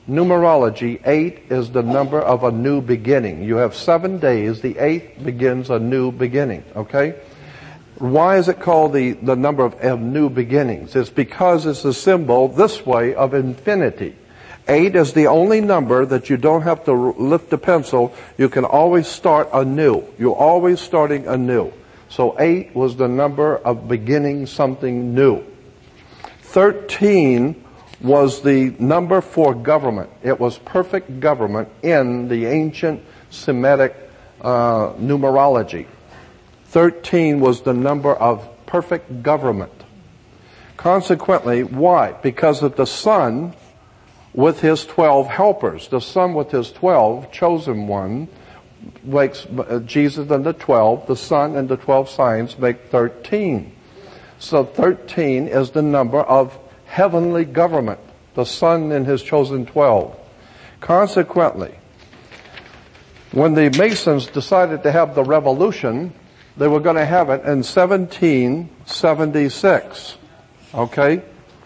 numerology, eight is the number of a new beginning. You have seven days. The eighth begins a new beginning. Okay? Why is it called the, the number of, of new beginnings? It's because it's a symbol this way of infinity. Eight is the only number that you don't have to lift a pencil. You can always start anew. You're always starting anew. So eight was the number of beginning something new. Thirteen was the number for government. It was perfect government in the ancient Semitic uh, numerology. Thirteen was the number of perfect government. Consequently, why? Because of the Son with his twelve helpers. The Son with his twelve, chosen one, makes Jesus and the twelve, the Son and the twelve signs make thirteen. So thirteen is the number of heavenly government, the Son and his chosen twelve. Consequently, when the Masons decided to have the revolution, they were going to have it in seventeen seventy-six. Okay?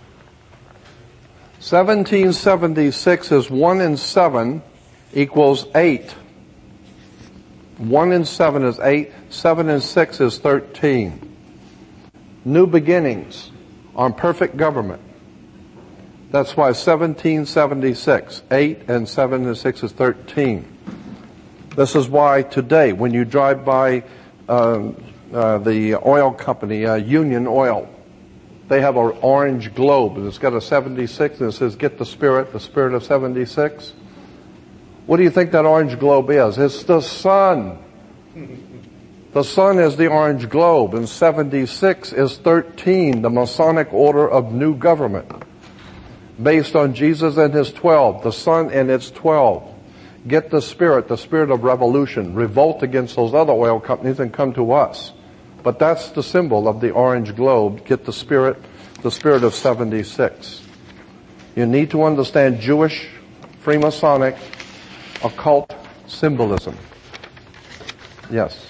seventeen seventy-six is one and seven equals eight. one and seven is eight. seven and six is thirteen. New beginnings on perfect government. That's why seventeen seventy-six, eight and seven and six is thirteen. This is why today, when you drive by uh, uh, the oil company, uh, Union Oil, they have an orange globe, and it's got a seventy-six, and it says, "Get the Spirit, the Spirit of seventy-six." What do you think that orange globe is? It's the sun. The sun is the orange globe, and seventy-six is thirteen, the Masonic order of new government, based on Jesus and his twelve, the Son and its twelve. Get the Spirit, the Spirit of revolution. Revolt against those other oil companies and come to us. But that's the symbol of the orange globe. Get the Spirit, the Spirit of seventy-six. You need to understand Jewish, Freemasonic, occult symbolism. Yes.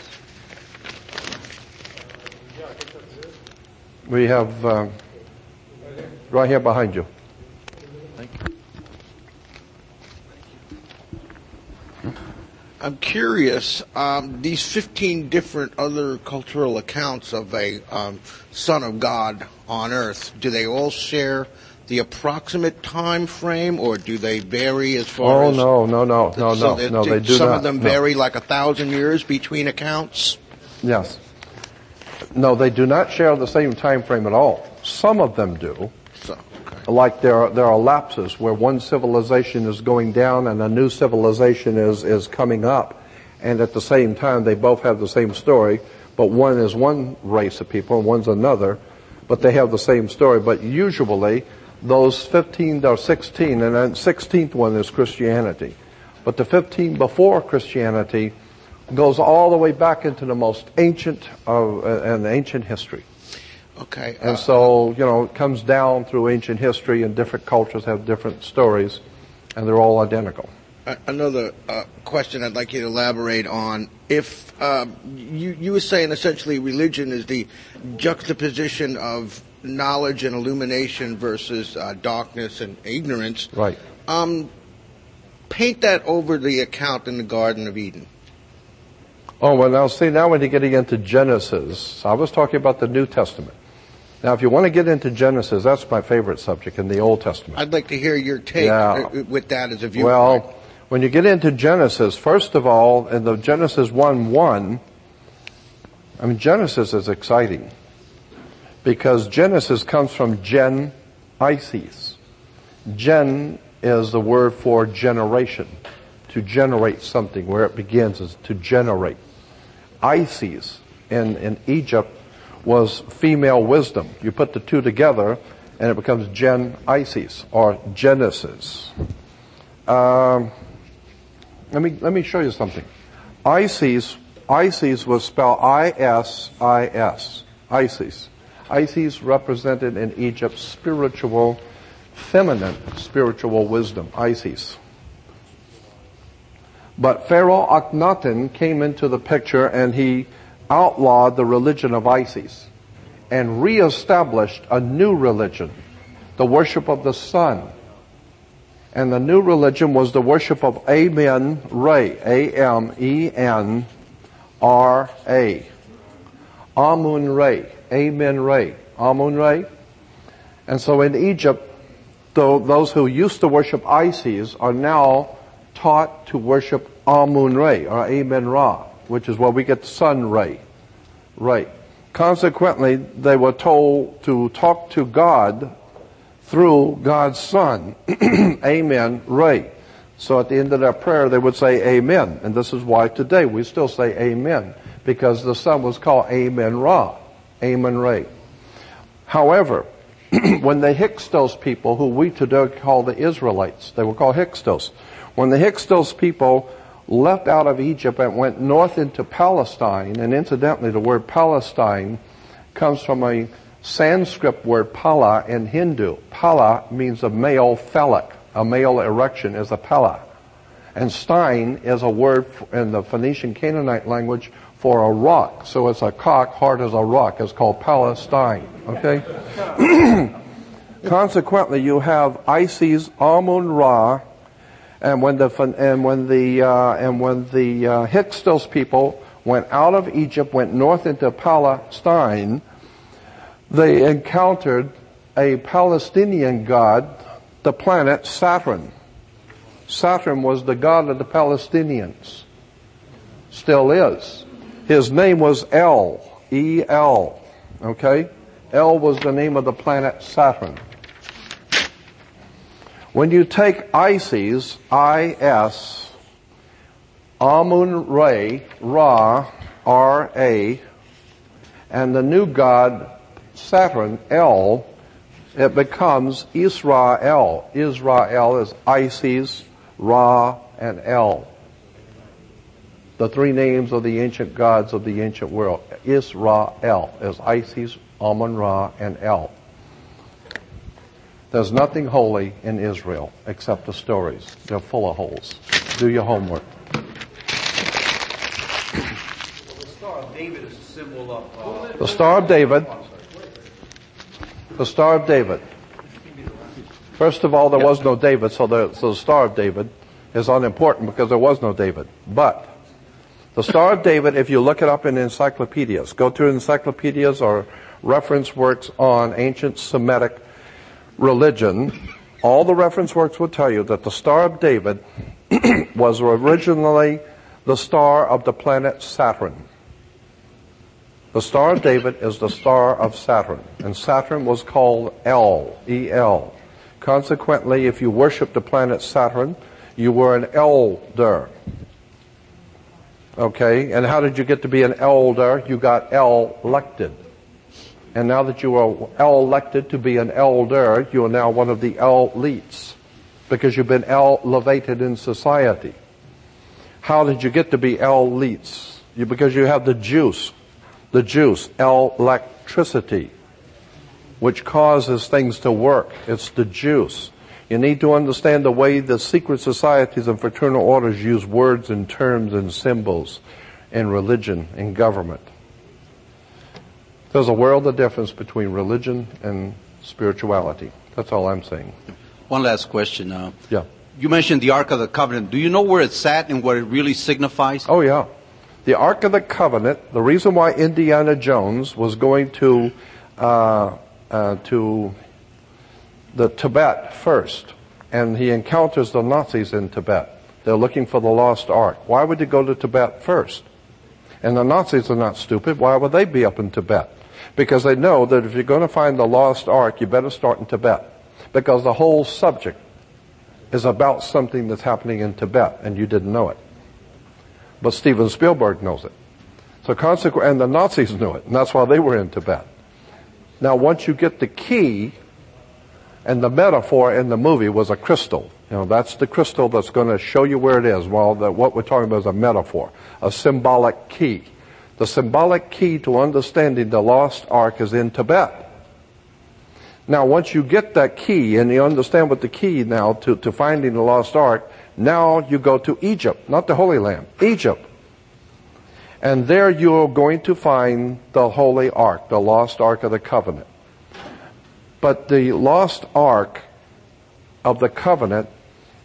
We have uh, right here behind you. Thank you. I'm curious, um, these fifteen different other cultural accounts of a um, Son of God on earth, do they all share the approximate time frame, or do they vary as far oh, as... Oh, no, no, no, no, so no, no, they do some not. of them no. vary like a thousand years between accounts? Yes. No, they do not share the same time frame at all. Some of them do. So, okay. Like there are, there are lapses where one civilization is going down and a new civilization is, is coming up. And at the same time, they both have the same story, but one is one race of people and one's another, but they have the same story. But usually, those fifteen or sixteen, and then sixteenth one is Christianity. But the fifteen before Christianity goes all the way back into the most ancient of uh, an ancient history. Okay. And uh, so, you know, it comes down through ancient history, and different cultures have different stories, and they're all identical. Another uh, question I'd like you to elaborate on. If uh, you, you were saying essentially religion is the juxtaposition of knowledge and illumination versus uh, darkness and ignorance. Right. Um, paint that over the account in the Garden of Eden. Oh, well, now see, now when you're getting into Genesis, I was talking about the New Testament. Now, if you want to get into Genesis, that's my favorite subject in the Old Testament. I'd like to hear your take Yeah. with that as a viewpoint. Well, when you get into Genesis, first of all, in the Genesis one one, I mean, Genesis is exciting because Genesis comes from Gen Isis. Gen is the word for generation, to generate something. Where it begins is to generate. Isis in, in Egypt was female wisdom. You put the two together and it becomes Gen Isis or Genesis. Um, let me let me show you something. Isis Isis was spelled I S I S. Isis. Isis represented in Egypt spiritual, feminine spiritual wisdom. Isis. But Pharaoh Akhenaten came into the picture and he outlawed the religion of Isis and reestablished a new religion, the worship of the sun. And the new religion was the worship of Amen-Ra, A M E N R A. Amun-Ra, Amen-Ra, Amun-Ra. And so in Egypt, though those who used to worship Isis are now taught to worship Amun-Ra, or Amen-Ra, which is where we get the sun ray. Right. Consequently, they were told to talk to God through God's Son, Amen, Ray. So at the end of their prayer, they would say Amen. And this is why today we still say Amen, because the Son was called Amen Ra, Amen Ray. However, when the Hyksos people, who we today call the Israelites, they were called Hyksos. When the Hyksos people left out of Egypt and went north into Palestine, and incidentally the word Palestine comes from a Sanskrit word pala in Hindu. Pala means a male phallic. A male erection is a pala. And stein is a word in the Phoenician Canaanite language for a rock. So it's a cock hard as a rock. It's called Palestine. Okay? Consequently, you have Isis, Amun-Ra, and when the and when the uh, and when the uh, Hyksos people went out of Egypt, went north into Palestine, they encountered a Palestinian god, the planet Saturn. Saturn was the god of the Palestinians. Still is. His name was El, E L. Okay? El was the name of the planet Saturn. When you take Isis, I S, Amun-Ra, Ra, R A, and the new god Saturn, El, it becomes Israel. Israel is Isis, Ra, and El. The three names of the ancient gods of the ancient world. Israel is Isis, Amun-Ra, and El. There's nothing holy in Israel except the stories. They're full of holes. Do your homework. The Star of David is a symbol of... Uh, the Star of David. The Star of David. First of all, there was no David, so the, so the Star of David is unimportant because there was no David. But the Star of David, if you look it up in encyclopedias, go to encyclopedias or reference works on ancient Semitic religion, all the reference works will tell you that the Star of David was originally the star of the planet Saturn. The Star of David is the star of Saturn, and Saturn was called El, E L. Consequently, if you worship the planet Saturn, you were an elder. Okay, and how did you get to be an elder? You got elected. And now that you are elected to be an elder, you are now one of the elites because you've been elevated in society. How did you get to be elites? You, because you have the juice, the juice, electricity, which causes things to work. It's the juice. You need to understand the way the secret societies and fraternal orders use words and terms and symbols in religion and government. There's a world of difference between religion and spirituality. That's all I'm saying. One last question. Uh, yeah. You mentioned the Ark of the Covenant. Do you know where it's at and what it really signifies? Oh, yeah. The Ark of the Covenant, the reason why Indiana Jones was going to uh, uh, to the Tibet first, and he encounters the Nazis in Tibet. They're looking for the lost Ark. Why would he go to Tibet first? And the Nazis are not stupid. Why would they be up in Tibet? Because they know that if you're going to find the lost Ark, you better start in Tibet. Because the whole subject is about something that's happening in Tibet, and you didn't know it. But Steven Spielberg knows it. So consequently, and the Nazis knew it, and that's why they were in Tibet. Now, once you get the key, and the metaphor in the movie was a crystal. You know, that's the crystal that's going to show you where it is. Well, the, what we're talking about is a metaphor, a symbolic key. The symbolic key to understanding the lost Ark is in Tibet. Now, once you get that key and you understand what the key now to, to finding the lost Ark, now you go to Egypt, not the Holy Land, Egypt. And there you're going to find the Holy Ark, the lost Ark of the Covenant. But the lost Ark of the Covenant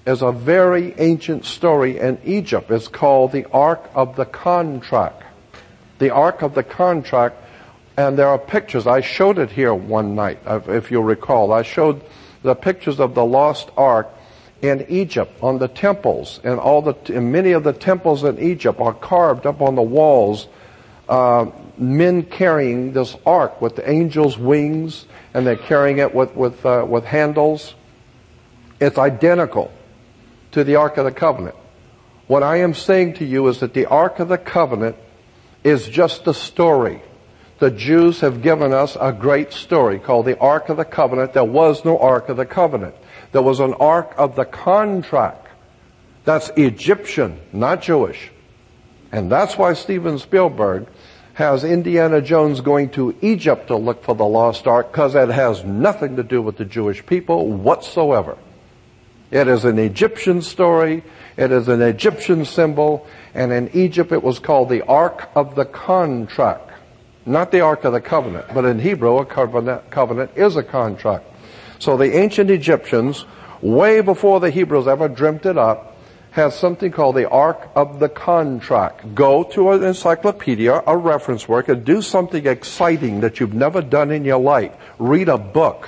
is a very ancient story in Egypt. It's called the Ark of the Contract. The Ark of the Contract, and there are pictures. I showed it here one night, if you'll recall. I showed the pictures of the lost Ark in Egypt on the temples, and all the and many of the temples in Egypt are carved up on the walls. Uh, men carrying this ark with the angel's wings, and they're carrying it with with uh, with handles. It's identical to the Ark of the Covenant. What I am saying to you is that the Ark of the Covenant is just a story. The Jews have given us a great story called the Ark of the Covenant. There was no Ark of the Covenant. There was an Ark of the Contract. That's Egyptian, not Jewish. And that's why Steven Spielberg has Indiana Jones going to Egypt to look for the lost Ark, because it has nothing to do with the Jewish people whatsoever. It is an Egyptian story. It is an Egyptian symbol. And in Egypt it was called the Ark of the Contract. Not the Ark of the Covenant. But in Hebrew, a covenant, covenant is a contract. So the ancient Egyptians, way before the Hebrews ever dreamt it up, had something called the Ark of the Contract. Go to an encyclopedia, a reference work, and do something exciting that you've never done in your life. Read a book.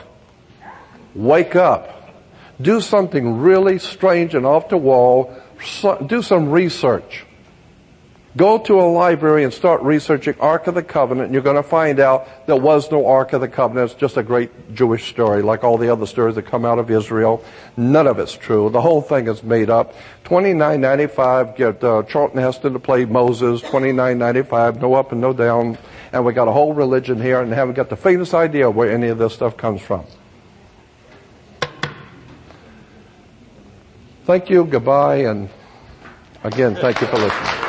Wake up. Do something really strange and off the wall. So, do some research. Go to a library and start researching Ark of the Covenant, and you're going to find out there was no Ark of the Covenant. It's just a great Jewish story, like all the other stories that come out of Israel. None of it's true. The whole thing is made up. twenty-nine ninety-five, get uh, Charlton Heston to play Moses. twenty-nine ninety-five, no up and no down. And we got a whole religion here, and haven't got the faintest idea where any of this stuff comes from. Thank you, goodbye, and again, thank you for listening.